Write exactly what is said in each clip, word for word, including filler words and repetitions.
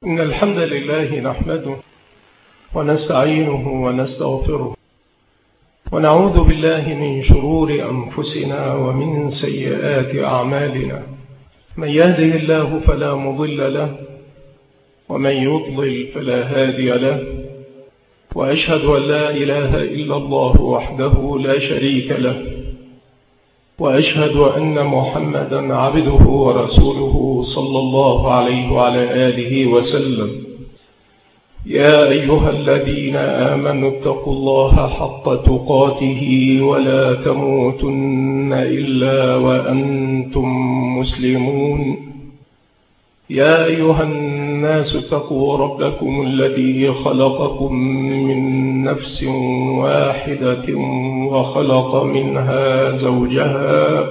إن الحمد لله نحمده ونستعينه ونستغفره ونعوذ بالله من شرور أنفسنا ومن سيئات أعمالنا. من يهده الله فلا مضل له ومن يضلل فلا هادي له، وأشهد أن لا إله إلا الله وحده لا شريك له، وأشهد أن محمدا عبده ورسوله صلى الله عليه وعلى آله وسلم. يا أيها الذين آمنوا اتقوا الله حق تقاته ولا تموتن إلا وأنتم مسلمون. يا أيها الناس اتقوا ربكم الذي خلقكم من نفس واحدة وخلق منها زوجها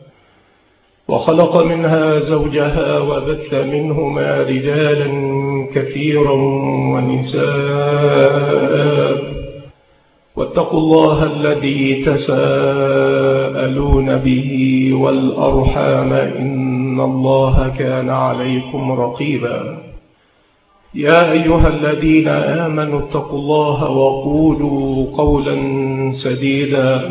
وخلق منها زوجها وبث منهما رجالا كثيرا ونساء، واتقوا الله الذي تساءلون به والأرحام إن الله كان عليكم رقيبا. يا أيها الذين آمنوا اتقوا الله وقولوا قولا سديدا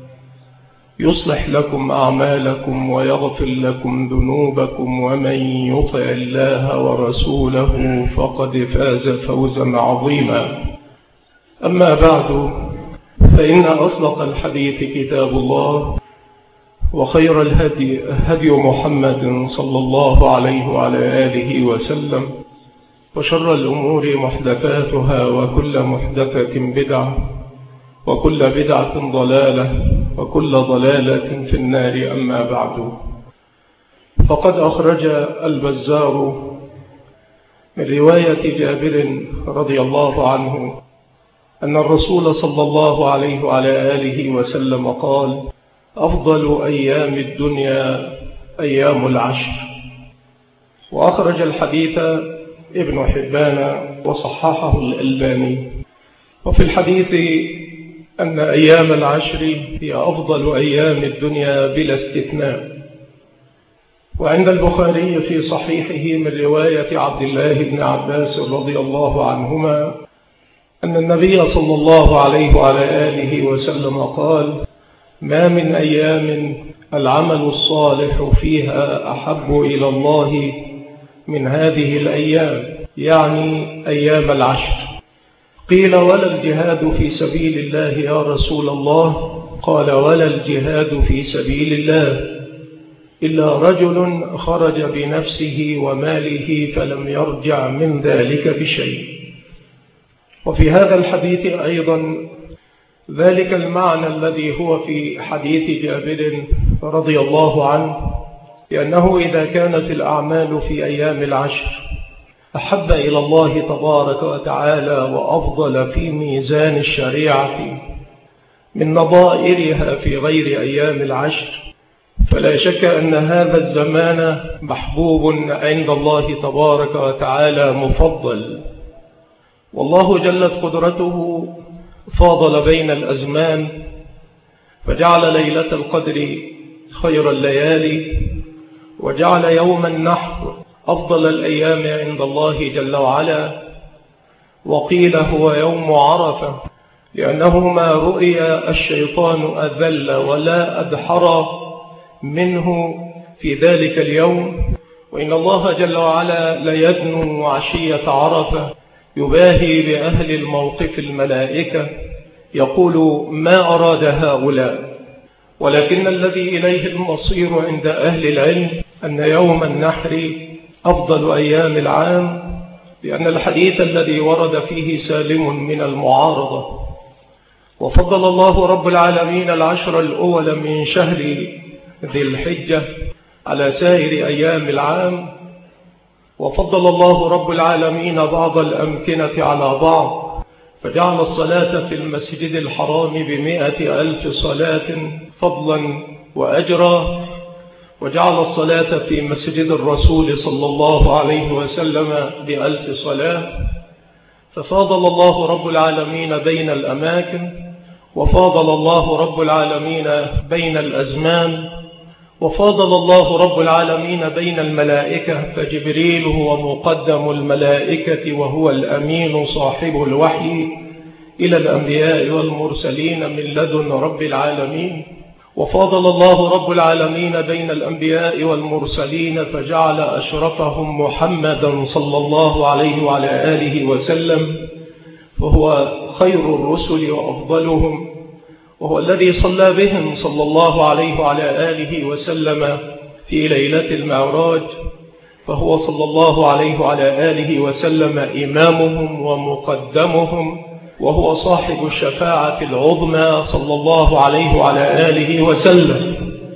يصلح لكم أعمالكم ويغفر لكم ذنوبكم، ومن يطع الله ورسوله فقد فاز فوزا عظيما. أما بعد، فإن أصدق الحديث كتاب الله، وخير الهدي هدي محمد صلى الله عليه وعلى آله وسلم، وشر الأمور محدثاتها، وكل محدثة بدعة، وكل بدعة ضلالة، وكل ضلالة في النار. أما بعد، فقد أخرج البزار من رواية جابر رضي الله عنه أن الرسول صلى الله عليه وعلى آله وسلم قال: أفضل أيام الدنيا أيام العشر. وأخرج الحديث ابن حبان وصححه الألباني. وفي الحديث أن أيام العشر هي أفضل أيام الدنيا بلا استثناء. وعند البخاري في صحيحه من رواية عبد الله بن عباس رضي الله عنهما أن النبي صلى الله عليه وعلى آله وسلم قال: ما من أيام العمل الصالح فيها أحب إلى الله من هذه الأيام، يعني أيام العشر. قيل: ولا الجهاد في سبيل الله يا رسول الله؟ قال: ولا الجهاد في سبيل الله إلا رجل خرج بنفسه وماله فلم يرجع من ذلك بشيء. وفي هذا الحديث أيضا ذلك المعنى الذي هو في حديث جابر رضي الله عنه، لأنه إذا كانت الأعمال في أيام العشر أحب إلى الله تبارك وتعالى وأفضل في ميزان الشريعة من نظائرها في غير أيام العشر، فلا شك أن هذا الزمان محبوب عند الله تبارك وتعالى مفضل. والله جلت قدرته فاضل بين الأزمان، فجعل ليلة القدر خير الليالي، وجعل يوم النحر أفضل الأيام عند الله جل وعلا. وقيل هو يوم عرفة، لأنه ما رؤي الشيطان أذل ولا أدحر منه في ذلك اليوم. وإن الله جل وعلا ليدنو عشية عرفة يباهي بأهل الموقف الملائكة، يقول: ما أراد هؤلاء؟ ولكن الذي إليه المصير عند أهل العلم أن يوم النحر أفضل أيام العام، لأن الحديث الذي ورد فيه سالم من المعارضة. وفضل الله رب العالمين العشر الأول من شهر ذي الحجة على سائر أيام العام، وفضل الله رب العالمين بعض الأمكنة على بعض، فجعل الصلاة في المسجد الحرام بمئة ألف صلاة فضلا وأجرا، وجعل الصلاة في مسجد الرسول صلى الله عليه وسلم بألف صلاة. ففاضل الله رب العالمين بين الأماكن، وفاضل الله رب العالمين بين الأزمان، وفاضل الله رب العالمين بين الملائكة، فجبريل هو مقدم الملائكة وهو الأمين صاحب الوحي إلى الأنبياء والمرسلين من لدن رب العالمين. وفاضل الله رب العالمين بين الأنبياء والمرسلين فجعل أشرفهم محمدا صلى الله عليه وعلى آله وسلم، وهو خير الرسل وأفضلهم، وهو الذي صلى بهم صلى الله عليه وعلى آله وسلم في ليلة المعراج، فهو صلى الله عليه وعلى آله وسلم إمامهم ومقدمهم، وهو صاحب الشفاعة العظمى صلى الله عليه وعلى آله وسلم.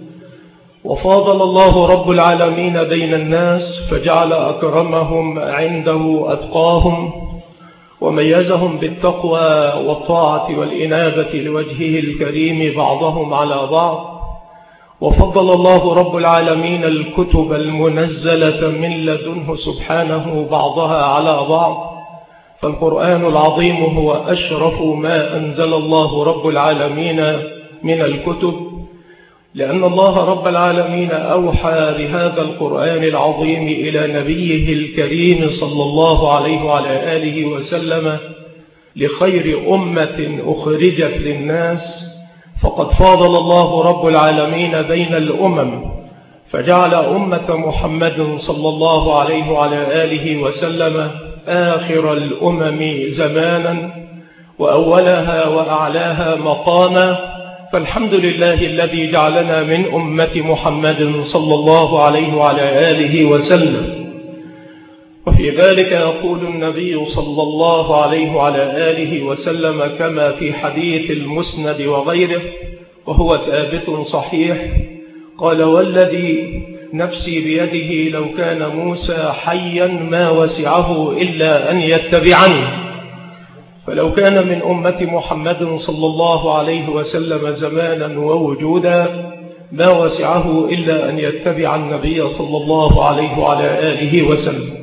وفاضل الله رب العالمين بين الناس فجعل أكرمهم عنده أتقاهم، وميزهم بالتقوى والطاعة والإنابة لوجهه الكريم بعضهم على بعض. وفضل الله رب العالمين الكتب المنزلة من لدنه سبحانه بعضها على بعض، فالقرآن العظيم هو أشرف ما أنزل الله رب العالمين من الكتب، لأن الله رب العالمين أوحى بهذا القرآن العظيم إلى نبيه الكريم صلى الله عليه وعلى آله وسلم لخير أمة أخرجت للناس، فقد فاضل الله رب العالمين بين الأمم فجعل أمة محمد صلى الله عليه وعلى آله وسلم آخر الأمم زمانا وأولها وأعلاها مقاما، فالحمد لله الذي جعلنا من أمة محمد صلى الله عليه وعلى آله وسلم. وفي ذلك يقول النبي صلى الله عليه وعلى آله وسلم كما في حديث المسند وغيره وهو ثابت صحيح، قال: والذي نفسي بيده لو كان موسى حيا ما وسعه إلا أن يتبعني. فلو كان من أمة محمد صلى الله عليه وسلم زمانا ووجودا ما وسعه إلا أن يتبع النبي صلى الله عليه وعلى آله وسلم.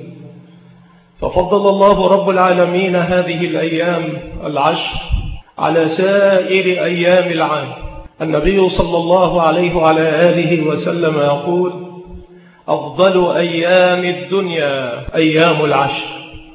ففضل الله رب العالمين هذه الأيام العشر على سائر أيام العام. النبي صلى الله عليه وعلى آله وسلم يقول: أفضل أيام الدنيا أيام العشر.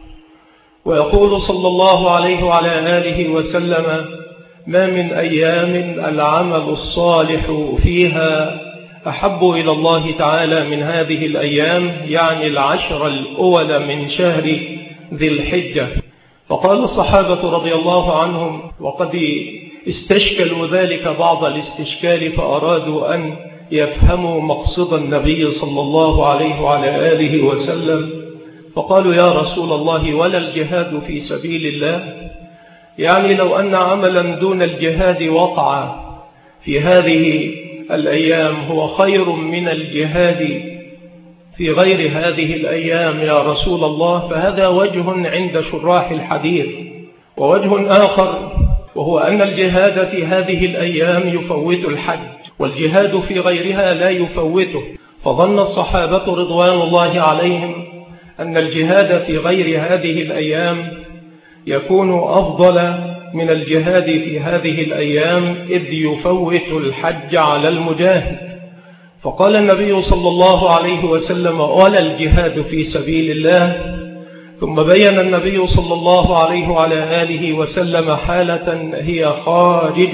ويقول صلى الله عليه وعلى آله وسلم: ما من أيام العمل الصالح فيها أحب إلى الله تعالى من هذه الأيام، يعني العشر الأول من شهر ذي الحجة. فقال الصحابة رضي الله عنهم، وقد استشكلوا ذلك بعض الاستشكال فأرادوا أن يفهموا مقصد النبي صلى الله عليه وعلى آله وسلم، فقالوا: يا رسول الله، ولا الجهاد في سبيل الله؟ يعني لو أن عملا دون الجهاد وقع في هذه الأيام هو خير من الجهاد في غير هذه الأيام يا رسول الله، فهذا وجه عند شراح الحديث. ووجه آخر وهو أن الجهاد في هذه الأيام يفوت الحج، والجهاد في غيرها لا يفوته، فظن الصحابة رضوان الله عليهم أن الجهاد في غير هذه الأيام يكون أفضل من الجهاد في هذه الأيام إذ يفوت الحج على المجاهد. فقال النبي صلى الله عليه وسلم: ولا الجهاد في سبيل الله. ثم بين النبي صلى الله عليه وعلى آله وسلم حالة هي خارج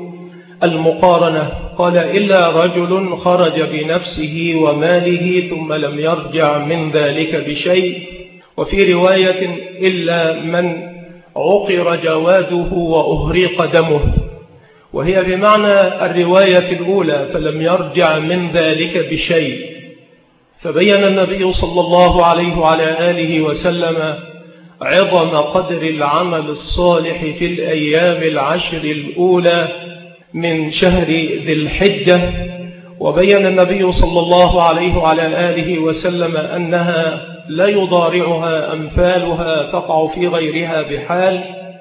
المقارنة، قال: إلا رجل خرج بنفسه وماله ثم لم يرجع من ذلك بشيء. وفي رواية: إلا من عقر جواده وأهريق دمه، وهي بمعنى الرواية الأولى فلم يرجع من ذلك بشيء. فبين النبي صلى الله عليه وعلى آله وسلم عظم قدر العمل الصالح في الأيام العشر الأولى من شهر ذي الحجة، وبين النبي صلى الله عليه وعلى آله وسلم أنها لا يضارعها أمثالها تقع في غيرها بحال.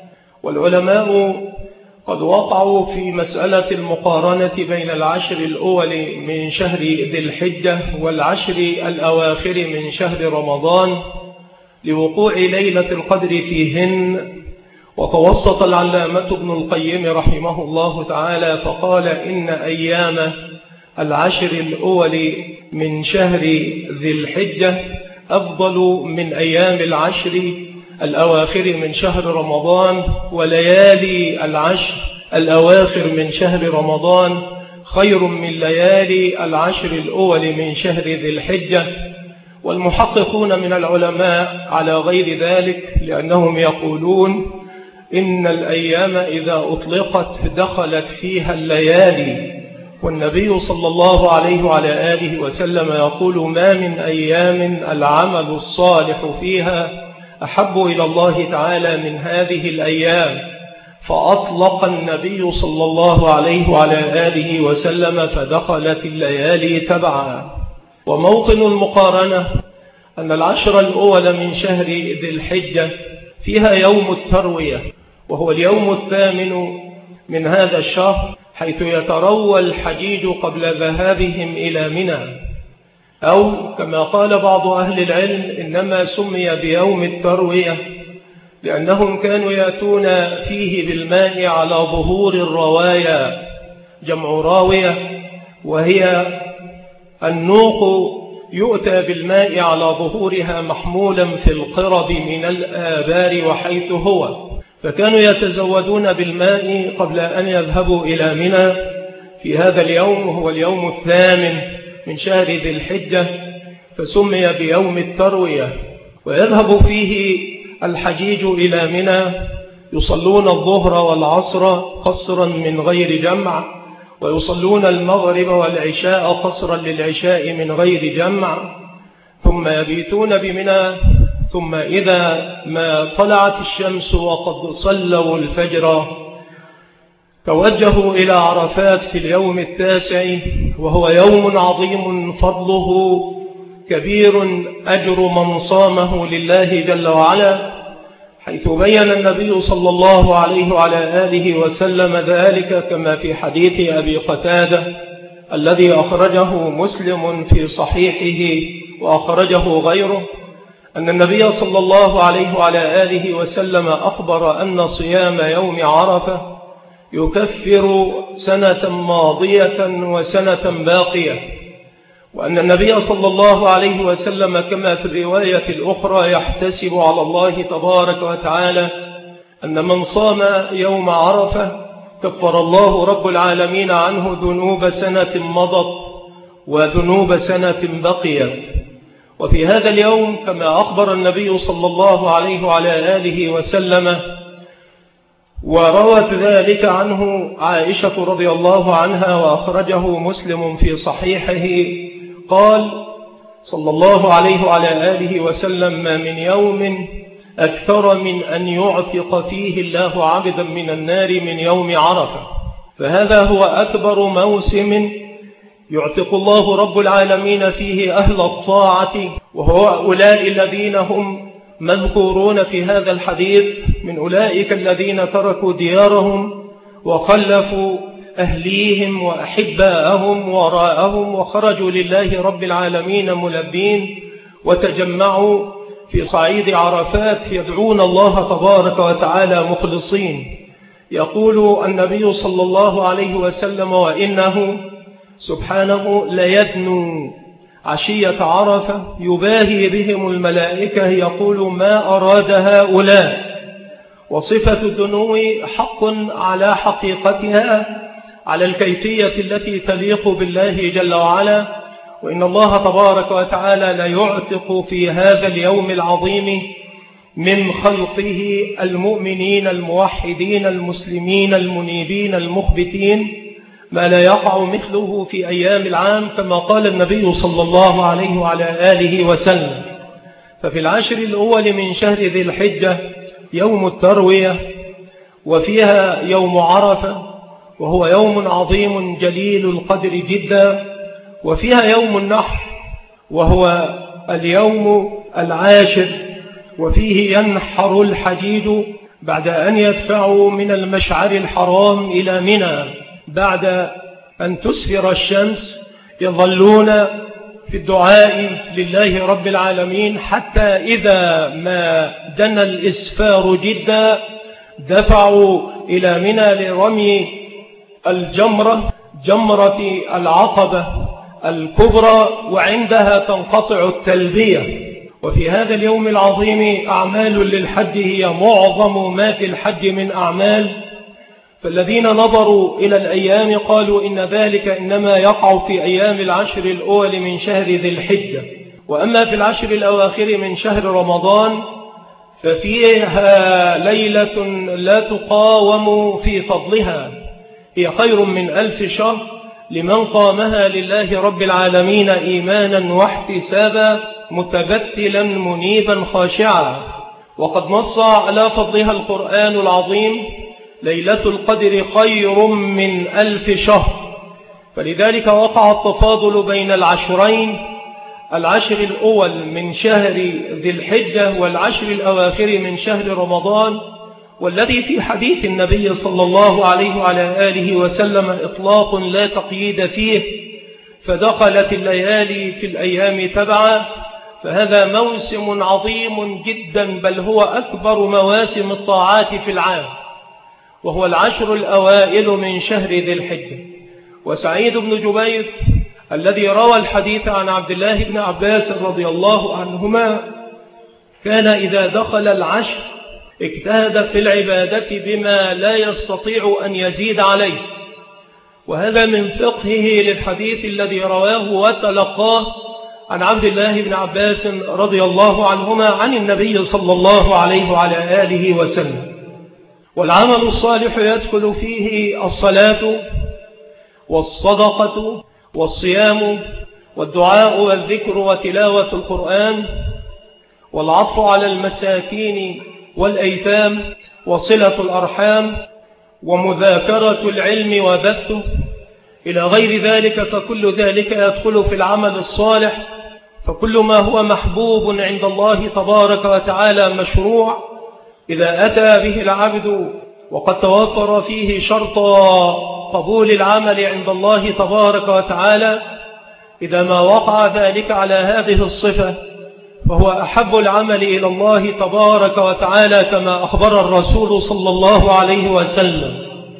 والعلماء قد وقعوا في مسألة المقارنة بين العشر الأول من شهر ذي الحجة والعشر الأواخر من شهر رمضان لوقوع ليلة القدر فيهن. وتوسط العلامة ابن القيم رحمه الله تعالى فقال: إن أيام العشر الأول من شهر ذي الحجة أفضل من أيام العشر الأواخر من شهر رمضان، وليالي العشر الأواخر من شهر رمضان خير من ليالي العشر الأول من شهر ذي الحجة. والمحققون من العلماء على غير ذلك، لأنهم يقولون إن الأيام إذا أطلقت دخلت فيها الليالي، والنبي صلى الله عليه وعلى آله وسلم يقول: ما من أيام العمل الصالح فيها أحب إلى الله تعالى من هذه الأيام. فأطلق النبي صلى الله عليه وعلى آله وسلم فدخلت الليالي تبعا. وموطن المقارنة أن العشر الأول من شهر ذي الحجة فيها يوم التروية، وهو اليوم الثامن من هذا الشهر، حيث يتروى الحجيج قبل ذهابهم إلى منى، أو كما قال بعض أهل العلم إنما سمي بيوم التروية لأنهم كانوا يأتون فيه بالماء على ظهور الروايا، جمع راوية، وهي النوق يؤتى بالماء على ظهورها محمولا في القرب من الآبار وحيث هو، فكانوا يتزودون بالماء قبل أن يذهبوا إلى منى في هذا اليوم، وهو اليوم الثامن من شهر ذي الحجة، فسمي بيوم التروية. ويذهب فيه الحجيج إلى منى يصلون الظهر والعصر قصرا من غير جمع، ويصلون المغرب والعشاء قصرا للعشاء من غير جمع، ثم يبيتون بمنى، ثم إذا ما طلعت الشمس وقد صلوا الفجر توجهوا إلى عرفات في اليوم التاسع، وهو يوم عظيم فضله كبير أجر من صامه لله جل وعلا، حيث بين النبي صلى الله عليه وعلى آله وسلم ذلك كما في حديث أبي قتادة الذي أخرجه مسلم في صحيحه وأخرجه غيره، أن النبي صلى الله عليه وعلى آله وسلم أخبر أن صيام يوم عرفة يكفر سنة ماضية وسنة باقية، وأن النبي صلى الله عليه وسلم كما في الرواية الأخرى يحتسب على الله تبارك وتعالى أن من صام يوم عرفة كفر الله رب العالمين عنه ذنوب سنة مضت وذنوب سنة بقيت. وفي هذا اليوم كما أخبر النبي صلى الله عليه وعلى آله وسلم، وروت ذلك عنه عائشة رضي الله عنها وأخرجه مسلم في صحيحه، قال صلى الله عليه وعلى آله وسلم: ما من يوم أكثر من أن يعتق فيه الله عبدا من النار من يوم عرفة. فهذا هو أكبر موسم يعتق الله رب العالمين فيه أهل الطاعة، وهو أولئك الذين هم مذكورون في هذا الحديث من أولئك الذين تركوا ديارهم وخلفوا أهليهم وأحباءهم وراءهم وخرجوا لله رب العالمين ملبين، وتجمعوا في صعيد عرفات يدعون الله تبارك وتعالى مخلصين. يقول النبي صلى الله عليه وسلم: وإنه سبحانه ليدنو عشية عرفة يباهي بهم الملائكة يقول: ما أراد هؤلاء. وصفة الدنو حق على حقيقتها، على الكيفية التي تليق بالله جل وعلا، وإن الله تبارك وتعالى لا يعتق في هذا اليوم العظيم من خلقه المؤمنين الموحدين المسلمين المنيبين المخبتين ما لا يقع مثله في أيام العام، كما قال النبي صلى الله عليه وعلى آله وسلم. ففي العشر الأول من شهر ذي الحجة يوم التروية، وفيها يوم عرفة وهو يوم عظيم جليل القدر جدا، وفيها يوم النحر وهو اليوم العاشر، وفيه ينحر الحجيج بعد أن يدفعوا من المشعر الحرام إلى منى بعد أن تسفر الشمس، يظلون في الدعاء لله رب العالمين حتى إذا ما دنا الإسفار جدا دفعوا إلى منى لرمي الجمرة جمرة العقبة الكبرى، وعندها تنقطع التلبية. وفي هذا اليوم العظيم أعمال للحج هي معظم ما في الحج من أعمال، فالذين نظروا إلى الأيام قالوا إن ذلك إنما يقع في أيام العشر الأول من شهر ذي الحجة، وأما في العشر الأواخر من شهر رمضان ففيها ليلة لا تقاوم في فضلها، هي خير من ألف شهر لمن قامها لله رب العالمين إيمانا واحتسابا متبتلا منيبا خاشعا. وقد نص على فضلها القرآن العظيم: ليلة القدر خير من ألف شهر. فلذلك وقع التفاضل بين العشرين، العشر الأول من شهر ذي الحجة والعشر الأواخر من شهر رمضان، والذي في حديث النبي صلى الله عليه وعلى آله وسلم إطلاق لا تقييد فيه، فدخلت الليالي في الأيام تبعا، فهذا موسم عظيم جدا، بل هو أكبر مواسم الطاعات في العام، وهو العشر الأوائل من شهر ذي الحجة. وسعيد بن جبير الذي روى الحديث عن عبد الله بن عباس رضي الله عنهما كان إذا دخل العشر اجتهد في العبادة بما لا يستطيع أن يزيد عليه، وهذا من فقهه للحديث الذي رواه وتلقاه عن عبد الله بن عباس رضي الله عنهما عن النبي صلى الله عليه وعلى آله وسلم. والعمل الصالح يدخل فيه الصلاة والصدقة والصيام والدعاء والذكر وتلاوة القرآن والعطف على المساكين والأيتام وصلة الأرحام ومذاكرة العلم وبثه إلى غير ذلك، فكل ذلك يدخل في العمل الصالح. فكل ما هو محبوب عند الله تبارك وتعالى مشروع إذا أتى به العبد وقد توفر فيه شرط قبول العمل عند الله تبارك وتعالى، إذا ما وقع ذلك على هذه الصفة فهو أحب العمل إلى الله تبارك وتعالى كما أخبر الرسول صلى الله عليه وسلم.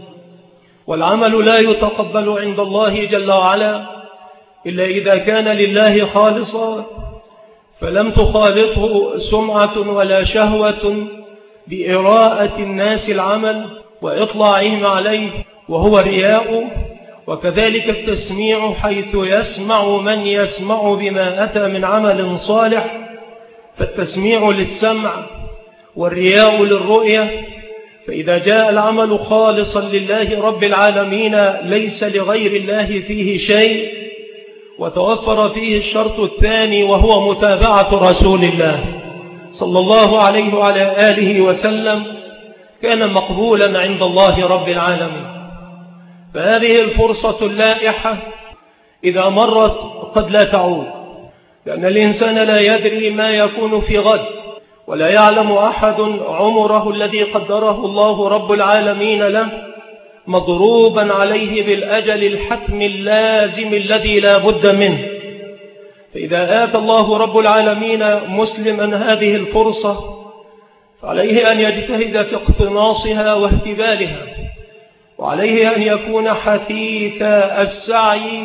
والعمل لا يتقبل عند الله جل وعلا إلا إذا كان لله خالصا، فلم تخالطه سمعة ولا شهوة بإراءة الناس العمل وإطلاعهم عليه وهو رياء. وكذلك التسميع حيث يسمع من يسمع بما أتى من عمل صالح، فالتسميع للسمع والرياء للرؤية. فإذا جاء العمل خالصا لله رب العالمين ليس لغير الله فيه شيء، وتوفر فيه الشرط الثاني وهو متابعة رسول الله صلى الله عليه وعلى آله وسلم، كان مقبولا عند الله رب العالمين. فهذه الفرصة اللائحة إذا مرت قد لا تعود، لأن الإنسان لا يدري ما يكون في غد، ولا يعلم أحد عمره الذي قدره الله رب العالمين له مضروبا عليه بالأجل الحتم اللازم الذي لا بد منه. فإذا آتى الله رب العالمين مسلما هذه الفرصة فعليه أن يجتهد في اقتناصها واهتبالها، وعليه أن يكون حثيث السعي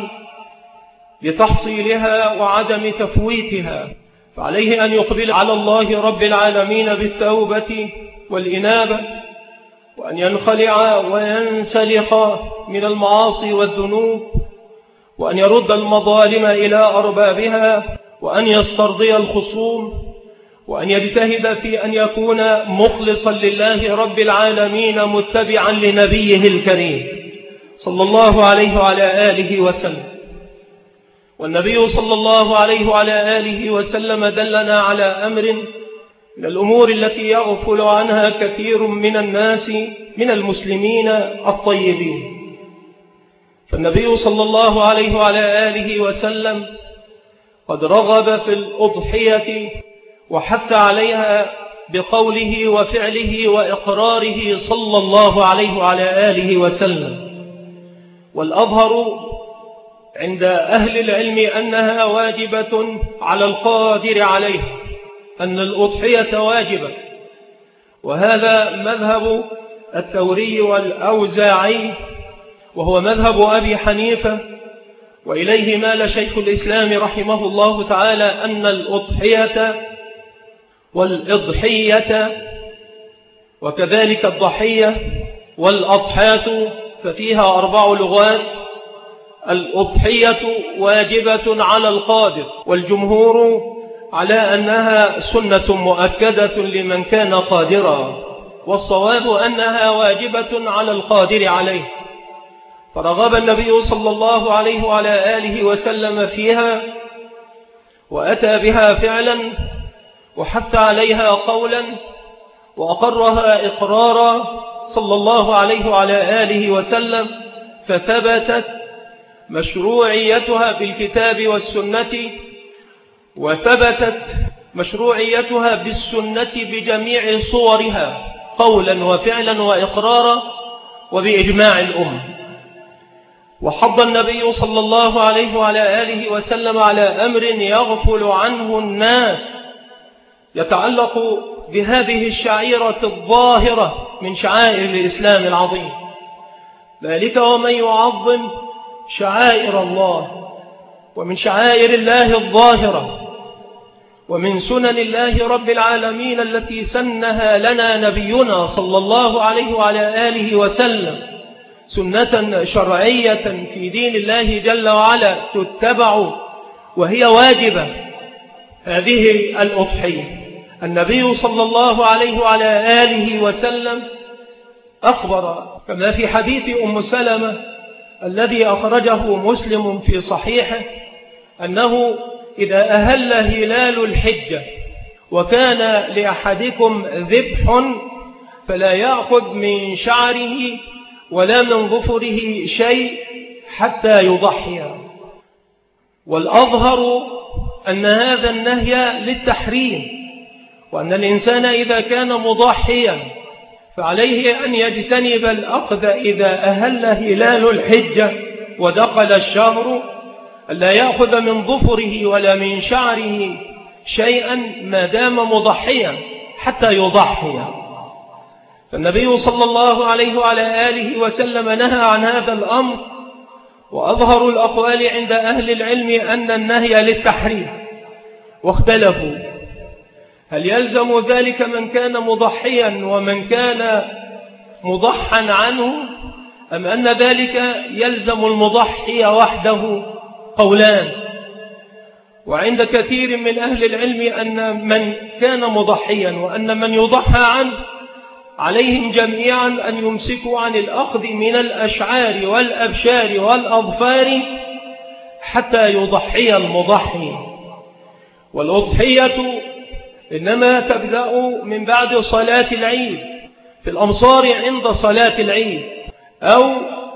لتحصيلها وعدم تفويتها. فعليه أن يقبل على الله رب العالمين بالتوبة والإنابة، وأن ينخلع وينسلخ من المعاصي والذنوب، وأن يرد المظالم إلى أربابها، وأن يسترضي الخصوم، وأن يجتهد في أن يكون مخلصا لله رب العالمين متبعا لنبيه الكريم صلى الله عليه وعلى آله وسلم. والنبي صلى الله عليه وعلى آله وسلم دلنا على أمر من الأمور التي يغفل عنها كثير من الناس من المسلمين الطيبين. فالنبي صلى الله عليه وعلى آله وسلم قد رغب في الأضحية وحث عليها بقوله وفعله وإقراره صلى الله عليه وعلى آله وسلم. والأظهر عند أهل العلم أنها واجبة على القادر عليه، أن الأضحية واجبة، وهذا مذهب الثوري والأوزاعي وهو مذهب أبي حنيفة، وإليه مال شيخ الإسلام رحمه الله تعالى، أن الأضحية والإضحية وكذلك الضحية والأضحاة ففيها أربع لغات. الأضحية واجبة على القادر، والجمهور على أنها سنة مؤكدة لمن كان قادرا، والصواب أنها واجبة على القادر عليه، فرغب النبي صلى الله عليه وعلى آله وسلم فيها، وأتى بها فعلا، وحث عليها قولا، وأقرها إقرارا صلى الله عليه وعلى آله وسلم، فثبتت مشروعيتها بالكتاب والسنة، وثبتت مشروعيتها بالسنة بجميع صورها قولا وفعلا وإقرارا وبإجماع الأمة. وحض النبي صلى الله عليه وعلى آله وسلم على أمر يغفل عنه الناس يتعلق بهذه الشعيرة الظاهرة من شعائر الإسلام العظيم، ذلك ومن يعظم شعائر الله، ومن شعائر الله الظاهرة، ومن سنن الله رب العالمين التي سنها لنا نبينا صلى الله عليه وعلى آله وسلم، سنة شرعية في دين الله جل وعلا تتبع وهي واجبة، هذه الأضحية. النبي صلى الله عليه وعلى آله وسلم أخبر كما في حديث أم سلمة الذي أخرجه مسلم في صحيحه أنه إذا أهل هلال الحجة وكان لأحدكم ذبح فلا يأخذ من شعره ولا من ظفره شيء حتى يضحي. والأظهر أن هذا النهي للتحريم، وأن الإنسان إذا كان مضحيا فعليه أن يجتنب الأخذ إذا أهل هلال الحجة ودخل الشهر، ألا يأخذ من ظفره ولا من شعره شيئا ما دام مضحيا حتى يضحي. فالنبي صلى الله عليه وعلى آله وسلم نهى عن هذا الأمر، وأظهر الأقوال عند أهل العلم أن النهي للتحريم، واختلفوا هل يلزم ذلك من كان مضحيا ومن كان مضحا عنه، أم أن ذلك يلزم المضحي وحده؟ قولان، وعند كثير من أهل العلم أن من كان مضحيا وأن من يضحى عنه عليهم جميعا أن يمسكوا عن الأخذ من الأشعار والأبشار والأظفار حتى يضحي المضحي. والأضحية إنما تبدأ من بعد صلاة العيد في الأمصار عند صلاة العيد، أو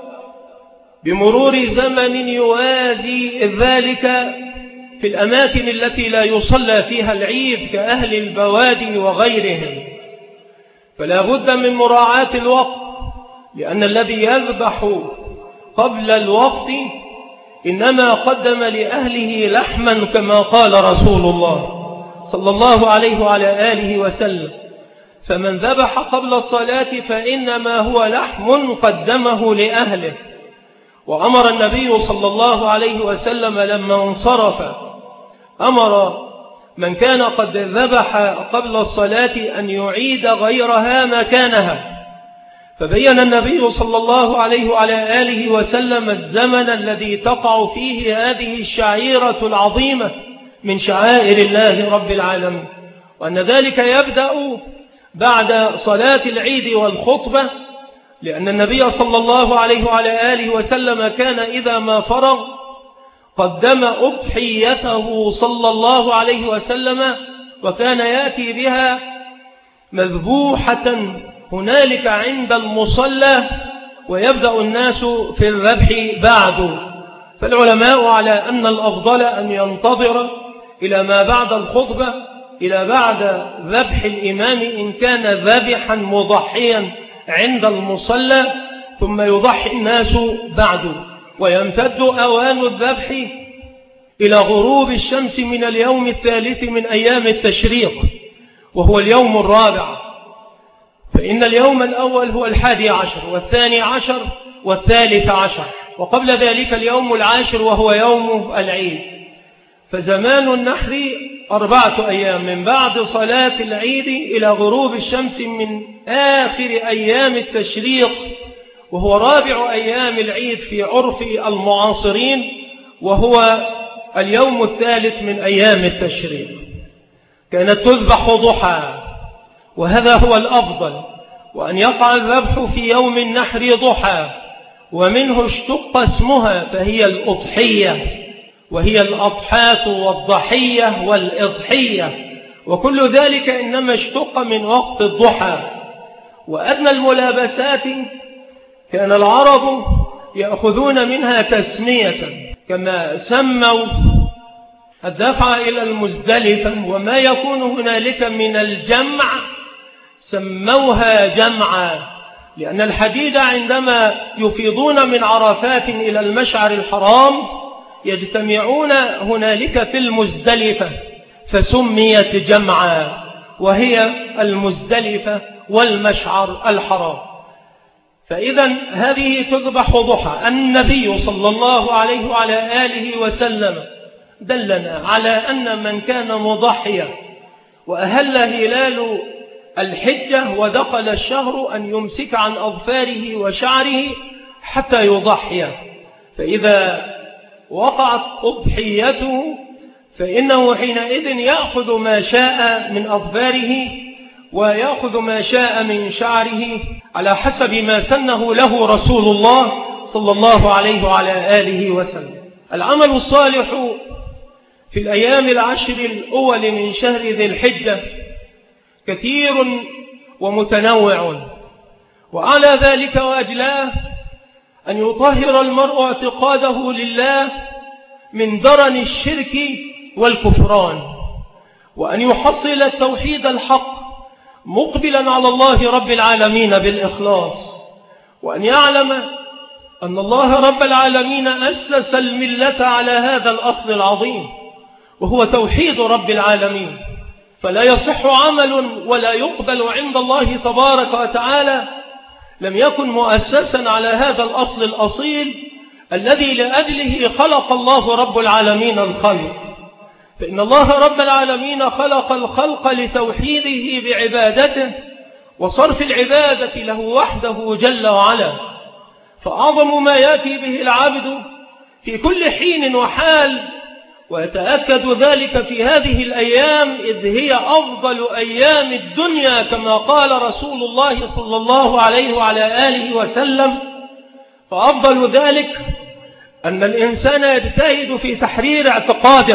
بمرور زمن يوازي ذلك في الأماكن التي لا يصلى فيها العيد كأهل البوادي وغيرهم. فلا بد من مراعاة الوقت، لأن الذي يذبح قبل الوقت إنما قدم لأهله لحما كما قال رسول الله صلى الله عليه وعلى آله وسلم، فمن ذبح قبل الصلاة فإنما هو لحم قدمه لأهله. وأمر النبي صلى الله عليه وسلم لما انصرف أمر من كان قد ذبح قبل الصلاة أن يعيد غيرها مكانها، فبين النبي صلى الله عليه وعلى آله وسلم الزمن الذي تقع فيه هذه الشعيرة العظيمة من شعائر الله رب العالمين، وأن ذلك يبدأ بعد صلاة العيد والخطبة، لأن النبي صلى الله عليه وعلى آله وسلم كان إذا ما فرغ قدم أضحيته صلى الله عليه وسلم، وكان يأتي بها مذبوحة هنالك عند المصلى، ويبدأ الناس في الذبح بعد. فالعلماء على أن الأفضل أن ينتظر إلى ما بعد الخطبة، إلى بعد ذبح الإمام إن كان ذبحا مضحيا عند المصلى، ثم يضحي الناس بعد، ويمتد أوان الذبح إلى غروب الشمس من اليوم الثالث من أيام التشريق، وهو اليوم الرابع. فإن اليوم الأول هو الحادي عشر، والثاني عشر والثالث عشر، وقبل ذلك اليوم العاشر وهو يوم العيد. فزمان النحر أربعة أيام من بعد صلاة العيد إلى غروب الشمس من آخر أيام التشريق، وهو رابع أيام العيد في عرف المعاصرين، وهو اليوم الثالث من أيام التشريق. كانت تذبح ضحى، وهذا هو الأفضل، وأن يقع الذبح في يوم النحر ضحى، ومنه اشتق اسمها، فهي الأضحية، وهي الأضحاة والضحية والإضحية، وكل ذلك إنما اشتق من وقت الضحى. وأدنى الملابسات كان العرب يأخذون منها تسمية، كما سموا الدفع إلى المزدلفة وما يكون هنالك من الجمع سموها جمعا، لأن الحديد عندما يفيضون من عرفات إلى المشعر الحرام يجتمعون هنالك في المزدلفة، فسميت جمعا، وهي المزدلفة والمشعر الحرام. فإذا هذه تذبح ضحى. النبي صلى الله عليه وعلى آله وسلم دلنا على أن من كان مضحيا وأهل هلال الحجة ودخل الشهر أن يمسك عن أظفاره وشعره حتى يضحي، فإذا وقعت أضحيته فإنه حينئذ يأخذ ما شاء من أظفاره ويأخذ ما شاء من شعره على حسب ما سنه له رسول الله صلى الله عليه وعلى آله وسلم. العمل الصالح في الأيام العشر الأول من شهر ذي الحجة كثير ومتنوع، وعلى ذلك وأجلاه أن يطهر المرء اعتقاده لله من درن الشرك والكفران، وأن يحصل التوحيد الحق مقبلا على الله رب العالمين بالإخلاص، وأن يعلم أن الله رب العالمين أسس الملة على هذا الأصل العظيم وهو توحيد رب العالمين، فلا يصح عمل ولا يقبل عند الله تبارك وتعالى لم يكن مؤسسا على هذا الأصل الأصيل الذي لأجله خلق الله رب العالمين الخلق. فإن الله رب العالمين خلق الخلق لتوحيده بعبادته وصرف العبادة له وحده جل وعلا، فأعظم ما يأتي به العبد في كل حين وحال، ويتأكد ذلك في هذه الأيام إذ هي أفضل أيام الدنيا كما قال رسول الله صلى الله عليه وعلى آله وسلم. فأفضل ذلك أن الإنسان يجتهد في تحرير اعتقاده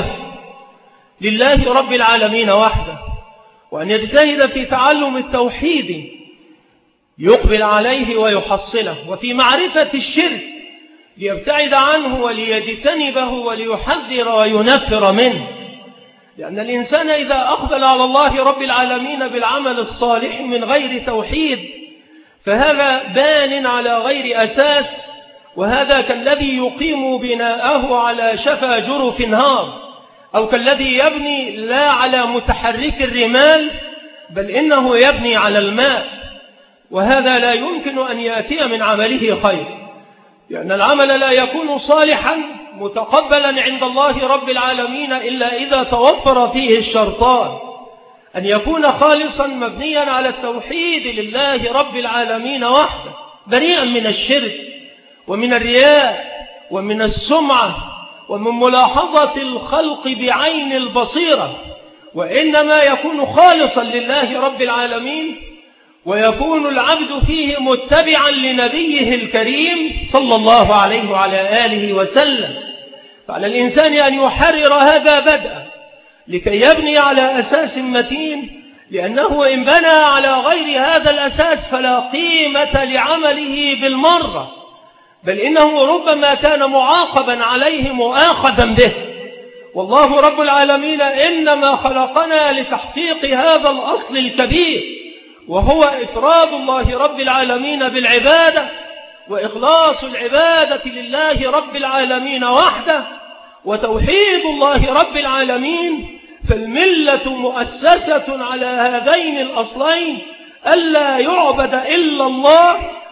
لله رب العالمين وحده، وأن يجتهد في تعلم التوحيد يقبل عليه ويحصله، وفي معرفة الشرك ليبتعد عنه وليجتنبه وليحذر وينفر منه، لأن الإنسان إذا أقبل على الله رب العالمين بالعمل الصالح من غير توحيد فهذا بان على غير أساس، وهذا كالذي يقيم بناءه على شفا جرف نهار، أو كالذي يبني لا على متحرك الرمال بل إنه يبني على الماء، وهذا لا يمكن أن يأتي من عمله خير، لأن العمل لا يكون صالحا متقبلا عند الله رب العالمين إلا إذا توفر فيه الشرطان: أن يكون خالصا مبنيا على التوحيد لله رب العالمين وحده، بريئا من الشرك ومن الرياء ومن السمعة ومن ملاحظة الخلق بعين البصيرة، وإنما يكون خالصا لله رب العالمين، ويكون العبد فيه متبعا لنبيه الكريم صلى الله عليه وعلى آله وسلم. فعلى الإنسان أن يحرر هذا بدءا لكي يبني على أساس متين، لأنه إن بنى على غير هذا الأساس فلا قيمة لعمله بالمرة، بل إنه ربما كان معاقبا عليه مؤاخذا به. والله رب العالمين إنما خلقنا لتحقيق هذا الأصل الكبير، وهو إفراد الله رب العالمين بالعبادة وإخلاص العبادة لله رب العالمين وحده وتوحيد الله رب العالمين. فالملة مؤسسة على هذين الأصلين: ألا يعبد إلا الله،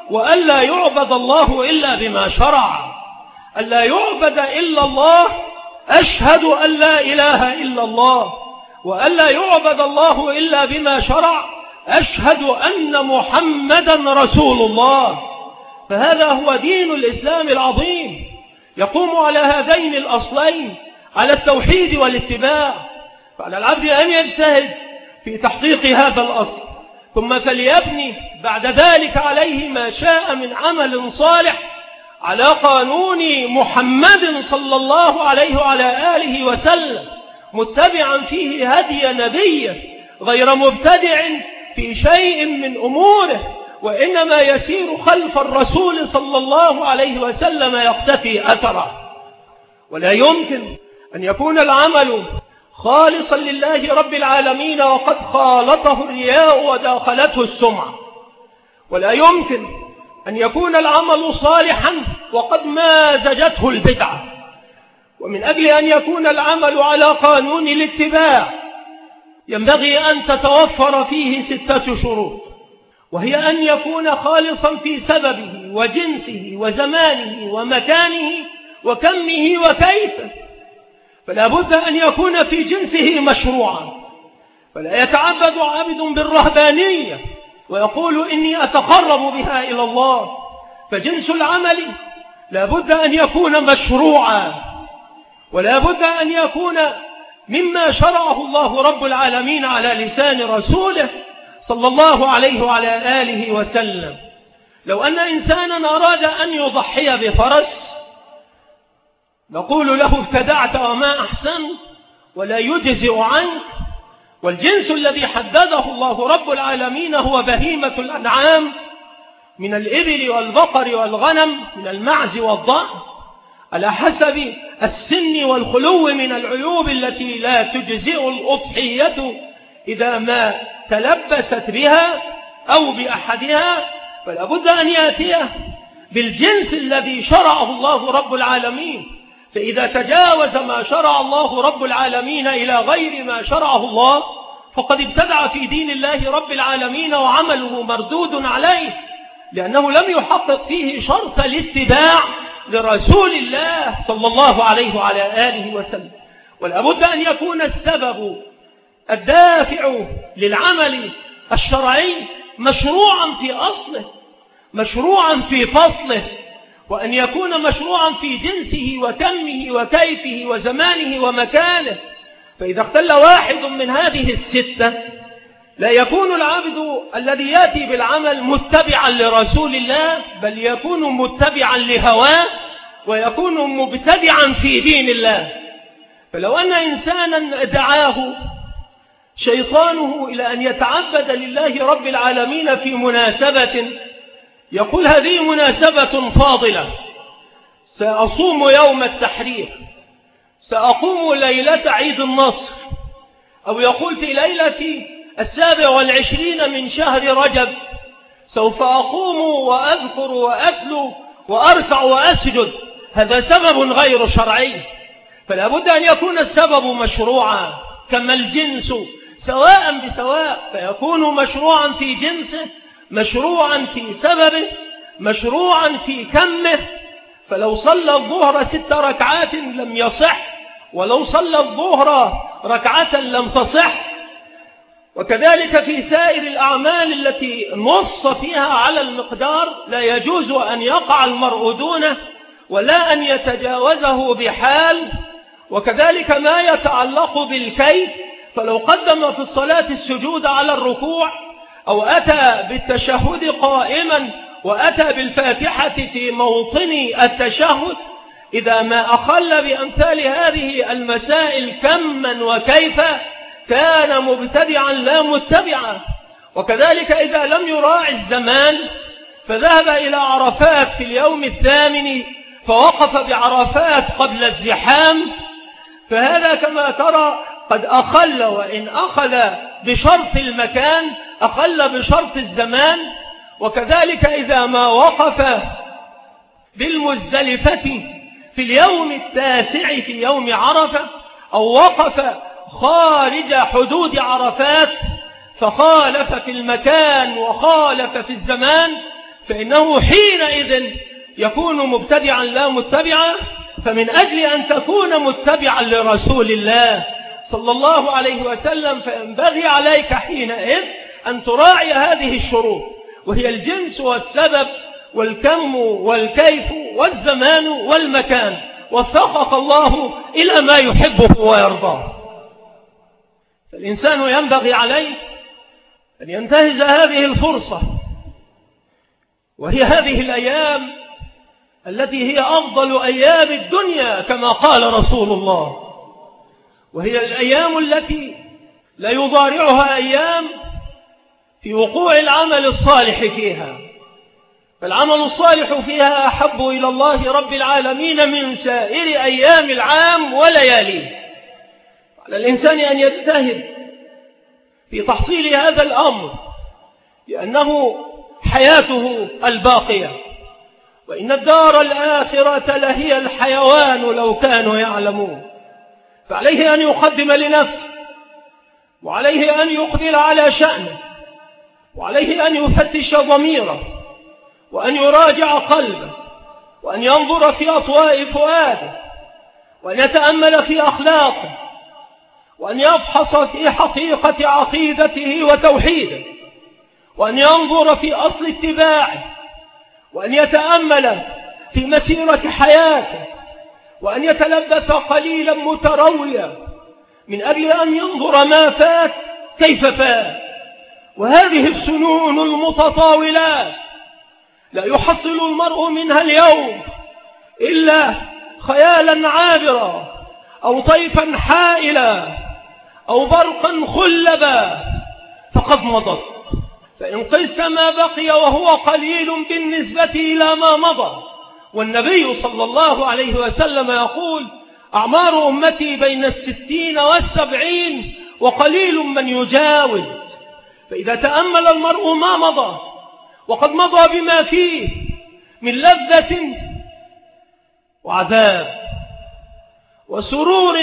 وألا يعبد الله إلا بما شرع. ألا يعبد إلا الله، أشهد أن لا إله إلا الله. وألا يعبد الله إلا بما شرع، أشهد أن محمدا رسول الله. فهذا هو دين الإسلام العظيم، يقوم على هذين الأصلين، على التوحيد والاتباع. فعلى العبد أن يجتهد في تحقيق هذا الأصل، ثم فليبني بعد ذلك عليه ما شاء من عمل صالح على قانون محمد صلى الله عليه وعلى آله وسلم، متبعا فيه هدي نبيه، غير مبتدع في شيء من أموره، وإنما يسير خلف الرسول صلى الله عليه وسلم يقتفي أثره. ولا يمكن أن يكون العمل خالصا لله رب العالمين وقد خالطه الرياء وداخلته السمعة. ولا يمكن أن يكون العمل صالحا وقد مازجته البدعة. ومن أجل أن يكون العمل على قانون الاتباع ينبغي أن تتوفر فيه ستة شروط، وهي أن يكون خالصا في سببه وجنسه وزمانه ومكانه وكمه وكيفه. فلا بد أن يكون في جنسه مشروعا، فلا يتعبد عبد بالرهبانية ويقول إني أتقرب بها إلى الله. فجنس العمل لا بد أن يكون مشروعا، ولا بد أن يكون مما شرعه الله رب العالمين على لسان رسوله صلى الله عليه وعلى آله وسلم. لو أن إنسانا أراد أن يضحي بفرس نقول له ابتدعت وما أحسن ولا يجزئ عنك، والجنس الذي حدده الله رب العالمين هو بهيمة الأنعام من الإبل والبقر والغنم، من المعز والضأن، على حسب السن والخلو من العيوب التي لا تجزئ الأضحية إذا ما تلبست بها أو بأحدها. فلا بد أن يأتيه بالجنس الذي شرعه الله رب العالمين. فإذا تجاوز ما شرع الله رب العالمين إلى غير ما شرعه الله فقد ابتدع في دين الله رب العالمين، وعمله مردود عليه، لأنه لم يحقق فيه شرط الاتباع لرسول الله صلى الله عليه وعلى آله وسلم. ولا بد أن يكون السبب الدافع للعمل الشرعي مشروعا في أصله، مشروعا في فصله، وأن يكون مشروعا في جنسه وكمه وكيفه وزمانه ومكانه. فإذا اختل واحد من هذه الستة لا يكون العبد الذي يأتي بالعمل متبعا لرسول الله، بل يكون متبعا لهواه ويكون مبتدعا في دين الله. فلو أن إنسانا دعاه شيطانه إلى أن يتعبد لله رب العالمين في مناسبة، يقول هذه مناسبة فاضلة، سأصوم يوم التحرير، سأقوم ليلة عيد النصر، أو يقول في ليلة السابع والعشرين من شهر رجب سوف أقوم وأذكر وأتلو وأرفع وأسجد، هذا سبب غير شرعي. فلا بد أن يكون السبب مشروعا، كما الجنس سواء بسواء، فيكون مشروعا في جنسه، مشروعا في سببه، مشروعا في كمه. فلو صلى الظهر ست ركعات لم يصح، ولو صلى الظهر ركعة لم تصح. وكذلك في سائر الأعمال التي نص فيها على المقدار لا يجوز أن يقع المرء دونه ولا أن يتجاوزه بحال. وكذلك ما يتعلق بالكيف، فلو قدم في الصلاة السجود على الركوع أو أتى بالتشهد قائما وأتى بالفاتحة في موطن التشهد، إذا ما أخل بأمثال هذه المسائل كما وكيفا كان مبتدعا لا متبعا. وكذلك إذا لم يراعي الزمان فذهب إلى عرفات في اليوم الثامن فوقف بعرفات قبل الزحام، فهذا كما ترى قد أخل، وإن أخذ بشرط المكان أخل بشرط الزمان. وكذلك إذا ما وقف بالمزدلفة في اليوم التاسع في يوم عرفة، أو وقف خارج حدود عرفات فخالف في المكان وخالف في الزمان، فإنه حينئذ يكون مبتدعا لا متبعا. فمن أجل أن تكون متبعا لرسول الله صلى الله عليه وسلم فينبغي عليك حينئذ أن تراعي هذه الشروط، وهي الجنس والسبب والكم والكيف والزمان والمكان. وفقك الله إلى ما يحبه ويرضاه. فالإنسان ينبغي عليه أن ينتهز هذه الفرصة، وهي هذه الأيام التي هي أفضل أيام الدنيا كما قال رسول الله، وهي الأيام التي لا يضارعها أيام في وقوع العمل الصالح فيها. فالعمل الصالح فيها أحب إلى الله رب العالمين من سائر أيام العام ولياليه. على الإنسان أن يجتهد في تحصيل هذا الأمر، لأنه حياته الباقية، وإن الدار الآخرة لهي الحيوان لو كانوا يعلمون. فعليه أن يقدم لنفسه، وعليه أن يقبل على شأنه، وعليه أن يفتش ضميره، وأن يراجع قلبه، وأن ينظر في أطواء فؤاده، وأن يتأمل في أخلاقه، وأن يفحص في حقيقة عقيدته وتوحيده، وأن ينظر في أصل اتباعه، وأن يتأمل في مسيرة حياته، وأن يتلبث قليلا مترويا من أجل أن ينظر ما فات كيف فات. وهذه السنون المتطاولات لا يحصل المرء منها اليوم إلا خيالا عابرا، أو طيفا حائلا، أو برقا خلبا فقد مضت. فإن قست ما بقي وهو قليل بالنسبة إلى ما مضى. والنبي صلى الله عليه وسلم يقول: أعمار أمتي بين الستين والسبعين وقليل من يجاوز. فإذا تأمل المرء ما مضى، وقد مضى بما فيه من لذة وعذاب وسرور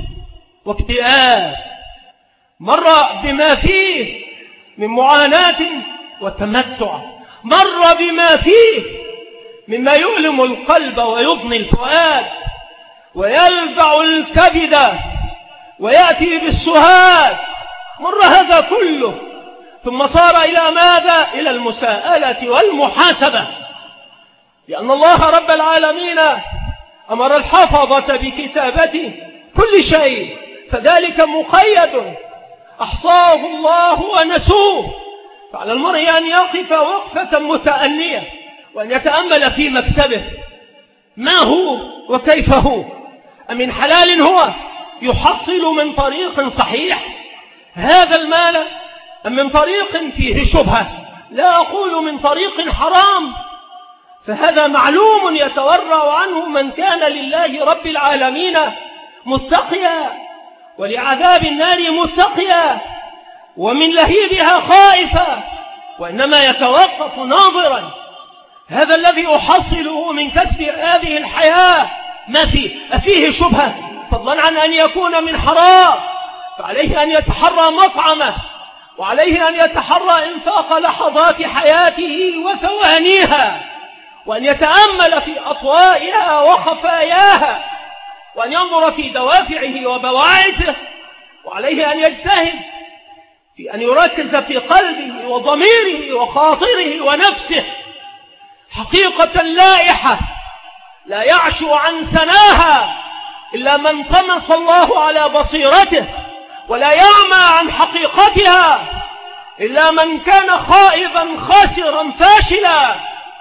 واكتئاب، مر بما فيه من معاناة وتمتع، مر بما فيه مما يؤلم القلب ويضني الفؤاد ويلفع الكبد ويأتي بالسهاد، مر هذا كله، ثم صار إلى ماذا؟ إلى المساءلة والمحاسبة، لأن الله رب العالمين أمر الحفظة بكتابة كل شيء، فذلك مقيد أحصاه الله ونسوه. فعلى المرء أن يقف وقفة متأنية، وأن يتأمل في مكسبه ما هو وكيف هو، أمن حلال هو يحصل من طريق صحيح هذا المال، أم من طريق فيه شبهة؟ لا أقول من طريق حرام، فهذا معلوم يتورع عنه من كان لله رب العالمين متقيا، ولعذاب النار متقيا، ومن لهيبها خائفا، وإنما يتوقف ناظرا هذا الذي أحصله من كسب هذه الحياة ما فيه أفيه شبهة، فضلا عن أن يكون من حرام. فعليه أن يتحرى مطعمه، وعليه أن يتحرى إنفاق لحظات حياته وثوانيها، وأن يتأمل في أطوائها وخفاياها، وأن ينظر في دوافعه وبواعثه، وعليه أن يجتهد في أن يركز في قلبه وضميره وخاطره ونفسه حقيقة لائحة لا يعشو عن سناها إلا من طمس الله على بصيرته، ولا يعمى عن حقيقتها إلا من كان خائبا خاسرا فاشلا.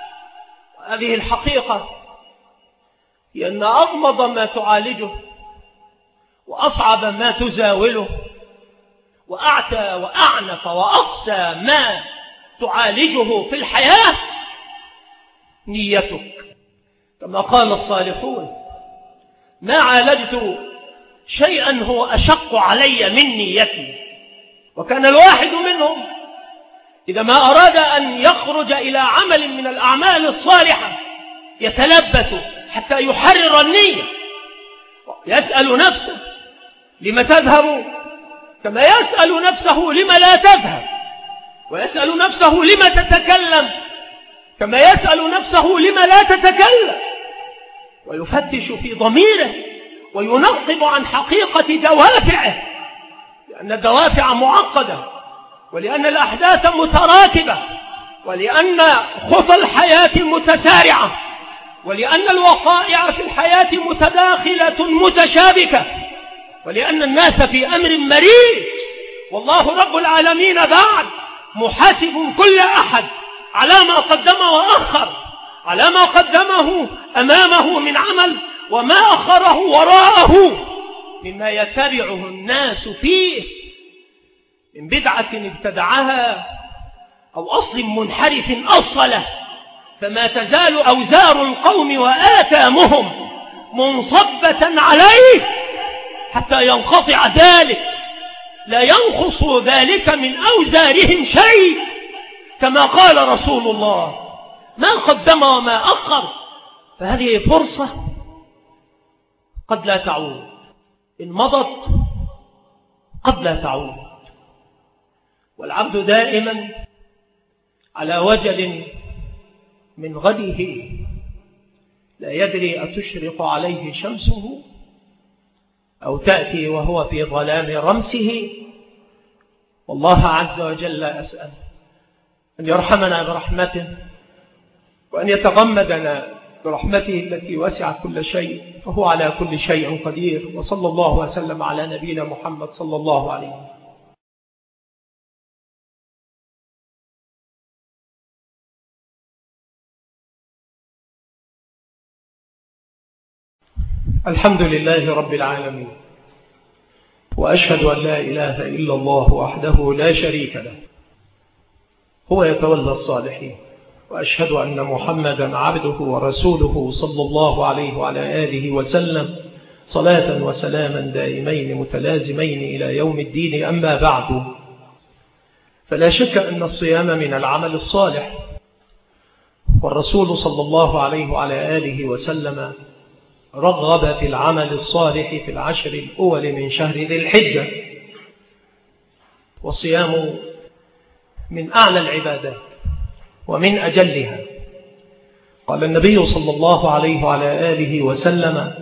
هذه الحقيقة هي أن أغمض ما تعالجه، وأصعب ما تزاوله، وأعتى وأعنف وأقسى ما تعالجه في الحياة نيتك. كما قال الصالحون: ما عالجت شيئا هو أشق علي من نيتي. وكان الواحد منهم إذا ما أراد أن يخرج إلى عمل من الأعمال الصالحة يتلبث حتى يحرر النية، يسأل نفسه: لم تذهب؟ كما يسأل نفسه: لم لا تذهب؟ ويسأل نفسه: لم تتكلم؟ كما يسأل نفسه لما لا تتكلم، ويفتش في ضميره وينقب عن حقيقة دوافعه، لأن الدوافع معقدة، ولأن الأحداث متراكبة، ولأن خطى الحياة متسارعة، ولأن الوقائع في الحياة متداخلة متشابكة، ولأن الناس في أمر مريج، والله رب العالمين بعد محاسب كل أحد على ما قدم وأخر، على ما قدمه أمامه من عمل وما أخره وراءه مما يتبعه الناس فيه من بدعة ابتدعها أو أصل منحرف أصله، فما تزال أوزار القوم وآثامهم منصبة عليه حتى ينقطع ذلك، لا ينقص ذلك من أوزارهم شيء، كما قال رسول الله: ما قدم وما أخر. فهذه فرصة قد لا تعود، إن مضت قد لا تعود، والعبد دائما على وجل من غده، لا يدري أتشرق عليه شمسه أو تأتي وهو في ظلام رمسه. والله عز وجل أسأل أن يرحمنا برحمته، وأن يتغمدنا برحمته التي وسعت كل شيء، فهو على كل شيء قدير. وصلى الله وسلم على نبينا محمد صلى الله عليه وسلم. الحمد لله رب العالمين، وأشهد أن لا إله إلا الله وحده لا شريك له، هو يتولى الصالحين، وأشهد أن محمدا عبده ورسوله صلى الله عليه وعلى آله وسلم، صلاة وسلاما دائمين متلازمين إلى يوم الدين. أما بعد، فلا شك أن الصيام من العمل الصالح، والرسول صلى الله عليه وعلى آله وسلم رغب في العمل الصالح في العشر الأول من شهر ذي الحجة، والصيام من أعلى العبادات ومن أجلها. قال النبي صلى الله عليه وعلى آله وسلم: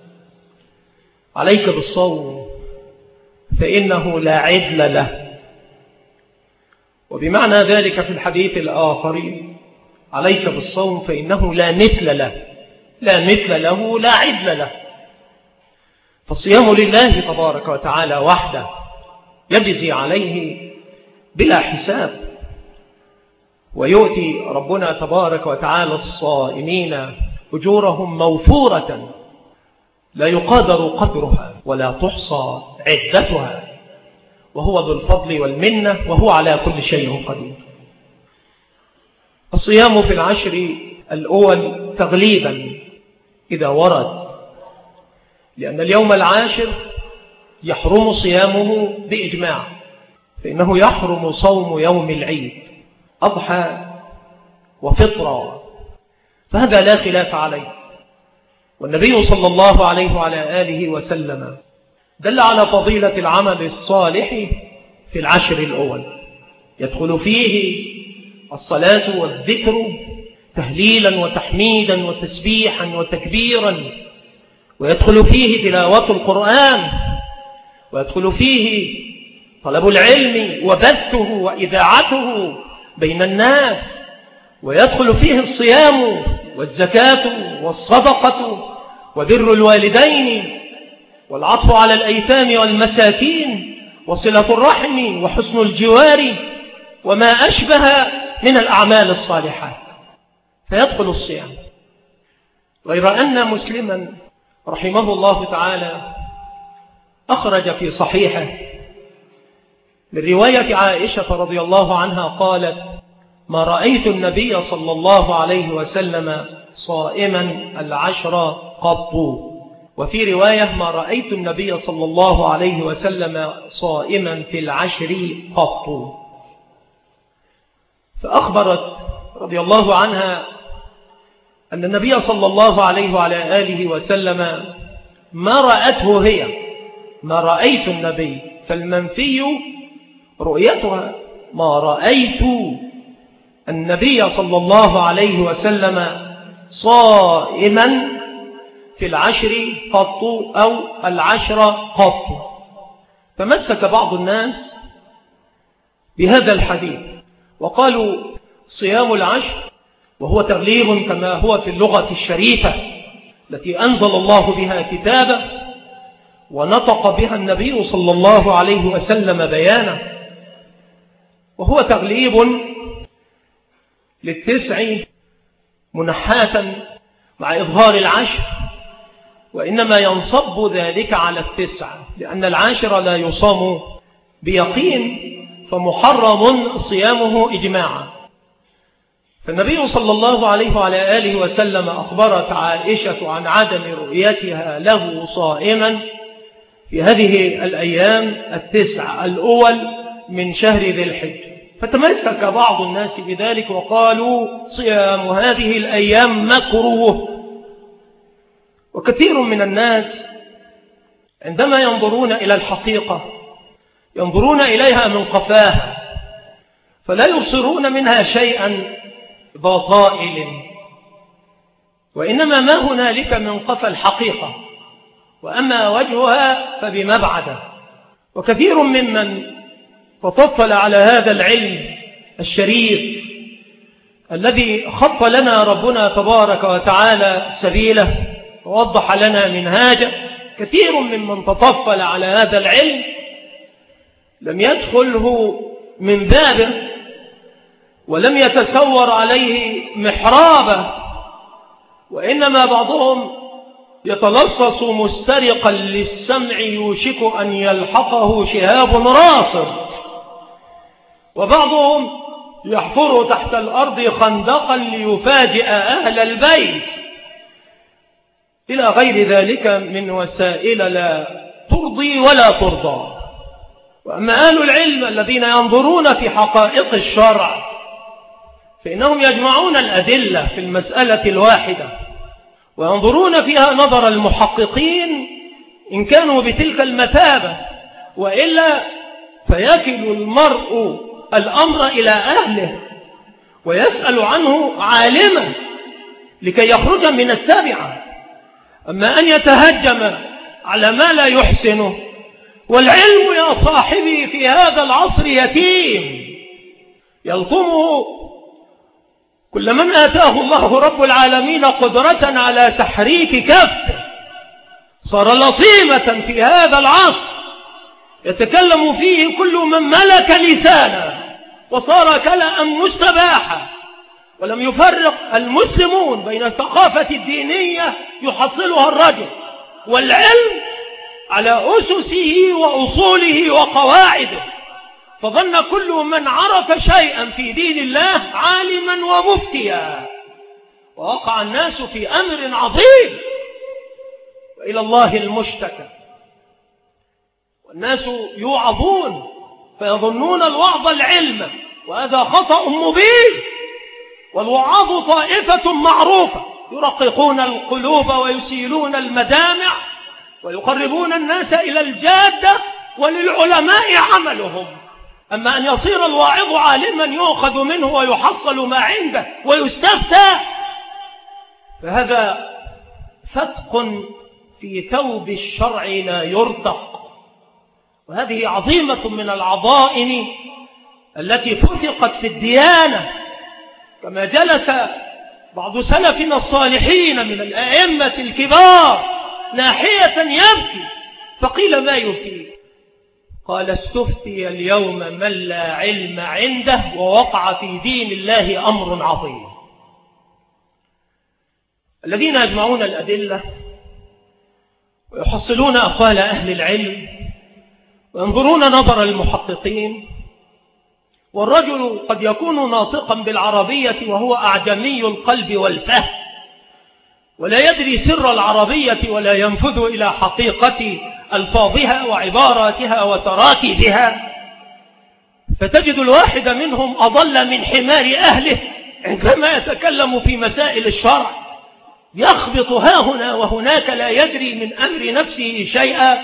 عليك بالصوم فإنه لا عدل له. وبمعنى ذلك في الحديث الآخر: عليك بالصوم فإنه لا مثل له، لا مثل له لا عدل له. فالصيام لله تبارك وتعالى وحده، يجزي عليه بلا حساب، ويؤتي ربنا تبارك وتعالى الصائمين أجورهم موفورة لا يقادر قدرها ولا تحصى عدتها، وهو ذو الفضل والمنة، وهو على كل شيء قدير. الصيام في العشر الأول تغليبا إذا ورد، لأن اليوم العاشر يحرم صيامه بإجماع، فإنه يحرم صوم يوم العيد أضحى وفطرة، فهذا لا خلاف عليه. والنبي صلى الله عليه وعلى آله وسلم دل على فضيلة العمل الصالح في العشر الأول، يدخل فيه الصلاة والذكر تهليلا وتحميدا وتسبيحا وتكبيرا، ويدخل فيه تلاوة القرآن، ويدخل فيه طلب العلم وبثه وإذاعته بين الناس، ويدخل فيه الصيام والزكاة والصدقة وبر الوالدين والعطف على الأيتام والمساكين وصلة الرحم وحسن الجوار وما أشبه من الأعمال الصالحات، فيدخل الصيام. غير أن مسلما رحمه الله تعالى أخرج في صحيحه من رواية عائشة رضي الله عنها قالت: ما رأيت النبي صلى الله عليه وسلم صائما العشر قط. وفي رواية: ما رأيت النبي صلى الله عليه وسلم صائما في العشر قط. فأخبرت رضي الله عنها أن النبي صلى الله عليه وعلى آله وسلم ما رأته هي، ما رأيت النبي، فالمنفي رؤيتها، ما رأيت النبي صلى الله عليه وسلم صائما في العشر قط أو العشر قط. تمسك بعض الناس بهذا الحديث وقالوا صيام العشر، وهو تغليب كما هو في اللغة الشريفة التي أنزل الله بها كتابه ونطق بها النبي صلى الله عليه وسلم بيانا، وهو تغليب للتسع منحاتا مع إظهار العشر، وإنما ينصب ذلك على التسع لأن العاشر لا يصام بيقين فمحرم صيامه إجماعا. فالنبي صلى الله عليه وعلى آله وسلم أخبرت عائشة عن عدم رؤيتها له صائما في هذه الأيام التسع الأول من شهر ذي الحجة، فتمسك بعض الناس بذلك وقالوا صيام هذه الأيام مكروه. وكثير من الناس عندما ينظرون إلى الحقيقة ينظرون إليها من قفاها، فلا يبصرون منها شيئا بطائل، وإنما ما هنالك من قفى الحقيقة، وأما وجهها فبمبعده. وكثير ممن تطفل على هذا العلم الشريف الذي خط لنا ربنا تبارك وتعالى سبيله ووضح لنا منهاجه، كثير ممن تطفل على هذا العلم لم يدخله من بابه ولم يتسور عليه محرابه، وإنما بعضهم يتلصص مسترقا للسمع يوشك أن يلحقه شهاب راصد، وبعضهم يحفر تحت الأرض خندقا ليفاجئ أهل البيت، إلى غير ذلك من وسائل لا ترضي ولا ترضى. وأما أهل العلم الذين ينظرون في حقائق الشرع فإنهم يجمعون الأدلة في المسألة الواحدة وينظرون فيها نظر المحققين إن كانوا بتلك المثابة، وإلا فيكل المرء الأمر إلى أهله ويسأل عنه عالما لكي يخرج من التابعة. أما أن يتهجم على ما لا يحسنه، والعلم يا صاحبي في هذا العصر يتيم يلطمه كل من آتاه الله رب العالمين قدرة على تحريك كفه، صار لطيمة في هذا العصر يتكلم فيه كل من ملك لسانا، وصار كلأ مستباحا، ولم يفرق المسلمون بين الثقافة الدينية يحصلها الرجل والعلم على أسسه وأصوله وقواعده، فظن كل من عرف شيئا في دين الله عالما ومفتيا، ووقع الناس في أمر عظيم وإلى الله المشتكى. والناس يوعظون فيظنون الوعظ العلم، وهذا خطأ مبين. والوعاظ طائفة معروفة يرققون القلوب ويسيلون المدامع ويقربون الناس إلى الجادة، وللعلماء عملهم. أما أن يصير الواعظ عالما يؤخذ منه ويحصل ما عنده ويستفتى، فهذا فتق في ثوب الشرع لا يرتق. وهذه عظيمة من العظائم التي فتقت في الديانة، كما جلس بعض سلفنا الصالحين من الأئمة الكبار ناحية يبكي فقيل ما يبكي؟ قال استفتي اليوم من لا علم عنده ووقع في دين الله أمر عظيم. الذين يجمعون الأدلة ويحصلون أقوال أهل العلم وينظرون نظر المحققين، والرجل قد يكون ناطقا بالعربية وهو أعجمي القلب والفهم ولا يدري سر العربية ولا ينفذ إلى حقيقة ألفاظها وعباراتها وتراكيبها، فتجد الواحد منهم أضل من حمار أهله عندما يتكلم في مسائل الشرع، يخبط ها هنا وهناك لا يدري من أمر نفسه شيئا،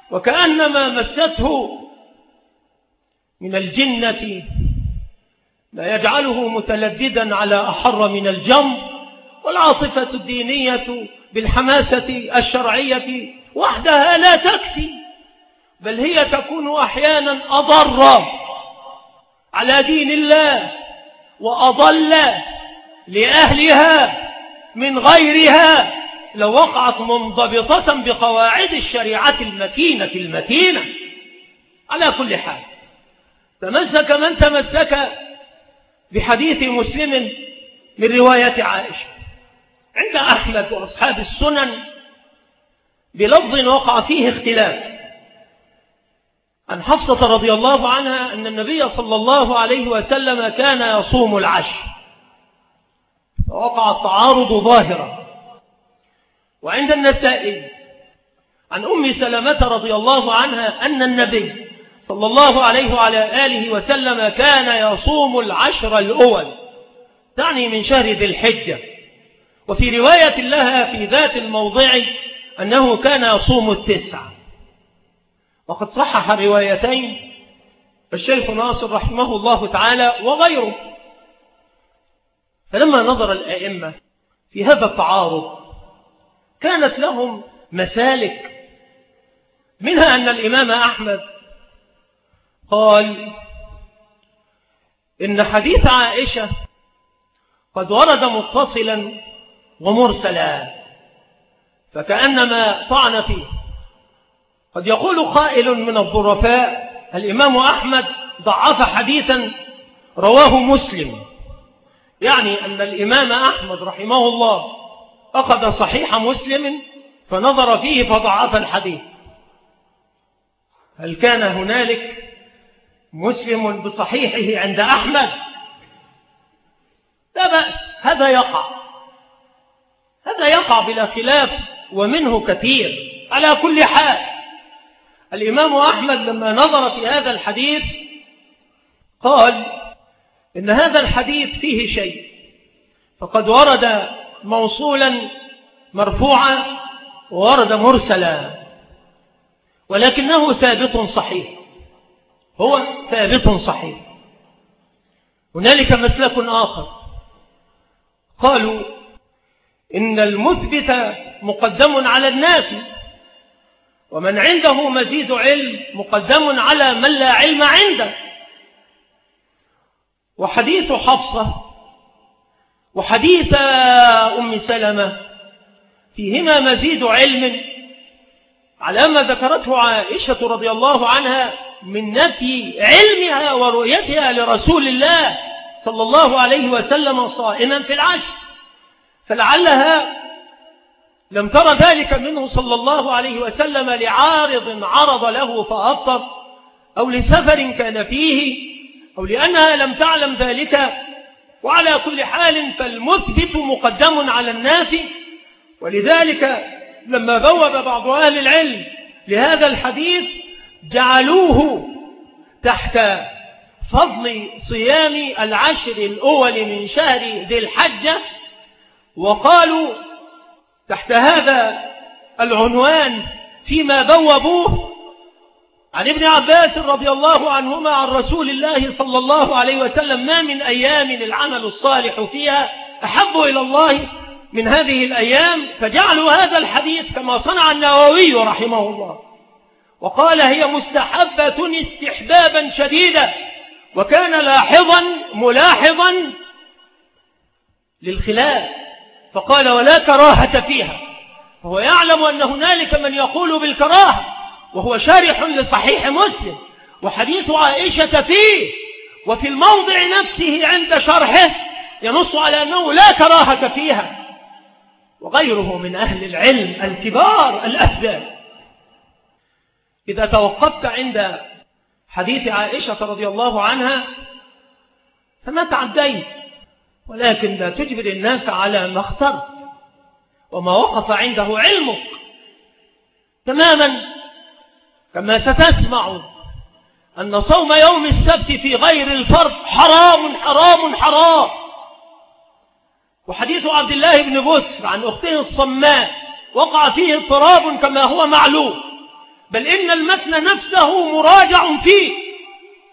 وكأنما مسته من الجنة لا يجعله متلددا على أحر من الجمر، والعاطفة الدينية بالحماسة الشرعية وحدها لا تكفي، بل هي تكون أحيانا أضر على دين الله وأضل لأهلها من غيرها لو وقعت منضبطة بقواعد الشريعة المتينة المتينة. على كل حال، تمسك من تمسك بحديث مسلم من رواية عائشة عند أحمد وأصحاب السنن بلفظ وقع فيه اختلاف عن حفصة رضي الله عنها أن النبي صلى الله عليه وسلم كان يصوم العشر، فوقع التعارض ظاهرا. وعند النسائي عن أم سلمة رضي الله عنها أن النبي صلى الله عليه وعلى آله وسلم كان يصوم العشر الأول، تعني من شهر ذي الحجة. وفي رواية لها في ذات الموضع أنه كان يصوم التسع. وقد صحح الروايتين الشيخ ناصر رحمه الله تعالى وغيره. فلما نظر الأئمة في هذا التعارض كانت لهم مسالك، منها أن الإمام أحمد قال إن حديث عائشة قد ورد متصلا ومرسلا، فكأنما طعن فيه. قد يقول قائل من الظرفاء الإمام أحمد ضعف حديثا رواه مسلم، يعني أن الإمام أحمد رحمه الله أخذ صحيح مسلم فنظر فيه فضعف الحديث. هل كان هنالك مسلم بصحيحه عند أحمد؟ لا بأس، هذا يقع هذا يقع بلا خلاف ومنه كثير. على كل حال، الإمام أحمد لما نظر في هذا الحديث قال إن هذا الحديث فيه شيء، فقد ورد موصولا مرفوعا وورد مرسلا، ولكنه ثابت صحيح، هو ثابت صحيح. هنالك مسلك آخر قالوا إن المثبت مقدم على النافي، ومن عنده مزيد علم مقدم على من لا علم عنده. وحديث حفصة وحديث أم سلمة فيهما مزيد علم على ما ذكرته عائشة رضي الله عنها من نفي علمها ورؤيتها لرسول الله صلى الله عليه وسلم صائما في العشر، فلعلها لم ترى ذلك منه صلى الله عليه وسلم لعارض عرض له فأفطر، أو لسفر كان فيه، أو لأنها لم تعلم ذلك. وعلى كل حال فالمثبت مقدم على النافي. ولذلك لما بوب بعض أهل العلم لهذا الحديث جعلوه تحت فضل صيام العشر الأول من شهر ذي الحجة، وقالوا تحت هذا العنوان فيما بوبوه عن ابن عباس رضي الله عنهما عن رسول الله صلى الله عليه وسلم: ما من أيام العمل الصالح فيها أحب إلى الله من هذه الأيام. فجعلوا هذا الحديث كما صنع النووي رحمه الله، وقال هي مستحبة استحبابا شديدا، وكان لاحظا ملاحظا للخلاف فقال ولا كراهة فيها. فهو يعلم أن هنالك من يقول بالكراهة، وهو شارح لصحيح مسلم، وحديث عائشة فيه، وفي الموضع نفسه عند شرحه ينص على أنه لا كراهة فيها، وغيره من أهل العلم الكبار الأفذال. إذا توقفت عند حديث عائشة رضي الله عنها فما تعديت، ولكن لا تجبر الناس على ما اخترت وما وقف عنده علمك، تماما كما ستسمع أن صوم يوم السبت في غير الفرض حرام حرام حرام. وحديث عبد الله بن بسر عن أخته الصماء وقع فيه اضطراب كما هو معلوم، بل إن المتن نفسه مراجع فيه،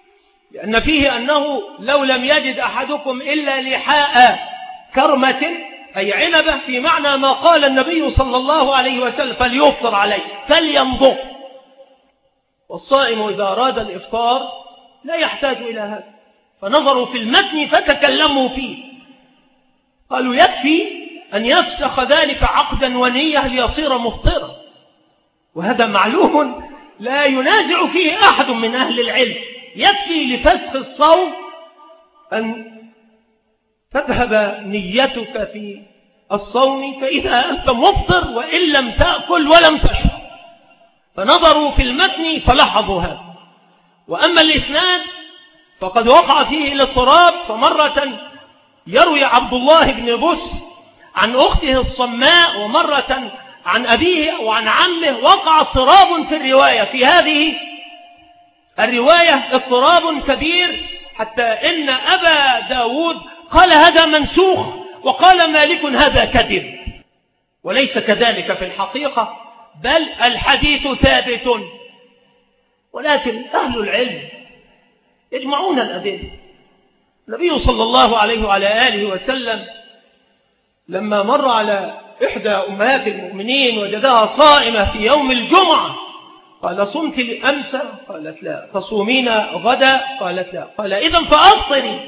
لأن فيه أنه لو لم يجد أحدكم إلا لحاء كرمة أي عنبة، في معنى ما قال النبي صلى الله عليه وسلم فليفطر عليه فليمضغ. والصائم إذا أراد الإفطار لا يحتاج إلى هذا، فنظروا في المتن فتكلموا فيه، قالوا يكفي أن يفسخ ذلك عقدا ونية ليصير مفطرا، وهذا معلوم لا ينازع فيه أحد من أهل العلم. يكفي لفسخ الصوم أن تذهب نيتك في الصوم فإذا أنت مفطر وإن لم تأكل ولم تشرب. فنظروا في المتن فلاحظوا هذا. وأما الإسناد فقد وقع فيه الاضطراب، فمرة يروي عبد الله بن بسر عن أخته الصماء ومرة عن أبيه وعن عمه، وقع اضطراب في الرواية. في هذه الرواية اضطراب كبير حتى إن أبا داود قال هذا منسوخ، وقال مالك هذا كذب، وليس كذلك في الحقيقة، بل الحديث ثابت. ولكن أهل العلم يجمعون الأدلة. النبي صلى الله عليه وعلى آله وسلم لما مر على إحدى أمهات المؤمنين وجدها صائمة في يوم الجمعة قال صمت أمس؟ قالت لا. تصومين غدا؟ قالت لا. قال إذن فأفطري.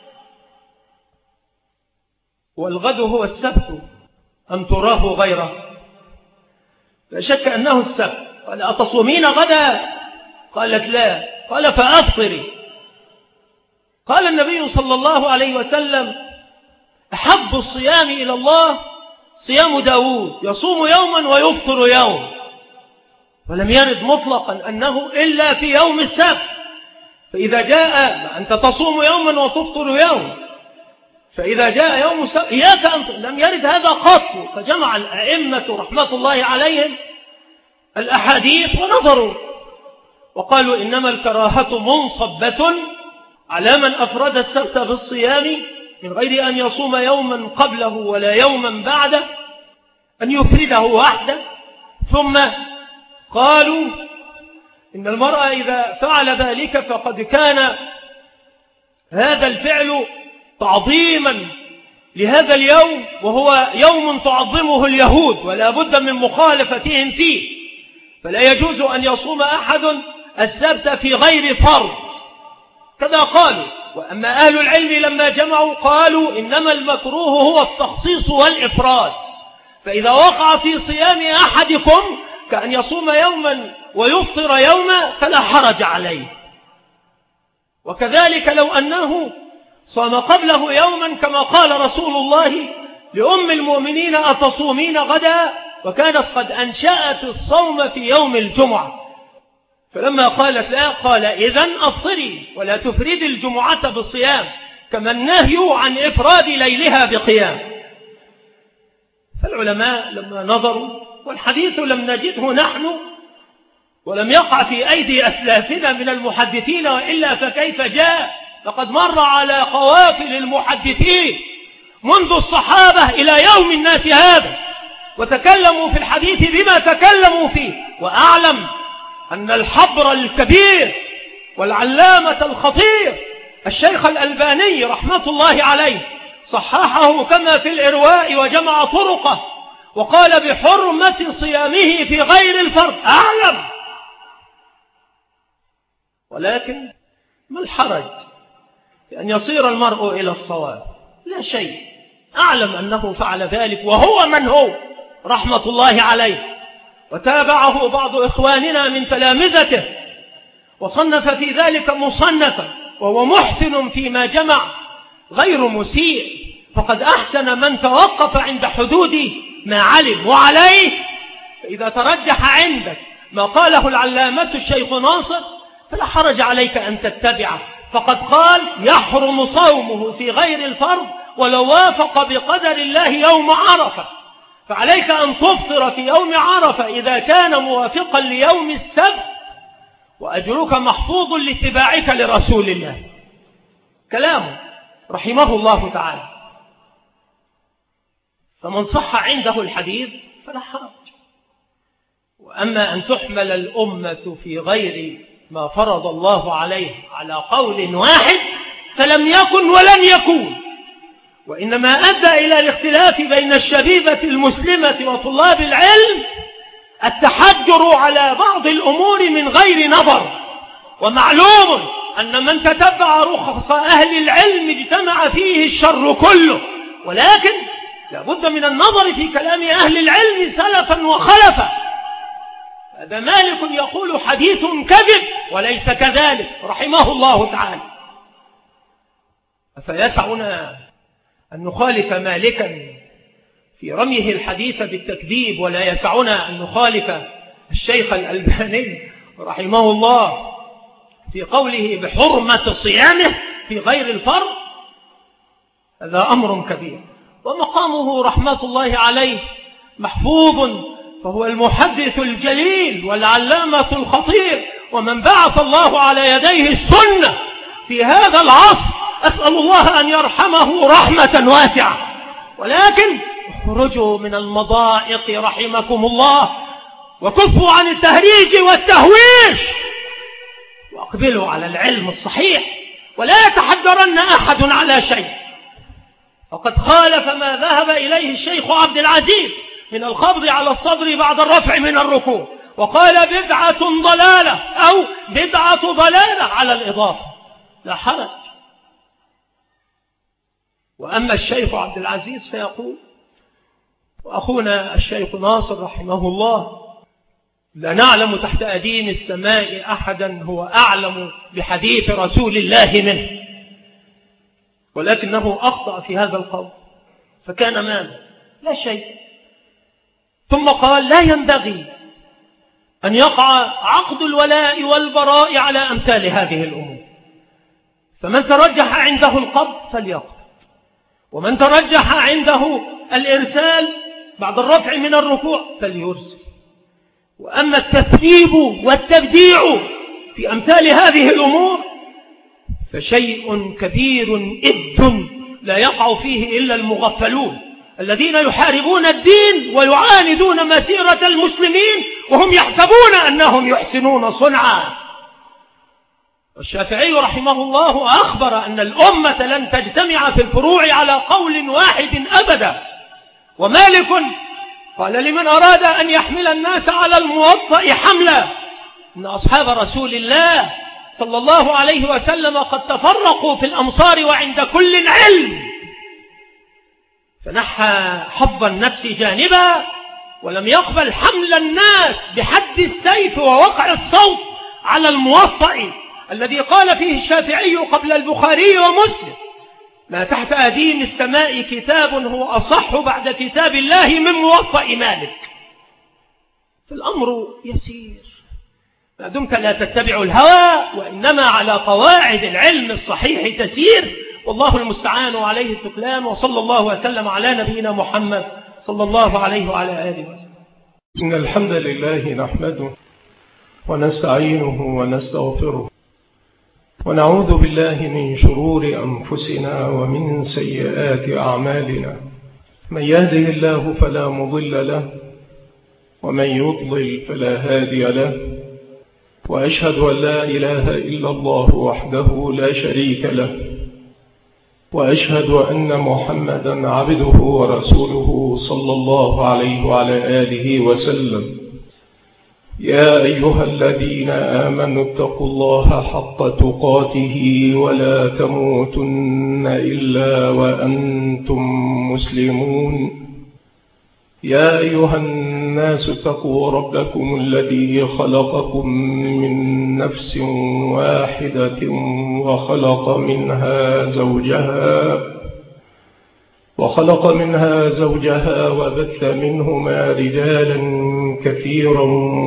والغد هو السبت أم تراه غيره؟ لا شك أنه السبت. قال أتصومين غدا؟ قالت لا. قال فأفطري. قال النبي صلى الله عليه وسلم أحب الصيام إلى الله صيام داود، يصوم يوما ويفطر يوم، ولم يرد مطلقا أنه إلا في يوم السبت. فإذا جاء أنت تصوم يوما وتفطر يوم، فإذا جاء يوم السبت إياك أن لم يرد هذا قط. فجمع الأئمة رحمة الله عليهم الأحاديث ونظروا وقالوا إنما الكراهة منصبة على من أفرد السبت بالصيام من غير أن يصوم يوما قبله ولا يوما بعده، أن يفرده وحده. ثم قالوا إن المرأة إذا فعل ذلك فقد كان هذا الفعل تعظيما لهذا اليوم، وهو يوم تعظمه اليهود ولا بد من مخالفتهم فيه، فلا يجوز أن يصوم أحد السبت في غير فرض كذا قالوا. وأما أهل العلم لما جمعوا قالوا إنما المكروه هو التخصيص والإفراد، فإذا وقع في صيام أحدكم كأن يصوم يوما ويفطر يوما فلا حرج عليه. وكذلك لو أنه صام قبله يوما كما قال رسول الله لأم المؤمنين أتصومين غدا، وكانت قد أنشأت الصوم في يوم الجمعة، فلما قالت لا قال إذن أفطري ولا تفرد الجمعة بالصيام، كما النهي عن إفراد ليلها بقيام. فالعلماء لما نظروا، والحديث لم نجده نحن ولم يقع في أيدي أسلافنا من المحدثين، وإلا فكيف جاء؟ لقد مر على قوافل المحدثين منذ الصحابة إلى يوم الناس هذا، وتكلموا في الحديث بما تكلموا فيه. وأعلم أن الحبر الكبير والعلامة الخطير الشيخ الألباني رحمة الله عليه صححه كما في الإرواء وجمع طرقه، وقال بحرمة صيامه في غير الفرض. أعلم، ولكن ما الحرج بأن يصير المرء إلى الصواب؟ لا شيء. أعلم أنه فعل ذلك وهو من هو رحمة الله عليه، وتابعه بعض إخواننا من تلامذته وصنف في ذلك مصنفا، وهو محسن فيما جمع غير مسيء، فقد أحسن من توقف عند حدود ما علم. وعليه فإذا ترجح عندك ما قاله العلامة الشيخ ناصر فلا حرج عليك أن تتبعه، فقد قال يحرم صومه في غير الفرض ولو وافق بقدر الله يوم عرفة، فعليك أن تفطر في يوم عرفة إذا كان موافقا ليوم السبت، وأجرك محفوظ لاتباعك لرسول الله. كلامه رحمه الله تعالى. فمن صح عنده الحديث فلا حرج. وأما أن تحمل الأمة في غير ما فرض الله عليه على قول واحد فلم يكن ولن يكون، وإنما أدى إلى الاختلاف بين الشبيبة المسلمة وطلاب العلم التحجر على بعض الأمور من غير نظر. ومعلوم أن من تتبع رخص أهل العلم اجتمع فيه الشر كله، ولكن لابد من النظر في كلام أهل العلم سلفا وخلفا. هذا مالك يقول حديث كذب وليس كذلك رحمه الله تعالى. فيسعنا أن نخالف مالكا في رميه الحديث بالتكذيب، ولا يسعنا أن نخالف الشيخ الألباني رحمه الله في قوله بحرمة صيامه في غير الفرض. هذا أمر كبير، ومقامه رحمة الله عليه محفوظ، فهو المحدث الجليل والعلامة الخطير، ومن بعث الله على يديه السنة في هذا العصر. أسأل الله أن يرحمه رحمة واسعة. ولكن اخرجوا من المضائق رحمكم الله، وكفوا عن التهريج والتهويش، وأقبلوا على العلم الصحيح، ولا يتحجرن أحد على شيء. فقد خالف ما ذهب إليه الشيخ عبد العزيز من الخفض على الصدر بعد الرفع من الركوع، وقال بدعة ضلالة أو بدعة ضلالة على الإضافة، لا حرج. وأما الشيخ عبد العزيز فيقول، وأخونا الشيخ ناصر رحمه الله: لا نعلم تحت أديم السماء أحدا هو أعلم بحديث رسول الله منه، ولكنه أخطأ في هذا القول فكان ماذا؟ لا شيء. ثم قال: لا ينبغي أن يقع عقد الولاء والبراء على أمثال هذه الأمور، فمن ترجح عنده القبض فليقبض، ومن ترجح عنده الإرسال بعد الرفع من الركوع فليرسل. وأما التثريب والتبديع في أمثال هذه الأمور فشيء كبير إد لا يقع فيه إلا المغفلون الذين يحاربون الدين ويعاندون مسيرة المسلمين وهم يحسبون أنهم يحسنون صنعا. الشافعي رحمه الله أخبر أن الأمة لن تجتمع في الفروع على قول واحد أبدا. ومالك قال لمن أراد أن يحمل الناس على الموطأ حملا: إن أصحاب رسول الله صلى الله عليه وسلم قد تفرقوا في الأمصار وعند كل علم، فنحى حظ النفس جانبا ولم يقبل حمل الناس بحد السيف ووقع الصوت على الموطأ الذي قال فيه الشافعي قبل البخاري ومسلم: ما تحت أديم السماء كتاب هو أصح بعد كتاب الله من موطأ مالك. فالأمر يسير ما دمت لا تتبع الهوى، وإنما على قواعد العلم الصحيح تسير، والله المستعان وعليه التكلان. وصلى الله وسلم على نبينا محمد صلى الله عليه وعلى آله وسلم. إن الحمد لله نحمده ونستعينه ونستغفره، ونعوذ بالله من شرور أنفسنا ومن سيئات أعمالنا. من يهده الله فلا مضل له، ومن يضلل فلا هادي له، وأشهد أن لا إله إلا الله وحده لا شريك له، وأشهد أن محمدا عبده ورسوله صلى الله عليه وعلى آله وسلم. يا أيها الذين آمنوا اتقوا الله حق تقاته ولا تموتن إلا وأنتم مسلمون. يا أيها الناس اتقوا ربكم الذي خلقكم من نفس واحدة وخلق منها زوجها وخلق منها زوجها وبث منهما رجالا كثيرا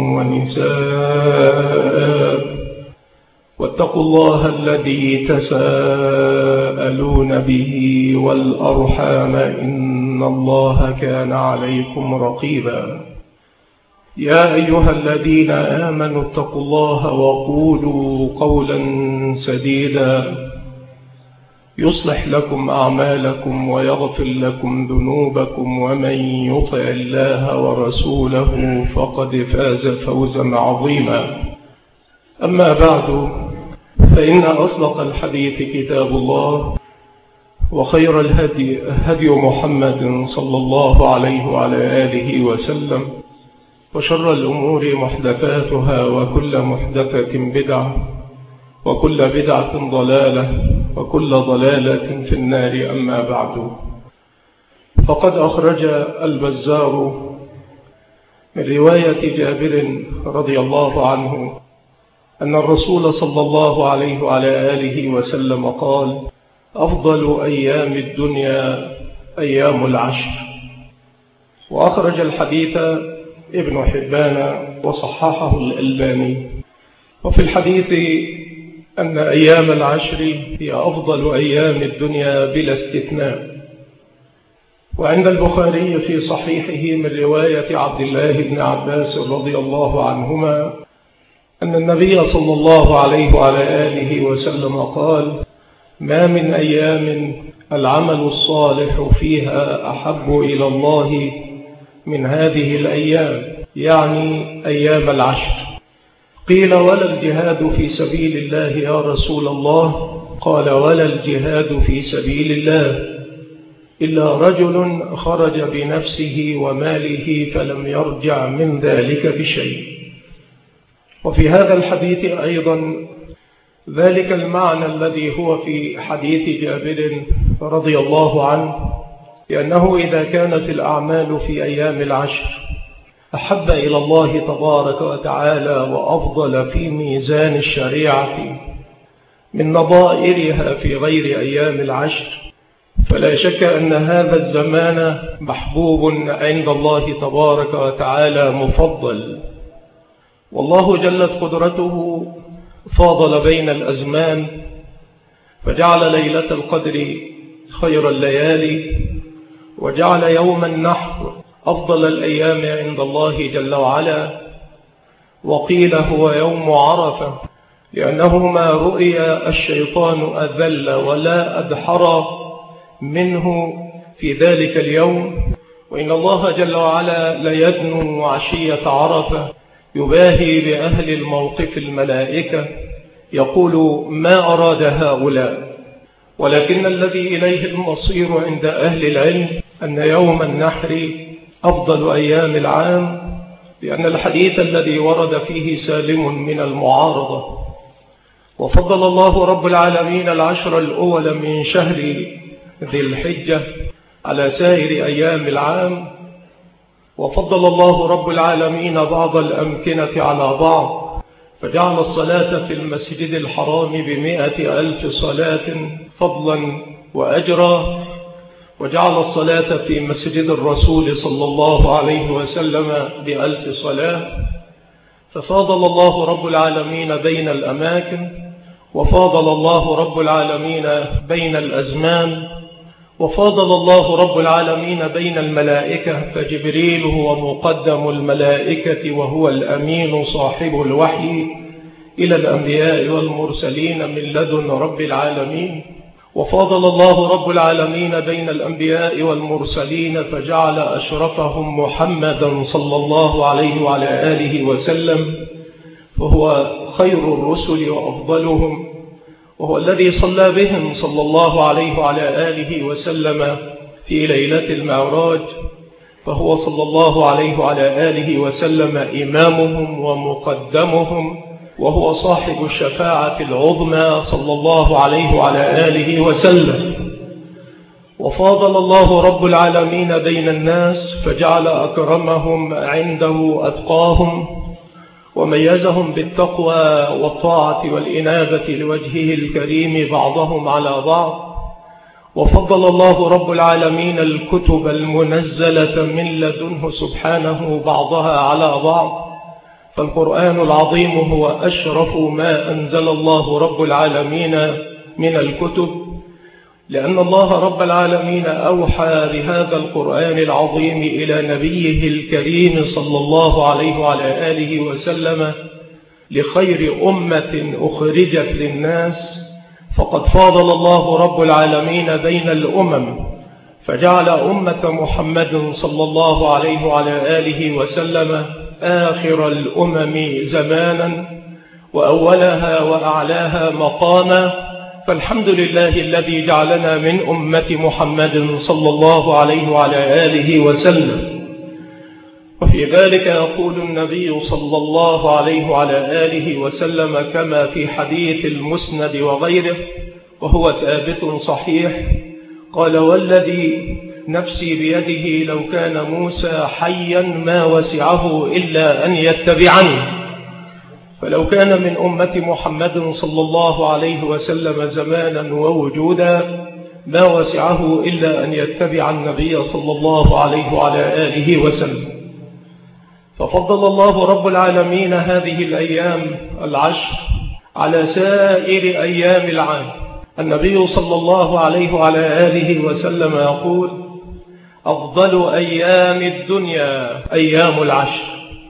ونساء. واتقوا الله الذي تساءلون به والأرحام إن الله كان عليكم رقيبا. يا أيها الذين آمنوا اتقوا الله وقولوا قولا سديدا يصلح لكم أعمالكم ويغفر لكم ذنوبكم، ومن يطع الله ورسوله فقد فاز فوزا عظيما. أما بعد، فإن أصدق الحديث كتاب الله، وخير الهدي هدي محمد صلى الله عليه وعلى آله وسلم، وشر الأمور محدثاتها، وكل محدثة بدعة، وكل بدعة ضلالة، وكل ضلالة في النار. أما بعد، فقد أخرج البزار من رواية جابر رضي الله عنه أن الرسول صلى الله عليه وعلى آله وسلم قال: أفضل أيام الدنيا أيام العشر. وأخرج الحديث ابن حبان وصححه الألباني. وفي الحديث أن أيام العشر هي أفضل أيام الدنيا بلا استثناء. وعند البخاري في صحيحه من رواية عبد الله بن عباس رضي الله عنهما أن النبي صلى الله عليه وعلى آله وسلم قال: ما من أيام العمل الصالح فيها أحب إلى الله من هذه الأيام، يعني أيام العشر. قيل: ولا الجهاد في سبيل الله يا رسول الله؟ قال: ولا الجهاد في سبيل الله إلا رجل خرج بنفسه وماله فلم يرجع من ذلك بشيء. وفي هذا الحديث أيضا ذلك المعنى الذي هو في حديث جابر رضي الله عنه، لأنه إذا كانت الأعمال في أيام العشر أحب إلى الله تبارك وتعالى وأفضل في ميزان الشريعة من نظائرها في غير أيام العشر، فلا شك أن هذا الزمان محبوب عند الله تبارك وتعالى مفضل. والله جلت قدرته فاضل بين الأزمان، فجعل ليلة القدر خير الليالي، وجعل يوم النحر أفضل الأيام عند الله جل وعلا. وقيل هو يوم عرفة، لأنه ما رؤي الشيطان أذل ولا أدحر منه في ذلك اليوم. وإن الله جل وعلا ليدنو عشية عرفة يباهي بأهل الموقف الملائكة، يقول: ما أراد هؤلاء؟ ولكن الذي إليه المصير عند أهل العلم أن يوم النحر أفضل أيام العام، لأن الحديث الذي ورد فيه سالم من المعارضة. وفضل الله رب العالمين العشر الأول من شهر ذي الحجة على سائر أيام العام، وفضل الله رب العالمين بعض الأمكنة على بعض، فجعل الصلاة في المسجد الحرام بمئة ألف صلاة فضلا وأجرا، وجعل الصلاة في مسجد الرسول صلى الله عليه وسلم بألف صلاة. ففاضل الله رب العالمين بين الأماكن، وفاضل الله رب العالمين بين الأزمان، وفاضل الله رب العالمين بين الملائكة، فجبريل هو مقدم الملائكة وهو الأمين صاحب الوحي إلى الأنبياء والمرسلين من لدن رب العالمين. وفاضل الله رب العالمين بين الأنبياء والمرسلين، فجعل أشرفهم محمدا صلى الله عليه وعلى آله وسلم، وهو خير الرسل وأفضلهم، وهو الذي صلى بهم صلى الله عليه وعلى آله وسلم في ليلة المعراج، فهو صلى الله عليه وعلى آله وسلم إمامهم ومقدمهم، وهو صاحب الشفاعة العظمى صلى الله عليه وعلى آله وسلم. وفاضل الله رب العالمين بين الناس، فجعل أكرمهم عنده أتقاهم، وميزهم بالتقوى والطاعة والإنابة لوجهه الكريم بعضهم على بعض. وفضل الله رب العالمين الكتب المنزلة من لدنه سبحانه بعضها على بعض، فالقرآن العظيم هو أشرف ما أنزل الله رب العالمين من الكتب، لأن الله رب العالمين أوحى بهذا القرآن العظيم إلى نبيه الكريم صلى الله عليه وعلى آله وسلم لخير أمة أخرجت للناس. فقد فاضل الله رب العالمين بين الأمم، فجعل أمة محمد صلى الله عليه وعلى آله وسلم آخر الأمم زمانا، وأولها وأعلاها مقاما، فالحمد لله الذي جعلنا من أمة محمد صلى الله عليه وعلى آله وسلم. وفي ذلك يقول النبي صلى الله عليه وعلى آله وسلم كما في حديث المسند وغيره وهو ثابت صحيح، قال: والذي نفسي بيده لو كان موسى حيا ما وسعه إلا أن يتبعني. فلو كان من أمة محمد صلى الله عليه وسلم زمانا ووجودا ما وسعه إلا أن يتبع النبي صلى الله عليه وعلى آله وسلم. ففضل الله رب العالمين هذه الأيام العشر على سائر أيام العام. النبي صلى الله عليه وعلى آله وسلم يقول: أفضل أيام الدنيا أيام العشر.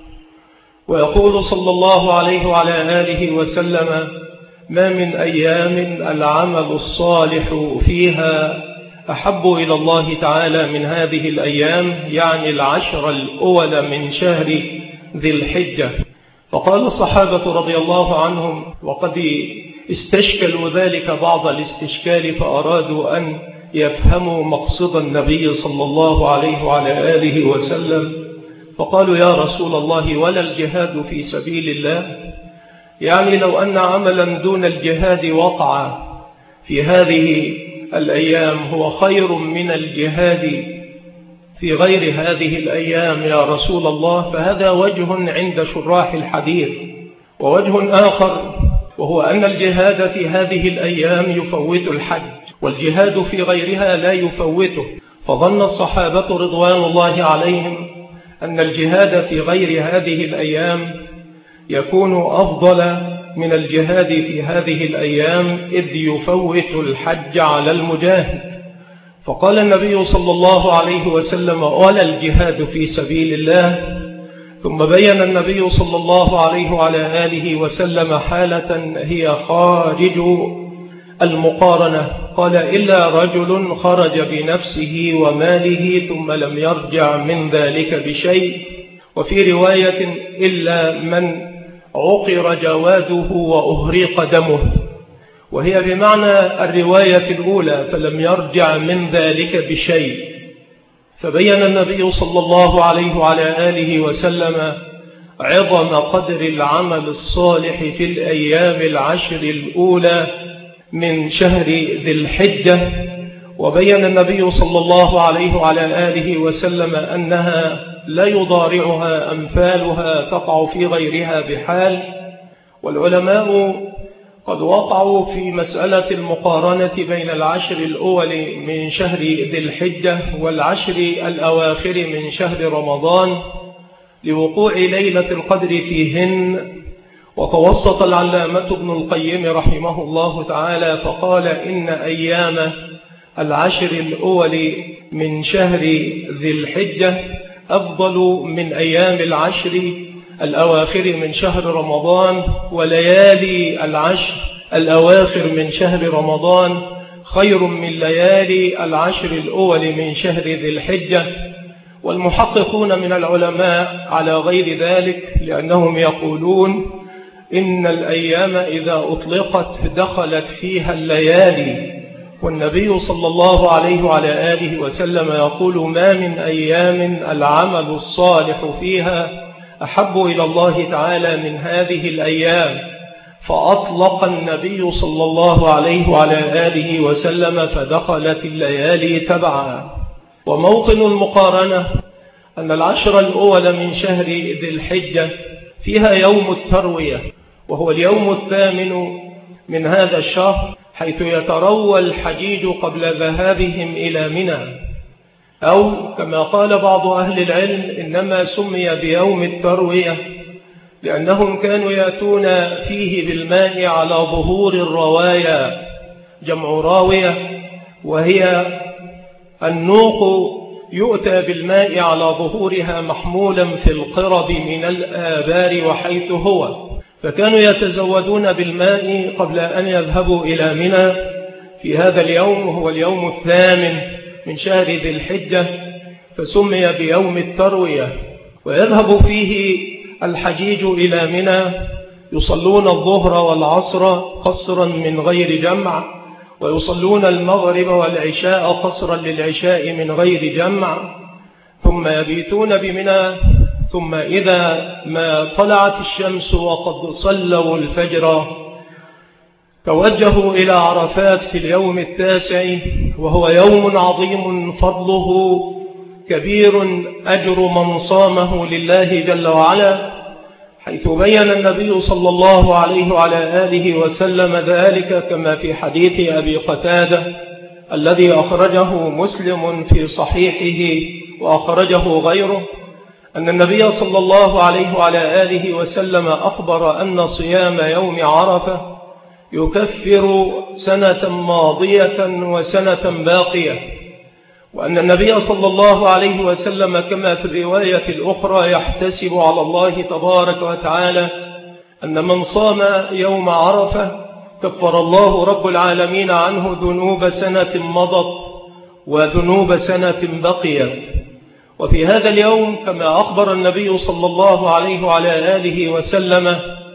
ويقول صلى الله عليه وعلى آله وسلم: ما من أيام العمل الصالح فيها أحب إلى الله تعالى من هذه الأيام، يعني العشر الأول من شهر ذي الحجة. فقال الصحابة رضي الله عنهم، وقد استشكلوا ذلك بعض الاستشكال فأرادوا أن يفهموا مقصد النبي صلى الله عليه وعلى آله وسلم، فقالوا: يا رسول الله، ولا الجهاد في سبيل الله؟ يعني لو أن عملا دون الجهاد وقع في هذه الأيام هو خير من الجهاد في غير هذه الأيام يا رسول الله. فهذا وجه عند شراح الحديث. ووجه آخر وهو أن الجهاد في هذه الأيام يفوت الحج، والجهاد في غيرها لا يفوته. فظن الصحابة رضوان الله عليهم أن الجهاد في غير هذه الأيام يكون أفضل من الجهاد في هذه الأيام، إذ يفوت الحج على المجاهد. فقال النبي صلى الله عليه وسلم: ولا الجهاد في سبيل الله. ثم بين النبي صلى الله عليه وعلى آله وسلم حالة هي خارج المقارنة، قال: إلا رجل خرج بنفسه وماله ثم لم يرجع من ذلك بشيء. وفي رواية: إلا من عقر جواده وأهريق دمه، وهي بمعنى الرواية الأولى: فلم يرجع من ذلك بشيء. فبين النبي صلى الله عليه وعلى آله وسلم عظم قدر العمل الصالح في الأيام العشر الأولى من شهر ذي الحجة. وبين النبي صلى الله عليه وعلى آله وسلم أنها لا يضارعها أمثالها تقع في غيرها بحال. والعلماء قد وقعوا في مسألة المقارنة بين العشر الأول من شهر ذي الحجة والعشر الأواخر من شهر رمضان لوقوع ليلة القدر فيهن. وتوسط العلامة ابن القيم رحمه الله تعالى فقال: إن أيام العشر الأول من شهر ذي الحجة أفضل من أيام العشر الأواخر من شهر رمضان، وليالي العشر الأواخر من شهر رمضان خير من ليالي العشر الأول من شهر ذي الحجة. والمحققون من العلماء على غير ذلك، لأنهم يقولون إن الأيام إذا أطلقت دخلت فيها الليالي، والنبي صلى الله عليه وعلى آله وسلم يقول: ما من أيام العمل الصالح فيها أحب إلى الله تعالى من هذه الأيام. فأطلق النبي صلى الله عليه وعلى آله وسلم فدخلت الليالي تبعا. وموطن المقارنة أن العشر الأول من شهر ذي الحجة فيها يوم التروية، وهو اليوم الثامن من هذا الشهر، حيث يتروى الحجيج قبل ذهابهم إلى منى، أو كما قال بعض أهل العلم إنما سمي بيوم التروية لأنهم كانوا يأتون فيه بالماء على ظهور الروايا، جمع راوية، وهي النوق يؤتى بالماء على ظهورها محمولا في القرب من الآبار وحيث هو، فكانوا يتزودون بالماء قبل أن يذهبوا إلى منى في هذا اليوم، وهو اليوم الثامن من شهر ذي الحجة، فسمي بيوم التروية. ويذهب فيه الحجيج إلى منى يصلون الظهر والعصر قصرا من غير جمع، ويصلون المغرب والعشاء قصرا للعشاء من غير جمع، ثم يبيتون بمنى، ثم إذا ما طلعت الشمس وقد صلوا الفجر توجهوا إلى عرفات في اليوم التاسع، وهو يوم عظيم فضله كبير أجر من صامه لله جل وعلا، حيث بين النبي صلى الله عليه وعلى آله وسلم ذلك كما في حديث أبي قتادة الذي أخرجه مسلم في صحيحه وأخرجه غيره، أن النبي صلى الله عليه وعلى آله وسلم أخبر أن صيام يوم عرفة يكفر سنة ماضية وسنة باقية، وأن النبي صلى الله عليه وسلم كما في الرواية الأخرى يحتسب على الله تبارك وتعالى أن من صام يوم عرفة كفر الله رب العالمين عنه ذنوب سنة مضت وذنوب سنة بقيت. وفي هذا اليوم كما أخبر النبي صلى الله عليه وعلى آله وسلم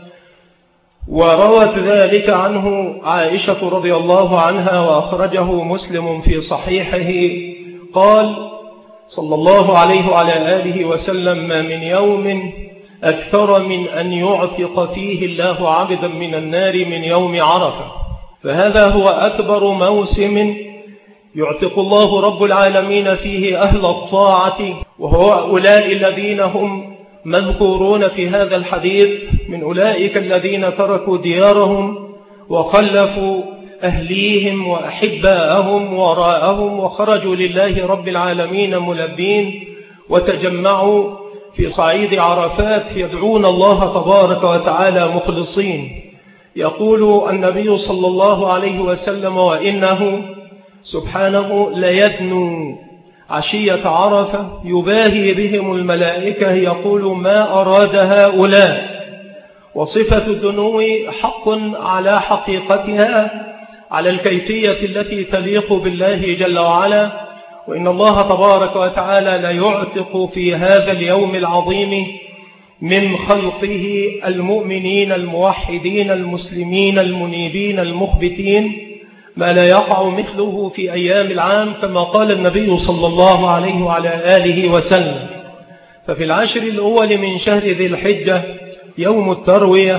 وروت ذلك عنه عائشة رضي الله عنها وأخرجه مسلم في صحيحه، قال صلى الله عليه وعلى آله وسلم: ما من يوم أكثر من أن يعتق فيه الله عبدا من النار من يوم عرفة، فهذا هو أكبر موسم يعتق الله رب العالمين فيه أهل الطاعة، وهو أولئك الذين هم مذكورون في هذا الحديث من أولئك الذين تركوا ديارهم وخلفوا أهليهم وأحباءهم وراءهم وخرجوا لله رب العالمين ملبين وتجمعوا في صعيد عرفات يدعون الله تبارك وتعالى مخلصين. يقول النبي صلى الله عليه وسلم: وإنه سبحانه ليدنو عشية عرفة يباهي بهم الملائكة يقول: ما أراد هؤلاء. وصفة الدنو حق على حقيقتها على الكيفية التي تليق بالله جل وعلا، وإن الله تبارك وتعالى لا يعتق في هذا اليوم العظيم من خلقه المؤمنين الموحدين المسلمين المنيبين المخبتين ما لا يقع مثله في أيام العام، كما قال النبي صلى الله عليه وعلى آله وسلم. ففي العشر الأول من شهر ذي الحجة يوم التروية،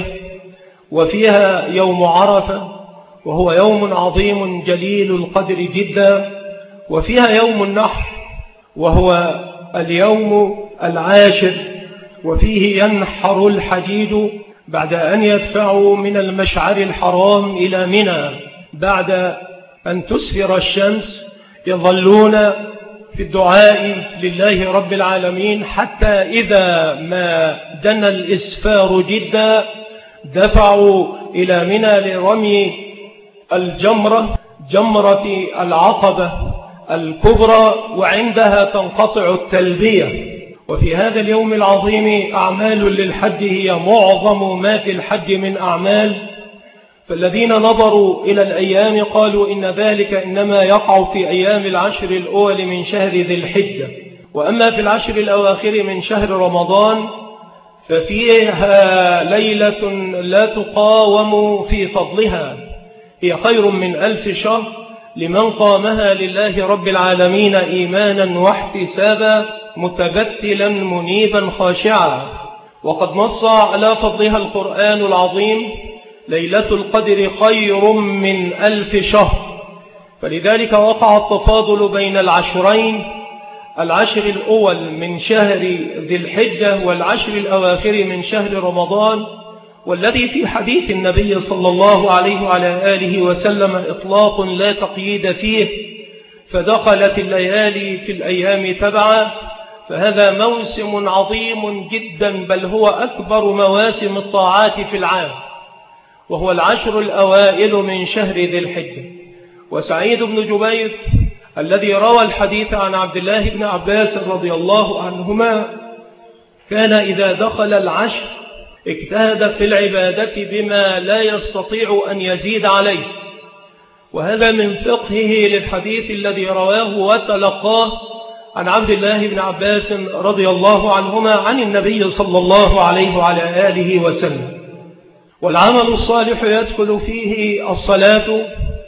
وفيها يوم عرفة وهو يوم عظيم جليل القدر جدا، وفيها يوم النحر وهو اليوم العاشر، وفيه ينحر الحجيج بعد أن يدفعوا من المشعر الحرام إلى منى بعد أن تسفر الشمس، يظلون في الدعاء لله رب العالمين حتى إذا ما دنا الإسفار جدا دفعوا إلى منى لرمي الجمرة جمرة العقبة الكبرى، وعندها تنقطع التلبية. وفي هذا اليوم العظيم أعمال للحج هي معظم ما في الحج من أعمال، فالذين نظروا إلى الأيام قالوا إن ذلك إنما يقع في أيام العشر الأول من شهر ذي الحجة، وأما في العشر الأواخر من شهر رمضان ففيها ليلة لا تقاوم في فضلها، هي خير من ألف شهر لمن قامها لله رب العالمين إيمانا واحتسابا متبتلا منيبا خاشعا. وقد نص على فضلها القرآن العظيم: ليلة القدر خير من ألف شهر. فلذلك وقع التفاضل بين العشرين، العشر الأول من شهر ذي الحجة والعشر الأواخر من شهر رمضان، والذي في حديث النبي صلى الله عليه وعلى آله وسلم إطلاق لا تقييد فيه، فدخلت الليالي في الأيام تبعا، فهذا موسم عظيم جدا، بل هو أكبر مواسم الطاعات في العام، وهو العشر الأوائل من شهر ذي الحجة. وسعيد بن جبير الذي روى الحديث عن عبد الله بن عباس رضي الله عنهما كان إذا دخل العشر اجتهد في العبادة بما لا يستطيع أن يزيد عليه، وهذا من فقهه للحديث الذي رواه وتلقاه عن عبد الله بن عباس رضي الله عنهما عن النبي صلى الله عليه وعلى آله وسلم. والعمل الصالح يدخل فيه الصلاة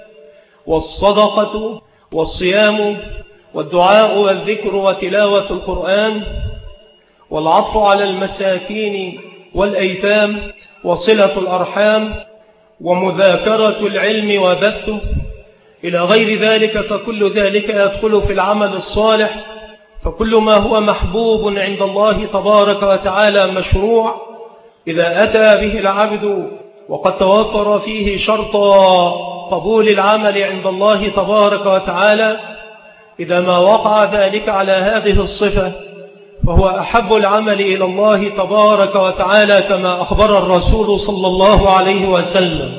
والصدقة والصيام والدعاء والذكر وتلاوة القرآن والعطف على المساكين والأيتام وصلة الأرحام ومذاكرة العلم وبثه إلى غير ذلك، فكل ذلك يدخل في العمل الصالح. فكل ما هو محبوب عند الله تبارك وتعالى مشروع إذا أتى به العبد وقد توفر فيه شرط قبول العمل عند الله تبارك وتعالى، إذا ما وقع ذلك على هذه الصفة فهو أحب العمل إلى الله تبارك وتعالى كما أخبر الرسول صلى الله عليه وسلم.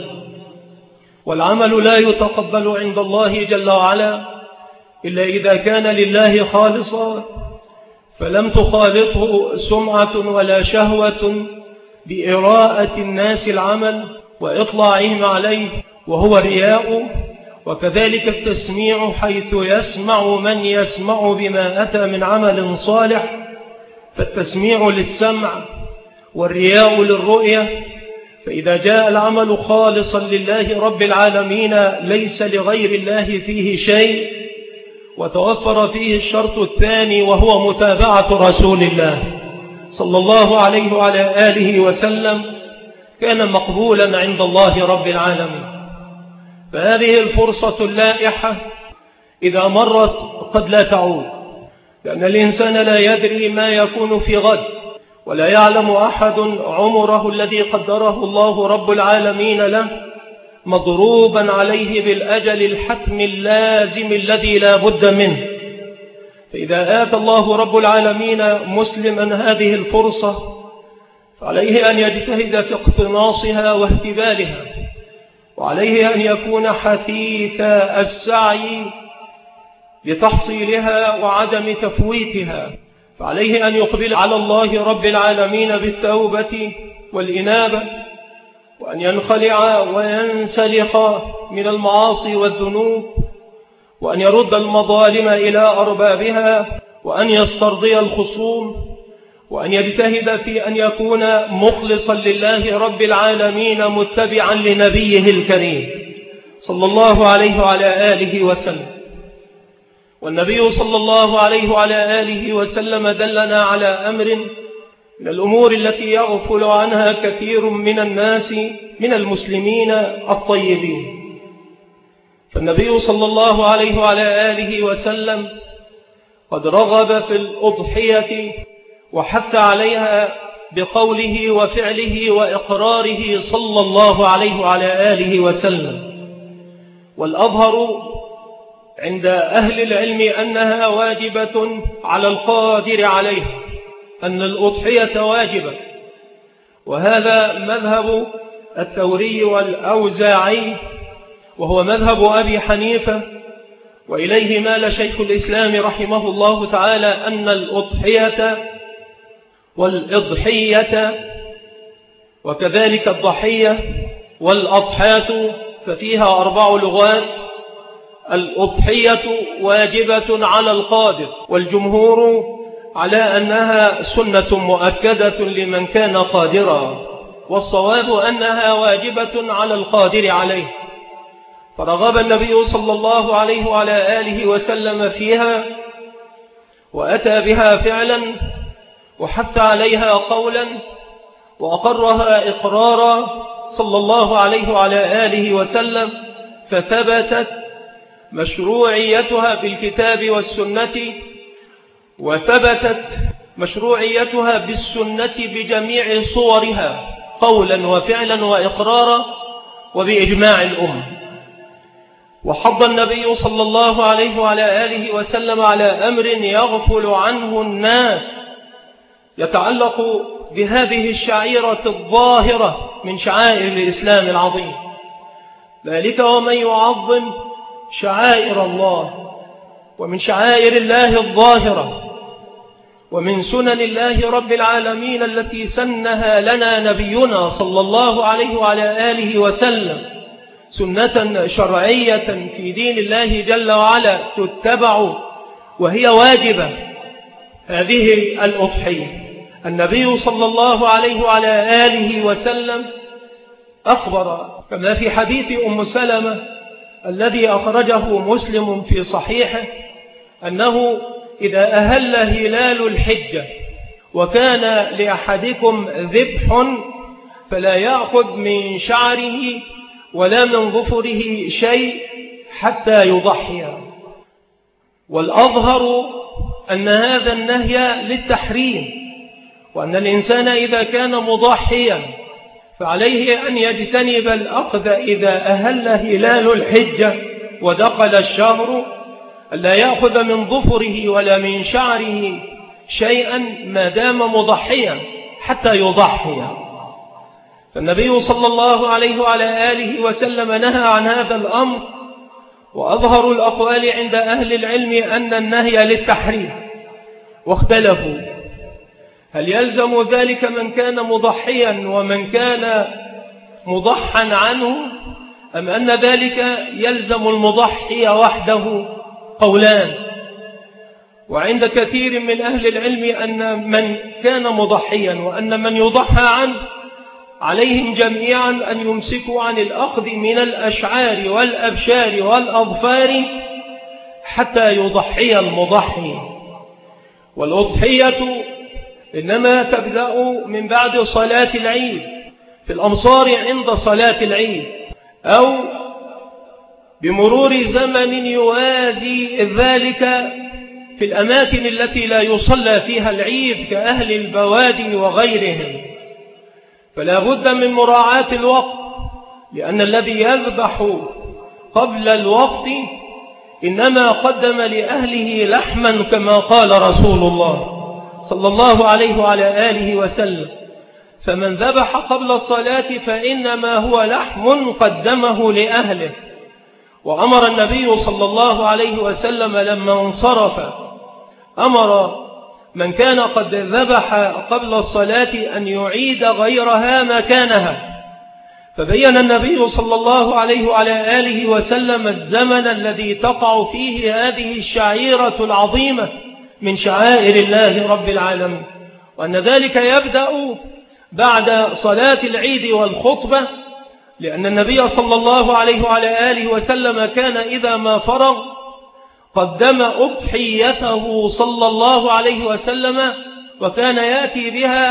والعمل لا يتقبل عند الله جل وعلا إلا إذا كان لله خالصا، فلم تخالطه سمعة ولا شهوة بإراءة الناس العمل وإطلاعهم عليه وهو الرياء. وكذلك التسميع حيث يسمع من يسمع بما أتى من عمل صالح، فالتسميع للسمع والرياء للرؤية. فإذا جاء العمل خالصا لله رب العالمين ليس لغير الله فيه شيء، وتوفر فيه الشرط الثاني وهو متابعة رسول الله صلى الله عليه وعلى آله وسلم، كان مقبولا عند الله رب العالمين. فهذه الفرصة اللائحة إذا مرت قد لا تعود، لأن الإنسان لا يدري ما يكون في غد، ولا يعلم أحد عمره الذي قدره الله رب العالمين له مضروبا عليه بالأجل الحتم اللازم الذي لا بد منه. فإذا آتى الله رب العالمين مسلما هذه الفرصة فعليه أن يجتهد في اقتناصها واهتبالها، وعليه أن يكون حثيث السعي لتحصيلها وعدم تفويتها. فعليه أن يقبل على الله رب العالمين بالتوبة والإنابة، وأن ينخلع وينسلخ من المعاصي والذنوب، وأن يرد المظالم إلى أربابها، وأن يسترضي الخصوم، وأن يجتهد في أن يكون مخلصا لله رب العالمين متبعا لنبيه الكريم صلى الله عليه وعلى آله وسلم. والنبي صلى الله عليه وعلى آله وسلم دلنا على أمر من الأمور التي يغفل عنها كثير من الناس من المسلمين الطيبين. فالنبي صلى الله عليه وعلى آله وسلم قد رغب في الأضحية وحث عليها بقوله وفعله وإقراره صلى الله عليه وعلى آله وسلم. والأظهر عند أهل العلم أنها واجبة على القادر عليه، أن الأضحية واجبة، وهذا مذهب الثوري والأوزاعي، وهو مذهب أبي حنيفة، وإليه مال شيخ الإسلام رحمه الله تعالى أن الأضحية والإضحية وكذلك الضحية والأضحاة ففيها أربع لغات. الأضحية واجبة على القادر، والجمهور على أنها سنة مؤكدة لمن كان قادرا، والصواب أنها واجبة على القادر عليه. فرغب النبي صلى الله عليه وعلى آله وسلم فيها، وأتى بها فعلا، وحث عليها قولا، وأقرها إقرارا صلى الله عليه وعلى آله وسلم، فثبتت مشروعيتها بالكتاب والسنة، وثبتت مشروعيتها بالسنة بجميع صورها قولا وفعلا وإقرارا وبإجماع الأمة. وحض النبي صلى الله عليه وعلى آله وسلم على أمر يغفل عنه الناس يتعلق بهذه الشعيرة الظاهرة من شعائر الإسلام العظيم، ذلك ومن يعظم شعائر الله. ومن شعائر الله الظاهرة ومن سنن الله رب العالمين التي سنها لنا نبينا صلى الله عليه وعلى آله وسلم سنة شرعية في دين الله جل وعلا تتبع وهي واجبة، هذه الأضحية. النبي صلى الله عليه وعلى آله وسلم أخبر كما في حديث أم سلمة الذي أخرجه مسلم في صحيحه أنه إذا أهل هلال الحجة وكان لأحدكم ذبح فلا يأخذ من شعره ولا من ظفره شيء حتى يضحي. والأظهر أن هذا النهي للتحريم، وأن الإنسان إذا كان مضحيا فعليه أن يجتنب الأخذ إذا أهل هلال الحجة ودخل الشهر، ألا يأخذ من ظفره ولا من شعره شيئا ما دام مضحيا حتى يضحي. فالنبي صلى الله عليه وعلى آله وسلم نهى عن هذا الأمر، وأظهر الأقوال عند أهل العلم أن النهي للتحريم، واختلفوا هل يلزم ذلك من كان مضحيا ومن كان مضحا عنه، أم أن ذلك يلزم المضحي وحده؟ قولان. وعند كثير من أهل العلم أن من كان مضحيا وأن من يضحى عنه عليهم جميعا أن يمسكوا عن الأخذ من الأشعار والأبشار والأظفار حتى يضحي المضحي. والأضحية إنما تبدأ من بعد صلاة العيد في الأمصار عند صلاة العيد، أو بمرور زمن يوازي ذلك في الأماكن التي لا يصلى فيها العيد كأهل البوادي وغيرهم. فلا بد من مراعاة الوقت، لأن الذي يذبح قبل الوقت إنما قدم لأهله لحما كما قال رسول الله صلى الله عليه وعلى آله وسلم. فمن ذبح قبل الصلاة فإنما هو لحم قدمه لأهله. وأمر النبي صلى الله عليه وسلم لما انصرف أمر من كان قد ذبح قبل الصلاة أن يعيد غيرها مكانها. فبين النبي صلى الله عليه وعلى آله وسلم الزمن الذي تقع فيه هذه الشعيرة العظيمة من شعائر الله رب العالمين، وأن ذلك يبدأ بعد صلاة العيد والخطبة، لأن النبي صلى الله عليه وعلى آله وسلم كان إذا ما فرغ قدم أضحيته صلى الله عليه وسلم، وكان يأتي بها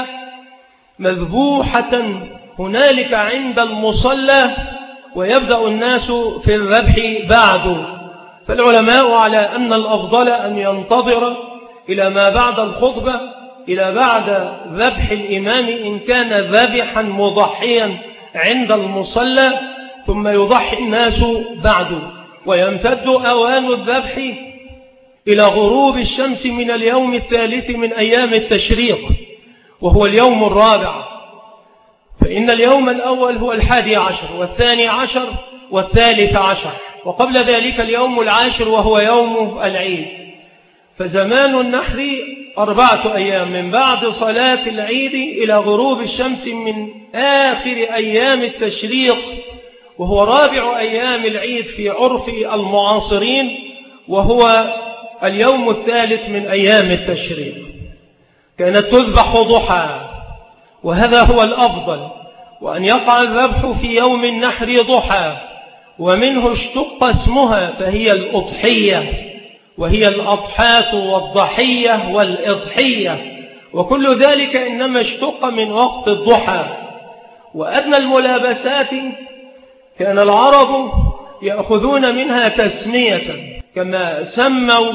مذبوحة هنالك عند المصلى، ويبدأ الناس في الذبح بعد. فالعلماء على أن الأفضل أن ينتظر إلى ما بعد الخطبة، إلى بعد ذبح الإمام إن كان ذبحا مضحيا عند المصلى، ثم يضحي الناس بعد، ويمتد أوان الذبح إلى غروب الشمس من اليوم الثالث من أيام التشريق، وهو اليوم الرابع. فإن اليوم الأول هو الحادي عشر والثاني عشر والثالث عشر، وقبل ذلك اليوم العاشر وهو يوم العيد. فزمان النحر أربعة أيام من بعد صلاة العيد إلى غروب الشمس من آخر أيام التشريق، وهو رابع أيام العيد في عرف المعاصرين، وهو اليوم الثالث من أيام التشريق. كانت تذبح ضحى، وهذا هو الأفضل، وأن يقع الذبح في يوم النحر ضحى، ومنه اشتق اسمها فهي الأضحية، وهي الأضحاة والضحية والإضحية، وكل ذلك إنما اشتق من وقت الضحى. وأدنى الملابسات كان العرب يأخذون منها تسمية، كما سموا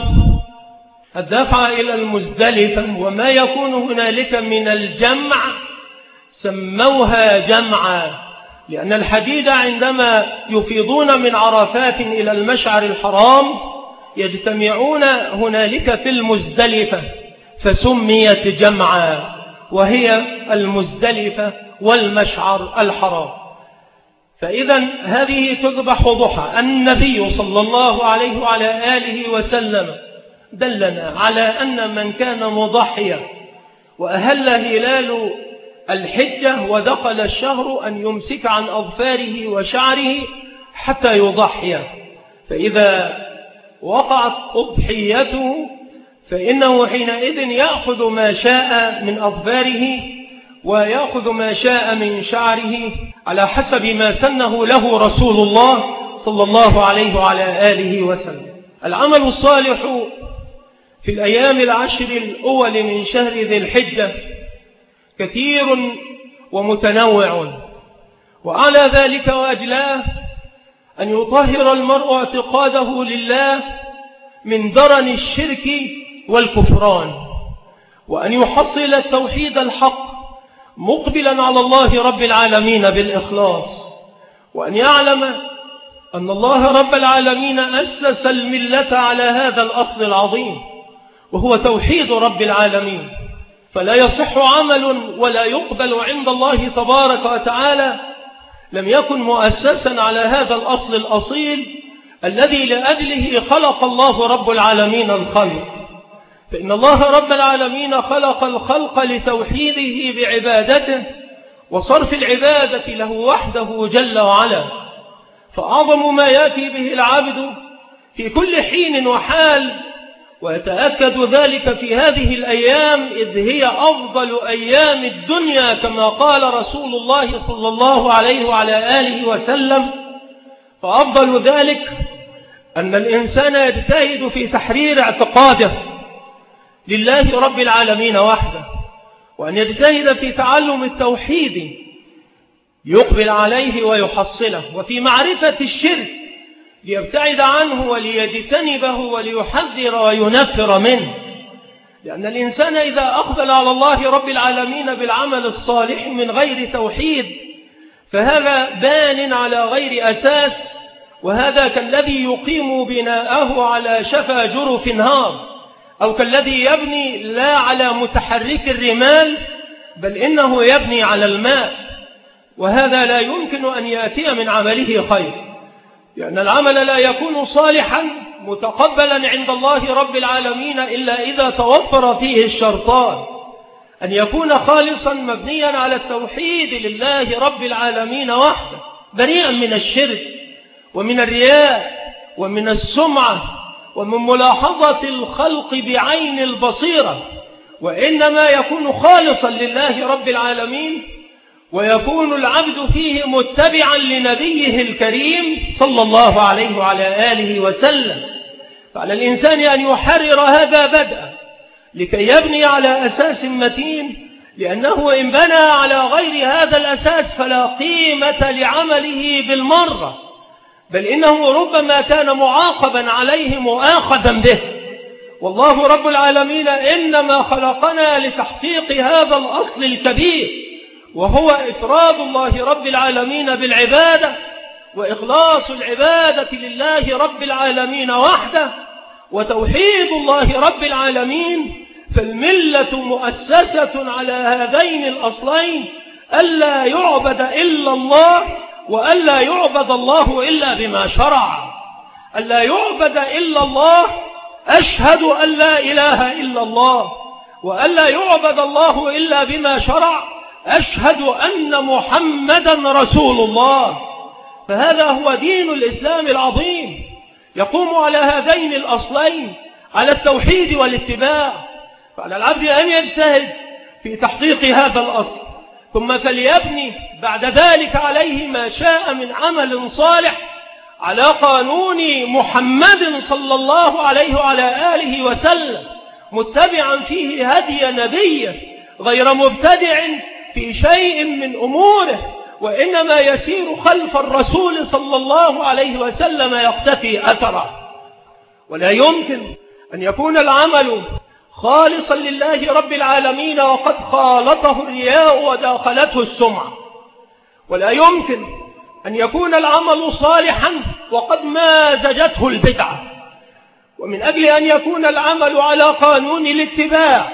الدفع إلى المزدلفة وما يكون هنالك من الجمع سموها جمعا، لأن الحديد عندما يفيضون من عرفات إلى المشعر الحرام يجتمعون هنالك في المزدلفة، فسميت جمعا، وهي المزدلفة والمشعر الحرام. فإذا هذه تذبح ضحى. النبي صلى الله عليه وعلى آله وسلم دلنا على أن من كان مضحيا وأهل هلال الحجة ودخل الشهر أن يمسك عن أظفاره وشعره حتى يضحي. فإذا وقعت أضحيته فإنه حينئذ يأخذ ما شاء من أظفاره ويأخذ ما شاء من شعره على حسب ما سنه له رسول الله صلى الله عليه وعلى آله وسلم. العمل الصالح في الأيام العشر الأول من شهر ذي الحجة كثير ومتنوع، وعلى ذلك وأجلاه أن يطهر المرء اعتقاده لله من درن الشرك والكفران، وأن يحصل التوحيد الحق مقبلا على الله رب العالمين بالإخلاص، وأن يعلم أن الله رب العالمين أسس الملة على هذا الأصل العظيم وهو توحيد رب العالمين، فلا يصح عمل ولا يقبل عند الله تبارك وتعالى لم يكن مؤسسا على هذا الأصل الأصيل الذي لأجله خلق الله رب العالمين الخلق. فإن الله رب العالمين خلق الخلق لتوحيده بعبادته وصرف العبادة له وحده جل وعلا، فأعظم ما يأتي به العبد في كل حين وحال، ويتأكد ذلك في هذه الأيام إذ هي أفضل أيام الدنيا كما قال رسول الله صلى الله عليه وعلى آله وسلم. فأفضل ذلك أن الإنسان يجتهد في تحرير اعتقاده لله رب العالمين وحده، وأن يجتهد في تعلم التوحيد يقبل عليه ويحصله، وفي معرفة الشرك ليبتعد عنه وليجتنبه وليحذر وينفر منه. لأن الإنسان إذا أقبل على الله رب العالمين بالعمل الصالح من غير توحيد فهذا بان على غير أساس، وهذا كالذي يقيم بناءه على شفا جرف نهار، أو كالذي يبني لا على متحرك الرمال بل إنه يبني على الماء، وهذا لا يمكن أن يأتي من عمله خير، لأن العمل لا يكون صالحا متقبلا عند الله رب العالمين إلا إذا توفر فيه الشرطان: أن يكون خالصا مبنيا على التوحيد لله رب العالمين وحده، بريئا من الشرك ومن الرياء ومن السمعة ومن ملاحظة الخلق بعين البصيرة، وإنما يكون خالصا لله رب العالمين، ويكون العبد فيه متبعا لنبيه الكريم صلى الله عليه وعلى آله وسلم. فعلى الإنسان أن يحرر هذا بدءا لكي يبني على أساس متين، لأنه إن بنى على غير هذا الأساس فلا قيمة لعمله بالمرة، بل إنه ربما كان معاقبا عليه مؤاخذا به. والله رب العالمين إنما خلقنا لتحقيق هذا الأصل الكبير، وهو إفراد الله رب العالمين بالعبادة وإخلاص العبادة لله رب العالمين وحده وتوحيد الله رب العالمين. فالملة مؤسسة على هذين الأصلين: ألا يعبد إلا الله، وألا يعبد الله إلا بما شرع. ألا يعبد إلا الله، أشهد أن لا إله إلا الله، وألا يعبد الله إلا بما شرع، أشهد أن محمدا رسول الله. فهذا هو دين الإسلام العظيم، يقوم على هذين الأصلين، على التوحيد والاتباع. فعلى العبد أن يجتهد في تحقيق هذا الأصل، ثم فليبني بعد ذلك عليه ما شاء من عمل صالح على قانون محمد صلى الله عليه وعلى آله وسلم، متبعا فيه هدي نبيه، غير مبتدع في شيء من أموره، وإنما يسير خلف الرسول صلى الله عليه وسلم يقتفي أثره. ولا يمكن أن يكون العمل خالصا لله رب العالمين وقد خالطه الرياء وداخلته السمعة، ولا يمكن أن يكون العمل صالحا وقد مازجته البدعة. ومن أجل أن يكون العمل على قانون الاتباع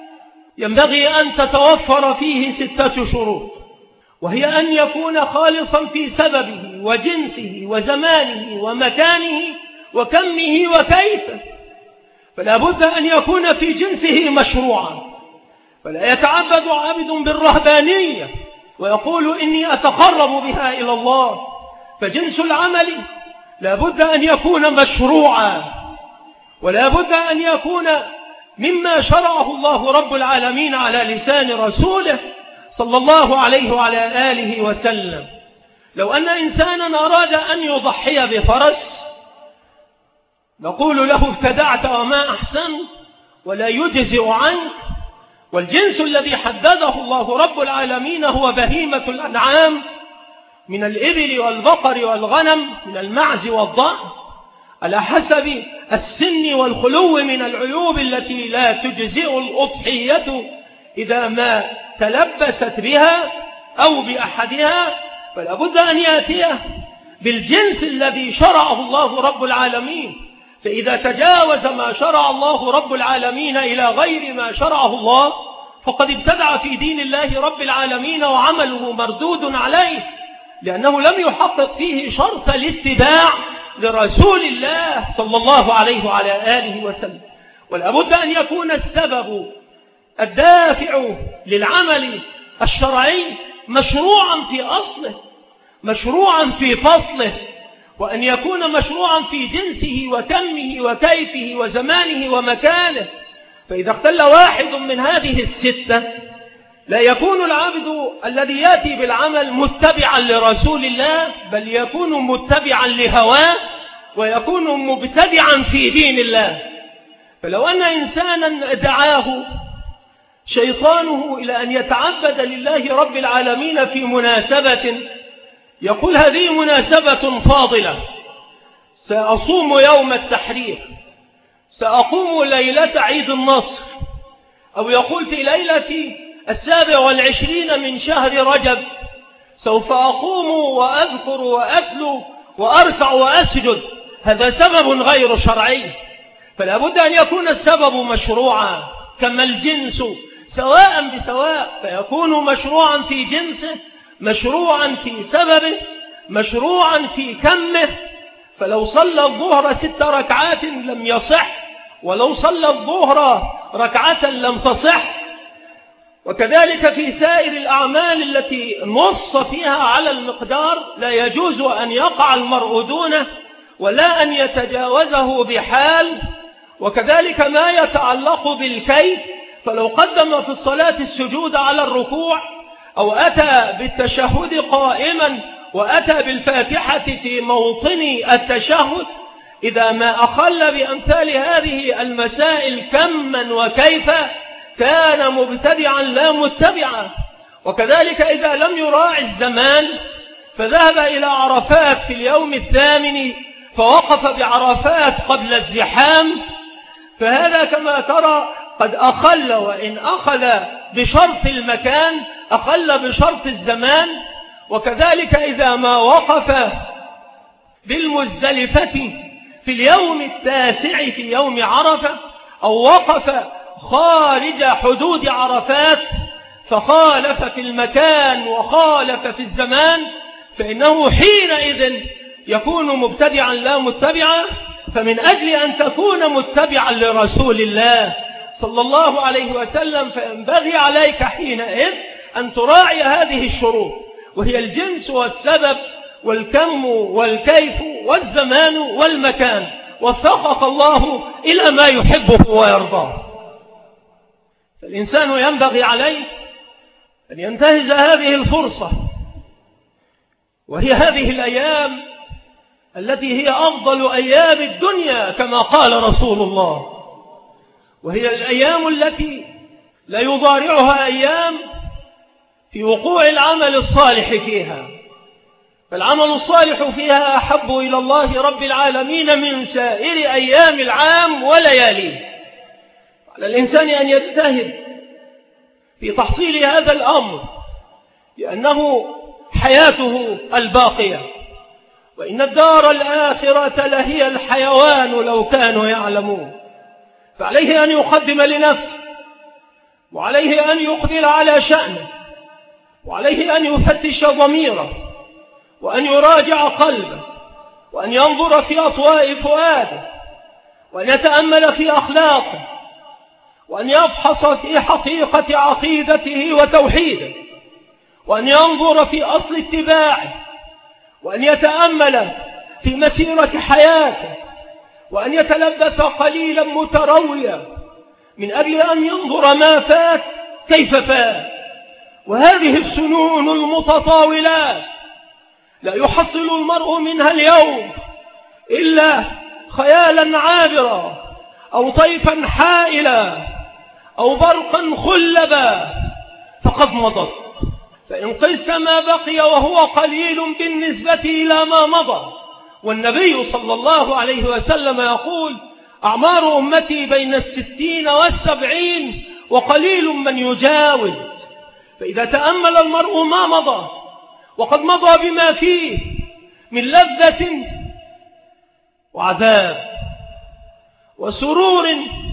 ينبغي أن تتوفر فيه ستة شروط، وهي أن يكون خالصا في سببه وجنسه وزمانه ومكانه وكمه وكيفه. فلا بد أن يكون في جنسه مشروعا، فلا يتعبد عبد بالرهبانية ويقول إني أتقرب بها إلى الله، فجنس العمل لا بد أن يكون مشروعا، ولا بد أن يكون مما شرعه الله رب العالمين على لسان رسوله صلى الله عليه وعلى آله وسلم. لو أن إنسانا أراد أن يضحي بفرس نقول له ابتدعت وما أحسن ولا يجزئ عنك، والجنس الذي حدده الله رب العالمين هو بهيمة الأنعام من الإبل والبقر والغنم، من المعز والضأن، على حسب السن والخلو من العيوب التي لا تجزئ الأضحية إذا ما تلبست بها أو بأحدها، فلا بد أن يأتيه بالجنس الذي شرعه الله رب العالمين. فإذا تجاوز ما شرع الله رب العالمين إلى غير ما شرعه الله فقد ابتدع في دين الله رب العالمين وعمله مردود عليه، لأنه لم يحقق فيه شرط الاتباع لرسول الله صلى الله عليه وعلى آله وسلم. ولا بد أن يكون السبب الدافع للعمل الشرعي مشروعا في أصله، مشروعا في فصله، وأن يكون مشروعا في جنسه وكمه وكيفه وزمانه ومكانه. فإذا اختل واحد من هذه الستة لا يكون العبد الذي يأتي بالعمل متبعا لرسول الله، بل يكون متبعا لهواه ويكون مبتدعا في دين الله. فلو أن إنسانا دعاه شيطانه إلى أن يتعبد لله رب العالمين في مناسبة، يقول هذه مناسبة فاضلة، سأصوم يوم التحرير، سأقوم ليلة عيد النصر، أو يقول في ليلة السابع والعشرين من شهر رجب سوف أقوم وأذكر وأتلو وأرفع وأسجد، هذا سبب غير شرعي. فلا بد أن يكون السبب مشروعا كما الجنس سواء بسواء، فيكون مشروعا في جنسه، مشروعا في سببه، مشروعا في كمه. فلو صلى الظهر ست ركعات لم يصح، ولو صلى الظهر ركعة لم تصح. وكذلك في سائر الأعمال التي نص فيها على المقدار لا يجوز أن يقع المرء دونه ولا أن يتجاوزه بحال. وكذلك ما يتعلق بالكيف، فلو قدم في الصلاة السجود على الركوع أو أتى بالتشهد قائما وأتى بالفاتحة في موطن التشهد، إذا ما أخل بأمثال هذه المسائل كما وكيفا كان مبتدعا لا متبعا. وكذلك إذا لم يراعي الزمان فذهب إلى عرفات في اليوم الثامن فوقف بعرفات قبل الزحام، فهذا كما ترى قد أخل، وإن أخذ بشرط المكان أخل بشرط الزمان. وكذلك إذا ما وقف بالمزدلفة في اليوم التاسع في يوم عرفة أو وقف خارج حدود عرفات فخالف في المكان وخالف في الزمان، فإنه حينئذ يكون مبتدعا لا متبعا. فمن أجل أن تكون متبعا لرسول الله صلى الله عليه وسلم فينبغي عليك حينئذ أن تراعي هذه الشروط، وهي الجنس والسبب والكم والكيف والزمان والمكان، وفقك الله إلى ما يحبه ويرضاه. فالإنسان ينبغي عليه أن ينتهز هذه الفرصة، وهي هذه الأيام التي هي أفضل أيام الدنيا كما قال رسول الله، وهي الأيام التي لا يضارعها أيام في وقوع العمل الصالح فيها، فالعمل الصالح فيها أحب إلى الله رب العالمين من سائر أيام العام ولياليه. على الإنسان أن يجتهد في تحصيل هذا الأمر، لأنه حياته الباقية، وإن الدار الآخرة لهي الحيوان لو كانوا يعلمون. فعليه أن يقدم لنفسه، وعليه أن يقبل على شأنه، وعليه أن يفتش ضميره، وأن يراجع قلبه، وأن ينظر في أطواء فؤاده، وأن يتأمل في أخلاقه، وأن يفحص في حقيقة عقيدته وتوحيده، وأن ينظر في أصل اتباعه، وأن يتأمل في مسيرة حياته، وأن يتلبث قليلا مترويا من أجل أن ينظر ما فات كيف فات. وهذه السنون المتطاولات لا يحصل المرء منها اليوم إلا خيالا عابرا أو طيفا حائلا أو برقا خلبا فقد مضت. فإن قست ما بقي وهو قليل بالنسبة إلى ما مضى، والنبي صلى الله عليه وسلم يقول: أعمار أمتي بين الستين والسبعين وقليل من يجاوز. فإذا تأمل المرء ما مضى وقد مضى بما فيه من لذة وعذاب وسرور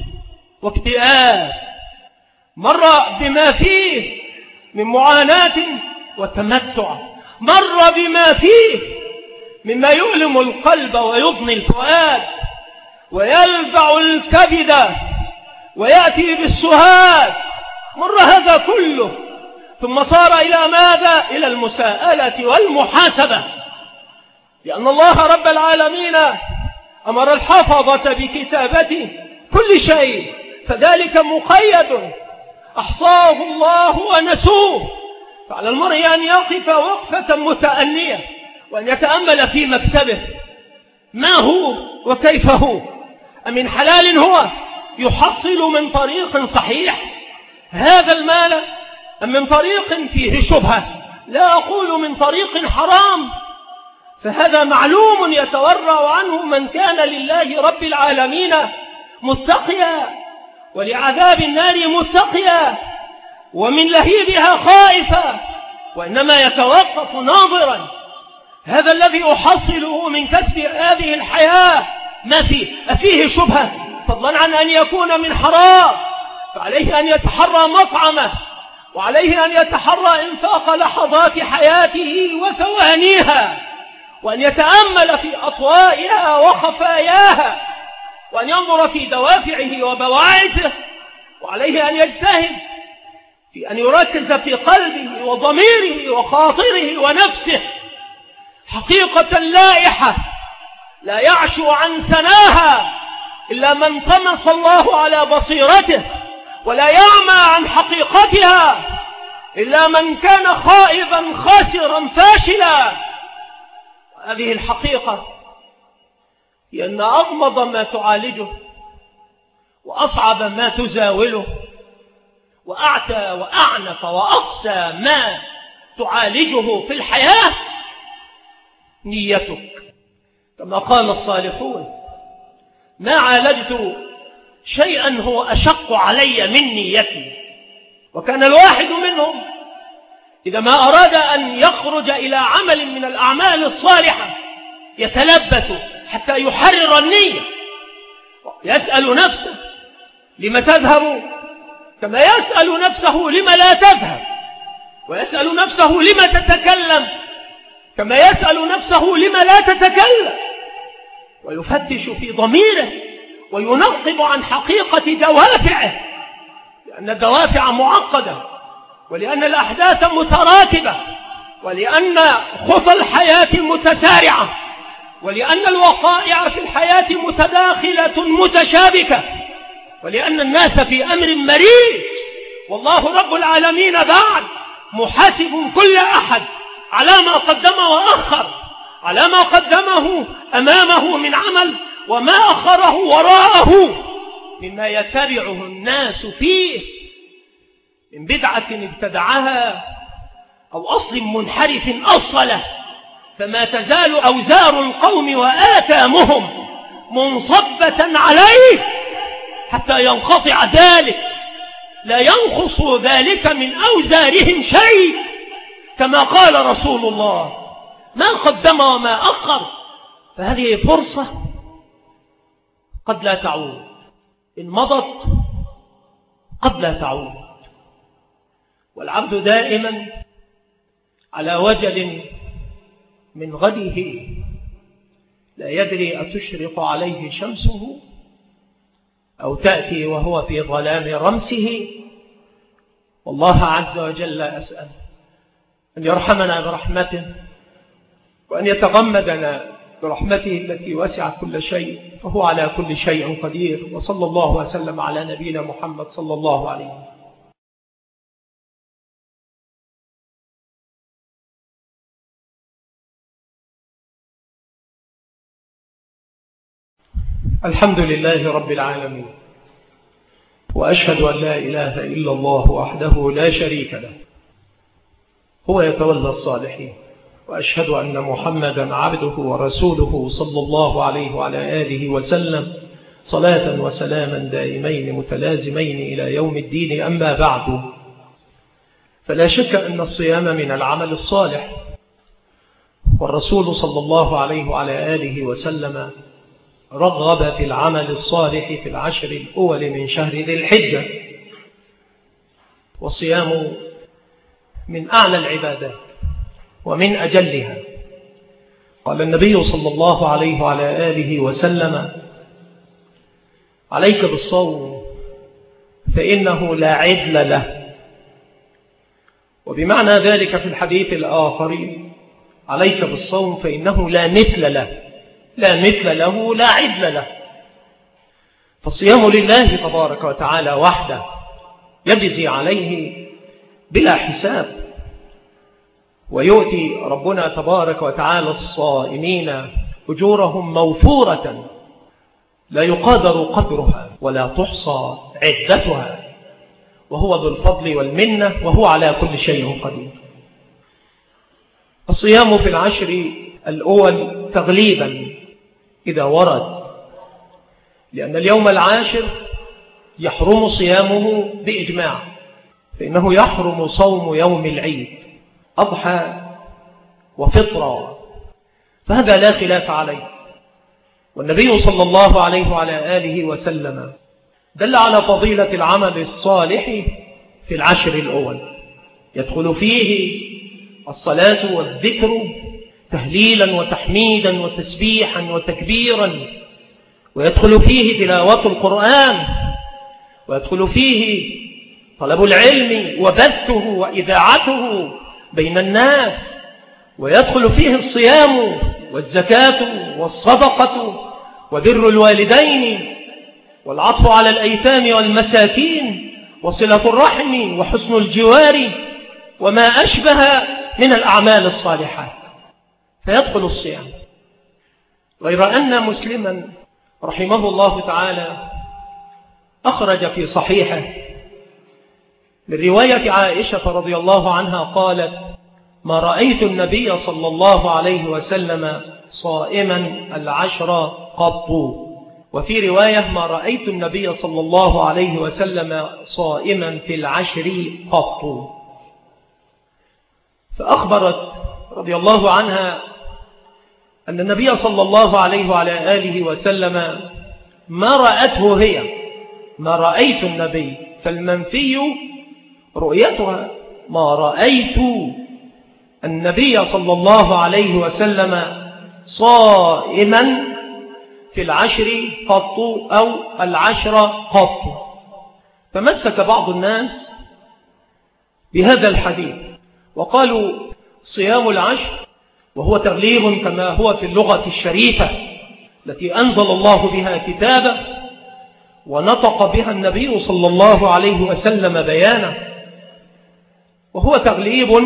واكتئاب، مر بما فيه من معاناة وتمتع، مر بما فيه مما يؤلم القلب ويضني الفؤاد ويلفع الكبد ويأتي بالسهاد، مر هذا كله، ثم صار إلى ماذا؟ إلى المساءلة والمحاسبة، لأن الله رب العالمين أمر الحفظة بكتابة كل شيء، فذلك مقيد أحصاه الله ونسوه. فعلى المرء أن يقف وقفة متأنية وأن يتأمل في مكسبه، ما هو وكيف هو، أمن حلال هو يحصل من طريق صحيح هذا المال أم من طريق فيه شبهة؟ لا أقول من طريق حرام، فهذا معلوم يتورع عنه من كان لله رب العالمين متقيا ولعذاب النار متقيا ومن لهيبها خائفا، وإنما يتوقف ناظرا هذا الذي أحصله من كسب هذه الحياة ما فيه أفيه شبهة، فضلا عن أن يكون من حرام، فعليه أن يتحرى مطعمه، وعليه أن يتحرى إنفاق لحظات حياته وثوانيها، وأن يتأمل في أطوائها وخفاياها، وأن ينظر في دوافعه وبواعثه، وعليه أن يجتهد في أن يركز في قلبه وضميره وخاطره ونفسه حقيقة لائحة لا يعشو عن سناها إلا من طمس الله على بصيرته، ولا يعمى عن حقيقتها إلا من كان خائبا خاسرا فاشلا. هذه الحقيقة هي أن أغمض ما تعالجه وأصعب ما تزاوله وأعتى وأعنف وأقسى ما تعالجه في الحياة نيتك، كما قال الصالحون: ما عالجت شيئا هو أشق علي من نيتي. وكان الواحد منهم إذا ما أراد أن يخرج إلى عمل من الأعمال الصالحة يتلبث حتى يحرر النية، يسأل نفسه: لم تذهب؟ كما يسأل نفسه: لم لا تذهب؟ ويسأل نفسه: لم تتكلم؟ كما يسأل نفسه: لم لا تتكلم؟ ويفتش في ضميره وينقب عن حقيقة دوافعه، لأن الدوافع معقدة، ولأن الأحداث متراكبة، ولأن خطى الحياة متسارعة، ولأن الوقائع في الحياة متداخلة متشابكة، ولأن الناس في أمر مريج، والله رب العالمين بعد محاسب كل أحد على ما قدم وأخر، على ما قدمه أمامه من عمل وما أخره وراءه مما يتبعه الناس فيه من بدعة ابتدعها أو أصل منحرف أصله، فما تزال أوزار القوم وآثامهم منصبة عليه حتى ينقطع ذلك، لا ينقص ذلك من أوزارهم شيء، كما قال رسول الله: ما قدم وما أخر. فهذه فرصة قد لا تعود، إن مضت قد لا تعود، والعبد دائما على وجل من غده، لا يدري أتشرق عليه شمسه أو تأتي وهو في ظلام رمسه. والله عز وجل أسأل أن يرحمنا برحمته، وأن يتغمدنا برحمته التي وسعت كل شيء، فهو على كل شيء قدير. وصلى الله وسلم على نبينا محمد صلى الله عليه وسلم. الحمد لله رب العالمين، وأشهد أن لا إله إلا الله وحده لا شريك له، هو يتولى الصالحين، وأشهد أن محمدا عبده ورسوله صلى الله عليه وعلى آله وسلم صلاة وسلاما دائمين متلازمين إلى يوم الدين. أما بعد، فلا شك أن الصيام من العمل الصالح، والرسول صلى الله عليه وعلى آله وسلم رغب في العمل الصالح في العشر الأول من شهر ذي الحجة، والصيام من أعلى العبادات ومن أجلها. قال النبي صلى الله عليه وعلى آله وسلم: عليك بالصوم فإنه لا عدل له. وبمعنى ذلك في الحديث الآخر: عليك بالصوم فإنه لا مثل له، لا مثل له لا عدل له. فالصيام لله تبارك وتعالى وحده، يجزي عليه بلا حساب، ويؤتي ربنا تبارك وتعالى الصائمين أجورهم موفورة لا يقادر قدرها ولا تحصى عدتها، وهو ذو الفضل والمنة، وهو على كل شيء قدير. الصيام في العشر الأول تغليبا إذا ورد، لأن اليوم العاشر يحرم صيامه بإجماع، فإنه يحرم صوم يوم العيد أضحى وفطرة، فهذا لا خلاف عليه. والنبي صلى الله عليه وعلى آله وسلم دل على فضيلة العمل الصالح في العشر الأول، يدخل فيه الصلاة والذكر تهليلا وتحميدا وتسبيحا وتكبيرا، ويدخل فيه تلاوة القرآن، ويدخل فيه طلب العلم وبثه وإذاعته بين الناس، ويدخل فيه الصيام والزكاة والصدقة وبر الوالدين والعطف على الأيتام والمساكين وصلة الرحم وحسن الجوار وما أشبه من الأعمال الصالحات، فيدخل الصيام. غير أن مسلما رحمه الله تعالى أخرج في صحيحه من رواية عائشة رضي الله عنها قالت: ما رأيت النبي صلى الله عليه وسلم صائما العشر قط. وفي رواية: ما رأيت النبي صلى الله عليه وسلم صائما في العشر قط. فأخبرت رضي الله عنها أن النبي صلى الله عليه وعلى آله وسلم ما رأته هي، ما رأيت النبي، فالمنفي رؤيتها. ما رأيت النبي صلى الله عليه وسلم صائما في العشر قط أو العشر قط. فمسك بعض الناس بهذا الحديث وقالوا: صيام العشر، وهو تغليب كما هو في اللغة الشريفة التي أنزل الله بها كتابه ونطق بها النبي صلى الله عليه وسلم بيانه، وهو تغليب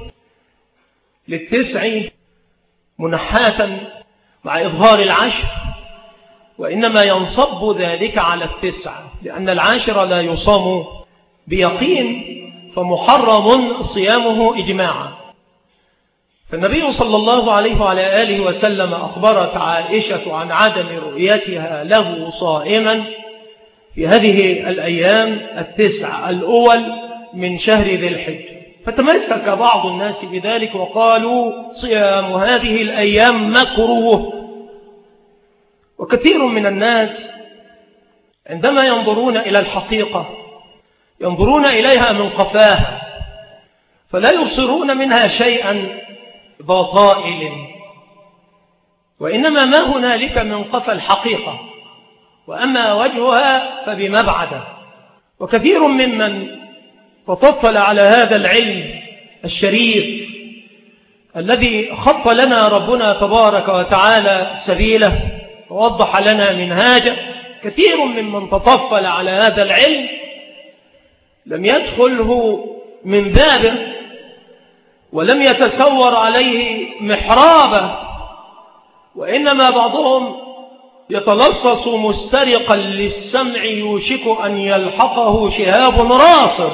للتسع منحاتا مع إظهار العشر، وإنما ينصب ذلك على التسع، لأن العاشر لا يصام بيقين، فمحرم صيامه إجماعا. فالنبي صلى الله عليه وعلى آله وسلم أخبرت عائشة عن عدم رؤيتها له صائما في هذه الأيام التسع الأول من شهر ذي الحجة، فتمسك بعض الناس بذلك وقالوا: صيام هذه الأيام مكروه. وكثير من الناس عندما ينظرون إلى الحقيقة ينظرون إليها من قفاها، فلا يبصرون منها شيئا ذا طائل، وإنما ما هنالك من قفى الحقيقة، وأما وجهها فبمبعده. وكثير ممن تطفل على هذا العلم الشريف الذي خط لنا ربنا تبارك وتعالى سبيله ووضح لنا منهاجه، كثير ممن تطفل على هذا العلم لم يدخله من بابه ولم يتسور عليه محرابه، وإنما بعضهم يتلصص مسترقا للسمع يوشك أن يلحقه شهاب راصد،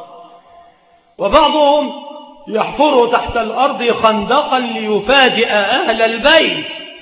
وبعضهم يحفر تحت الأرض خندقا ليفاجئ أهل البيت،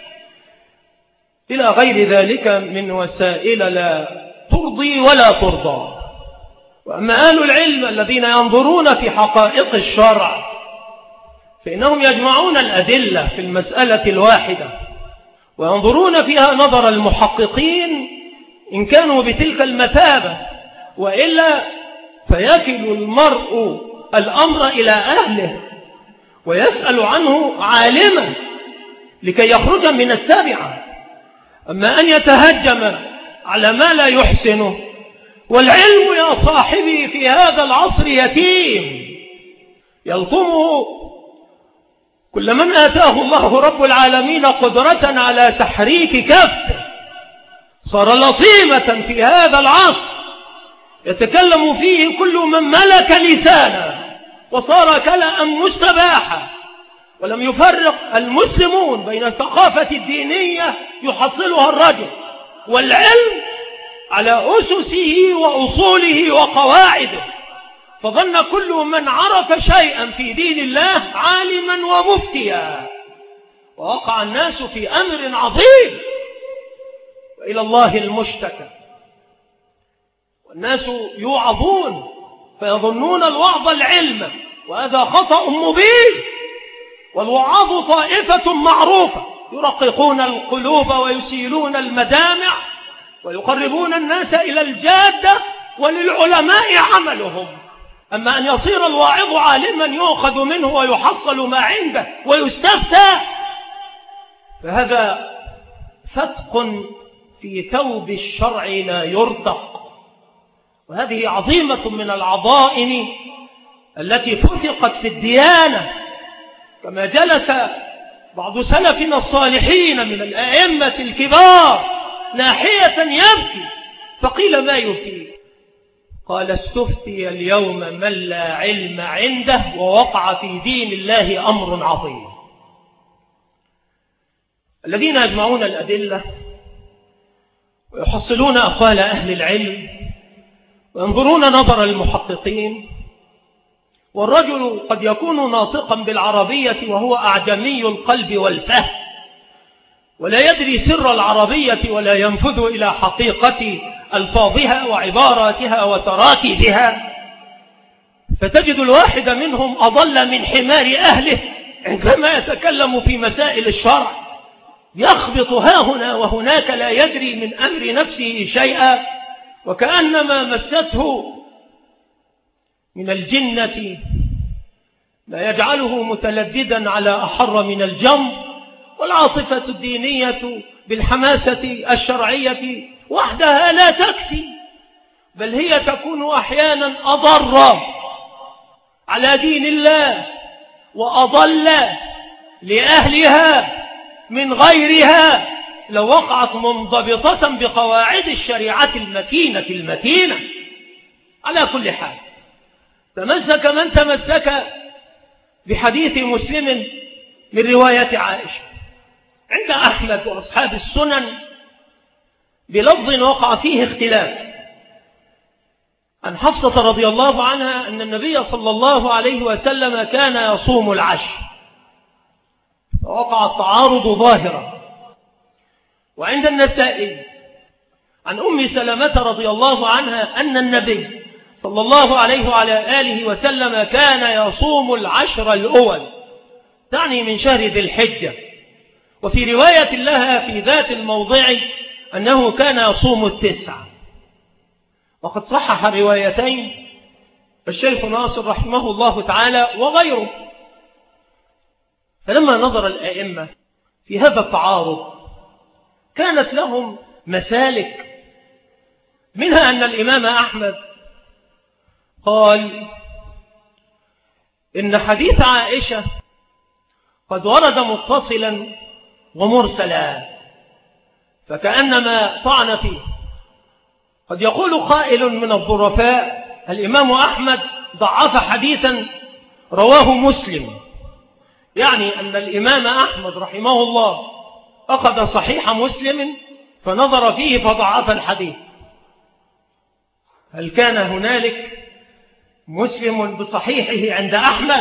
إلى غير ذلك من وسائل لا ترضي ولا ترضى. وأما أهل العلم الذين ينظرون في حقائق الشرع فإنهم يجمعون الأدلة في المسألة الواحدة وينظرون فيها نظر المحققين إن كانوا بتلك المثابة، وإلا فيكل المرء الأمر إلى أهله ويسأل عنه عالما لكي يخرج من التابعة. أما أن يتهجم على ما لا يحسنه، والعلم يا صاحبي في هذا العصر يتيم يلطمه كل من آتاه الله رب العالمين قدرة على تحريك كفه، صار لطيمة في هذا العصر يتكلم فيه كل من ملك لسانا، وصار كلأ مستباحا، ولم يفرق المسلمون بين الثقافة الدينية يحصلها الرجل والعلم على أسسه وأصوله وقواعده، فظن كل من عرف شيئا في دين الله عالما ومفتيا، ووقع الناس في أمر عظيم وإلى الله المشتكى. والناس يوعظون فيظنون الوعظ العلم، وهذا خطأ مبين. والوعاظ طائفة معروفة يرققون القلوب ويسيلون المدامع ويقربون الناس إلى الجادة، وللعلماء عملهم. أما أن يصير الواعظ عالما يؤخذ منه ويحصل ما عنده ويستفتى، فهذا فتق في ثوب الشرع لا يرتق. وهذه عظيمة من العظائم التي فتقت في الديانة، كما جلس بعض سلفنا الصالحين من الأئمة الكبار ناحية يبكي، فقيل ما يبكي؟ قال استفتي اليوم من لا علم عنده ووقع في دين الله أمر عظيم. الذين يجمعون الأدلة ويحصلون أقوال أهل العلم وينظرون نظر المحققين، والرجل قد يكون ناطقا بالعربية وهو أعجمي القلب والفهم، ولا يدري سر العربية ولا ينفذ إلى حقيقة ألفاظها وعباراتها وتراكيبها، فتجد الواحد منهم أضل من حمار أهله عندما يتكلم في مسائل الشرع، يخبط ها هنا وهناك، لا يدري من أمر نفسه شيئا، وكأنما مسته من الجنة لا يجعله متلددا على أحر من الجمر. والعاطفة الدينية بالحماسة الشرعية وحدها لا تكفي، بل هي تكون أحيانا أضر على دين الله وأضل لأهلها من غيرها لو وقعت منضبطة بقواعد الشريعة المتينة المتينة. على كل حال، تمسك من تمسك بحديث مسلم من رواية عائشة عند أحمد وأصحاب السنن بلفظ وقع فيه اختلاف عن حفصة رضي الله عنها أن النبي صلى الله عليه وسلم كان يصوم العشر، فوقع التعارض ظاهرا. وعند النسائي عن أم سلمة رضي الله عنها أن النبي صلى الله عليه وعلى آله وسلم كان يصوم العشر الأول، تعني من شهر ذي الحجة. وفي رواية لها في ذات الموضع أنه كان يصوم التسع. وقد صحح روايتين الشيخ ناصر رحمه الله تعالى وغيره. فلما نظر الأئمة في هذا التعارض كانت لهم مسالك، منها أن الإمام أحمد قال إن حديث عائشة قد ورد متصلا ومرسلا، فكأنما طعن فيه. قد يقول قائل من الظرفاء الإمام أحمد ضعف حديثا رواه مسلم، يعني أن الإمام أحمد رحمه الله أخذ صحيح مسلم فنظر فيه فضعف الحديث. هل كان هنالك مسلم بصحيحه عند أحمد؟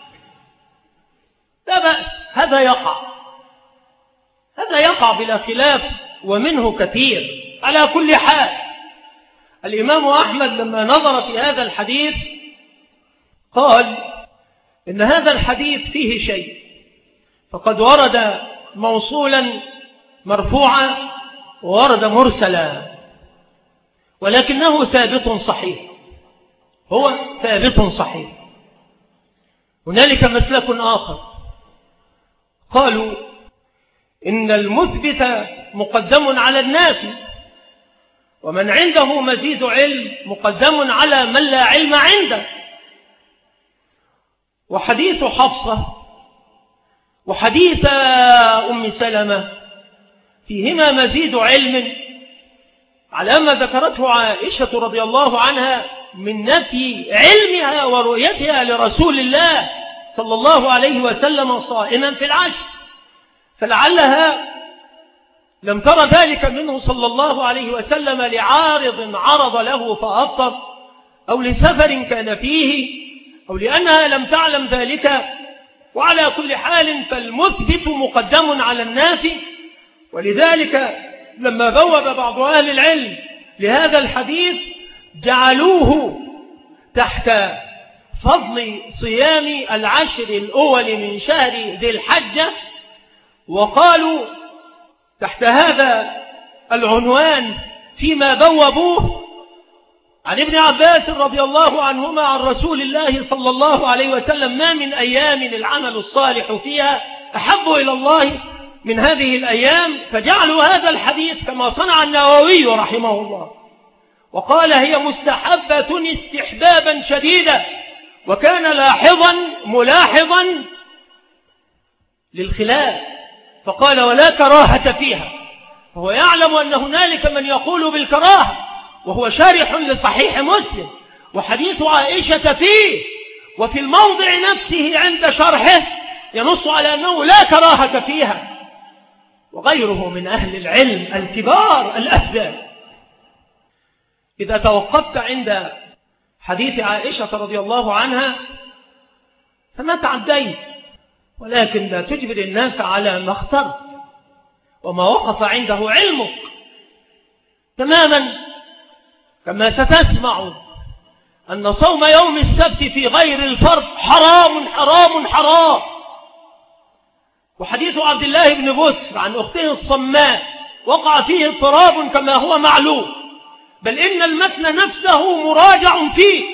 لا بأس، هذا يقع، هذا يقع بلا خلاف ومنه كثير. على كل حال الإمام أحمد لما نظر في هذا الحديث قال إن هذا الحديث فيه شيء، فقد ورد موصولا مرفوعا وورد مرسلا، ولكنه ثابت صحيح، هو ثابت صحيح. هنالك مسلك آخر، قالوا إن المثبت مقدم على النافي، ومن عنده مزيد علم مقدم على من لا علم عنده. وحديث حفصة وحديث أم سلمة فيهما مزيد علم على ما ذكرته عائشة رضي الله عنها من نفي علمها ورؤيتها لرسول الله صلى الله عليه وسلم صائما في العشر، فلعلها لم ترى ذلك منه صلى الله عليه وسلم لعارض عرض له فأفطر، أو لسفر كان فيه، أو لأنها لم تعلم ذلك. وعلى كل حال فالمثبت مقدم على النافي. ولذلك لما بوب بعض أهل العلم لهذا الحديث جعلوه تحت فضل صيام العشر الأول من شهر ذي الحجة، وقالوا تحت هذا العنوان فيما بوبوه عن ابن عباس رضي الله عنهما عن رسول الله صلى الله عليه وسلم: ما من أيام العمل الصالح فيها أحب إلى الله من هذه الأيام. فجعلوا هذا الحديث كما صنع النووي رحمه الله، وقال: هي مستحبة استحبابا شديدا، وكان لاحظا ملاحظا للخلاف، فقال: ولا كراهة فيها. فهو يعلم أن هنالك من يقول بالكراهة، وهو شارح لصحيح مسلم، وحديث عائشة فيه، وفي الموضع نفسه عند شرحه ينص على أنه لا كراهة فيها. وغيره من أهل العلم الكبار الأفذال. إذا توقفت عند حديث عائشة رضي الله عنها فما تعديت، ولكن لا تجبر الناس على ما اخترت وما وقف عنده علمك، تماما كما ستسمع أن صوم يوم السبت في غير الفرض حرام حرام حرام. وحديث عبد الله بن بسر عن أخته الصماء وقع فيه اضطراب كما هو معلوم، بل إن المتن نفسه مراجع فيه،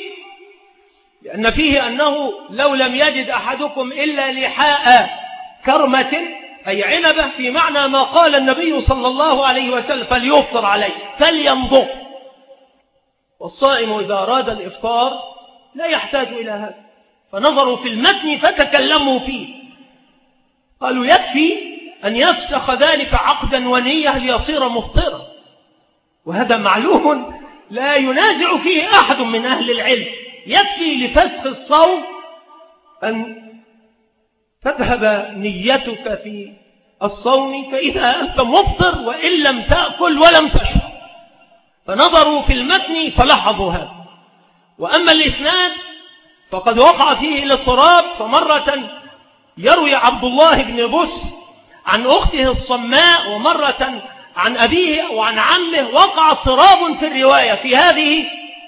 لأن فيه أنه لو لم يجد أحدكم إلا لحاء كرمة أي عنبة، في معنى ما قال النبي صلى الله عليه وسلم: فليفطر عليه فلينظر. والصائم إذا أراد الإفطار لا يحتاج إلى هذا، فنظروا في المتن فتكلموا فيه، قالوا يكفي أن يفسخ ذلك عقدا ونية ليصير مفطرا، وهذا معلوم لا ينازع فيه أحد من أهل العلم. يكفي لفسخ الصوم أن تذهب نيتك في الصوم، فإذا أنت مفطر وإن لم تأكل ولم تشرب. فنظروا في المتن فلاحظوا هذا. وأما الإسناد فقد وقع فيه الاضطراب، فمرة يروي عبد الله بن بسر عن أخته الصماء، ومرة عن أبيه وعن عمه، وقع اضطراب في الرواية. في هذه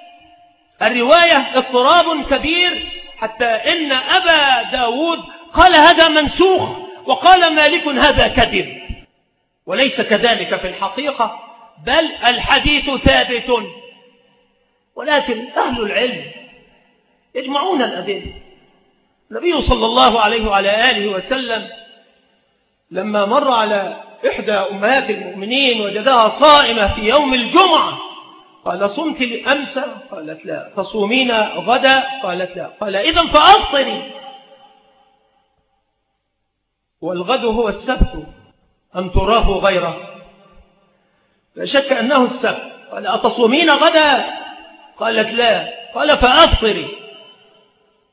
الرواية اضطراب كبير، حتى إن أبا داود قال هذا منسوخ، وقال مالك هذا كذب، وليس كذلك في الحقيقة، بل الحديث ثابت. ولكن أهل العلم يجمعون الأدلة. النبي صلى الله عليه وعلى آله وسلم لما مر على إحدى أمهات المؤمنين وجدها صائمة في يوم الجمعة، قال: صمت أمس؟ قالت لا. تصومين غدا؟ قالت لا. قال: إذن فأفطري. والغد هو السبت أم تراه غيره؟ لا شك أنه السبت. قال: أتصومين غدا؟ قالت لا. قال: فأفطري.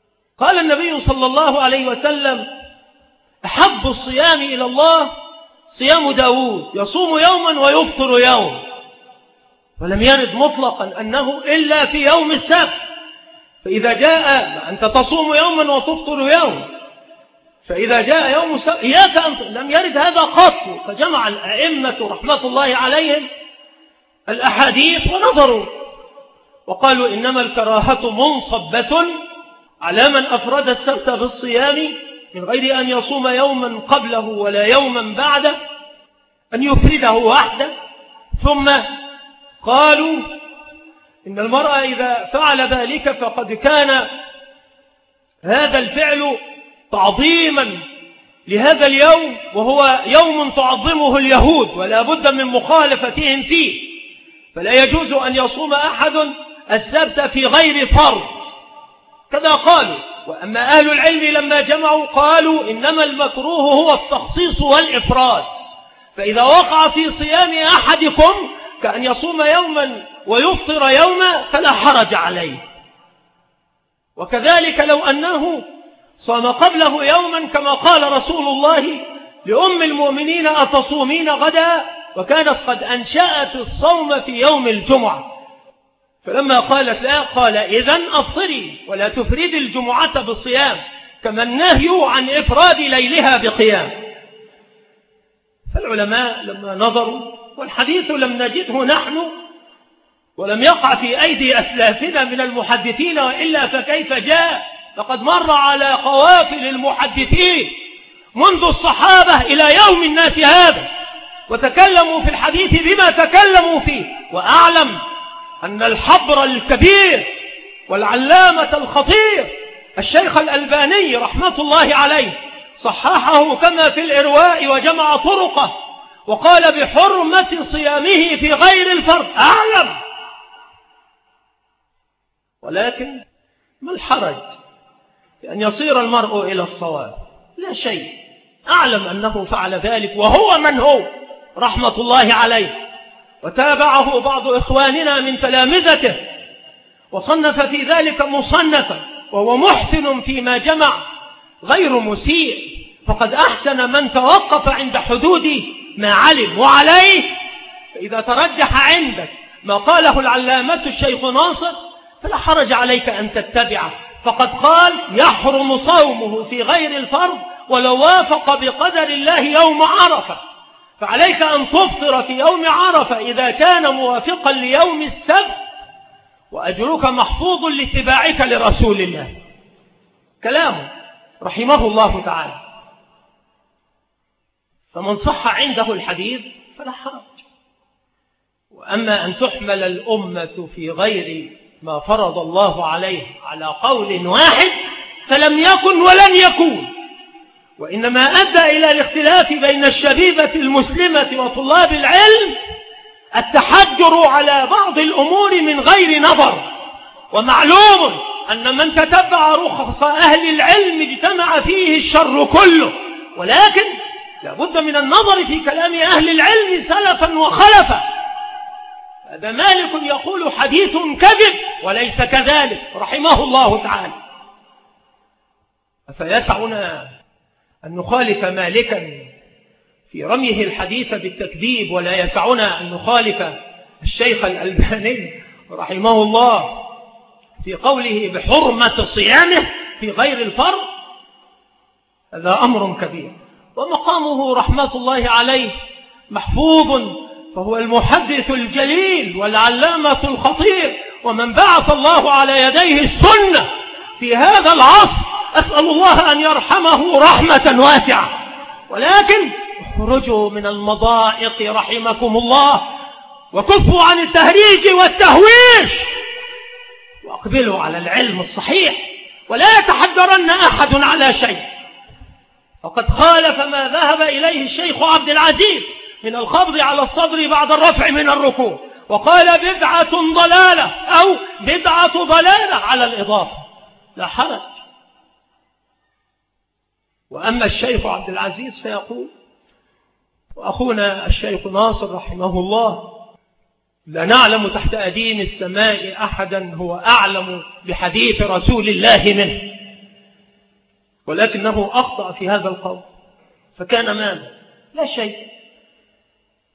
قال النبي صلى الله عليه وسلم: أحب الصيام إلى الله صيام داود يصوم يوما ويفطر يوم، ولم يرد مطلقا أنه إلا في يوم السبت. فإذا جاء أنت تصوم يوما وتفطر يوم، فإذا جاء يوم السبت إياك أن لم يرد هذا قط. فجمع الأئمة رحمة الله عليهم الأحاديث ونظروا وقالوا إنما الكراهة منصبة على من أفرد السبت بالصيام من غير أن يصوم يوما قبله ولا يوما بعده، أن يفرده وحده. ثم قالوا إن المرأة إذا فعل ذلك فقد كان هذا الفعل تعظيما لهذا اليوم، وهو يوم تعظمه اليهود ولا بد من مخالفتهم فيه، فلا يجوز أن يصوم أحد السبت في غير فرض كذا قالوا. وأما أهل العلم لما جمعوا قالوا إنما المكروه هو التخصيص والإفراد، فإذا وقع في صيام أحدكم كأن يصوم يوما ويفطر يوما فلا حرج عليه. وكذلك لو أنه صام قبله يوما كما قال رسول الله لأم المؤمنين أتصومين غدا، وكانت قد أنشأت الصوم في يوم الجمعة، فلما قالت لا قال إذن أفطري ولا تفرد الجمعة بالصيام، كما النهي عن إفراد ليلها بقيام. فالعلماء لما نظروا، والحديث لم نجده نحن ولم يقع في أيدي أسلافنا من المحدثين، وإلا فكيف جاء؟ لقد مر على قوافل المحدثين منذ الصحابة إلى يوم الناس هذا، وتكلموا في الحديث بما تكلموا فيه. وأعلم أن الحبر الكبير والعلامة الخطير الشيخ الألباني رحمة الله عليه صححه كما في الإرواء وجمع طرقه، وقال بحرمة صيامه في غير الفرض. أعلم، ولكن ما الحرج أن يصير المرء إلى الصواب؟ لا شيء. أعلم أنه فعل ذلك وهو من هو رحمة الله عليه، وتابعه بعض إخواننا من تلامذته وصنف في ذلك مصنفا، وهو محسن فيما جمع غير مسيء، فقد أحسن من توقف عند حدود ما علم. وعليه فإذا ترجح عندك ما قاله العلامة الشيخ ناصر فلا حرج عليك أن تتبعه، فقد قال يحرم صومه في غير الفرض ولو وافق بقدر الله يوم عرفة، فعليك أن تفطر في يوم عرفة إذا كان موافقا ليوم السبت، وأجرك محفوظ لاتباعك لرسول الله. كلامه رحمه الله تعالى. فمن صح عنده الحديث فلا حرج. وأما أن تحمل الأمة في غير ما فرض الله عليه على قول واحد فلم يكن ولن يكون، وإنما أدى إلى الاختلاف بين الشبيبة المسلمة وطلاب العلم التحجر على بعض الأمور من غير نظر. ومعلوم أن من تتبع رخص أهل العلم اجتمع فيه الشر كله، ولكن لابد من النظر في كلام أهل العلم سلفا وخلفا. هذا مالك يقول حديث كذب وليس كذلك رحمه الله تعالى. فيسعنا أن نخالف مالكا في رميه الحديث بالتكذيب، ولا يسعنا أن نخالف الشيخ الألباني رحمه الله في قوله بحرمة صيامه في غير الفرض. هذا أمر كبير، ومقامه رحمة الله عليه محفوظ، فهو المحدث الجليل والعلامة الخطير، ومن بعث الله على يديه السنة في هذا العصر. أسأل الله أن يرحمه رحمة واسعة. ولكن اخرجوا من المضائق رحمكم الله، وكفوا عن التهريج والتهويش، وأقبلوا على العلم الصحيح، ولا يتحجرن أحد على شيء. فقد خالف ما ذهب إليه الشيخ عبد العزيز من الخفض على الصدر بعد الرفع من الركوع، وقال بدعة ضلالة أو بدعة ضلالة على الإضافة، لا حرج. وأما الشيخ عبد العزيز فيقول، وأخونا الشيخ ناصر رحمه الله: لا نعلم تحت أديم السماء أحدا هو أعلم بحديث رسول الله منه، ولكنه أخطأ في هذا القول. فكان ماذا؟ لا شيء.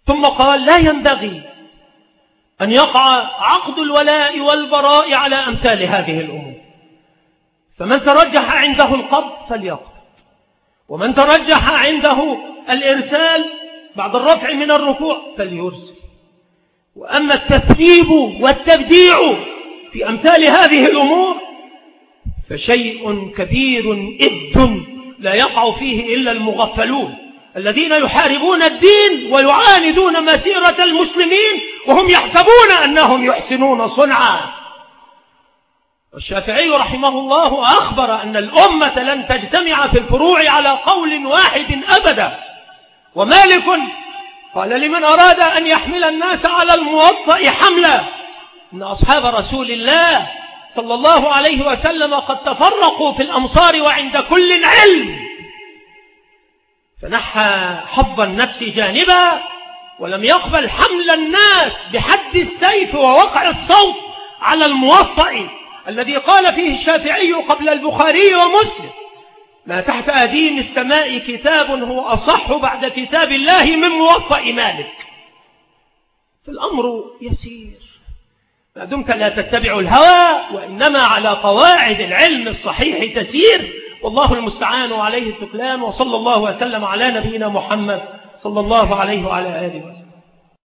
ثم قال لا ينبغي أن يقع عقد الولاء والبراء على أمثال هذه الأمور، فمن ترجح عنده القبض فليقبض، ومن ترجح عنده الإرسال بعد الرفع من الركوع فليرسل. وأما التثريب والتبديع في أمثال هذه الأمور فشيء كبير إد لا يقع فيه إلا المغفلون الذين يحاربون الدين ويعاندون مسيرة المسلمين وهم يحسبون أنهم يحسنون صنعا. الشافعي رحمه الله أخبر أن الأمة لن تجتمع في الفروع على قول واحد أبدا. ومالك قال لمن أراد أن يحمل الناس على الموطأ حملا إن أصحاب رسول الله صلى الله عليه وسلم قد تفرقوا في الأمصار وعند كل علم، فنحى حظ النفس جانبا ولم يقبل حمل الناس بحد السيف ووقع الصوت على الموطأ الذي قال فيه الشافعي قبل البخاري ومسلم ما تحت أديم السماء كتاب هو أصح بعد كتاب الله من موطأ مالك. فالأمر يسير ما دمت لا تتبع الهوى وإنما على قواعد العلم الصحيح تسير، والله المستعان عليه التكلان. وصلى الله وسلم على نبينا محمد صلى الله عليه وعلى آله وسلم.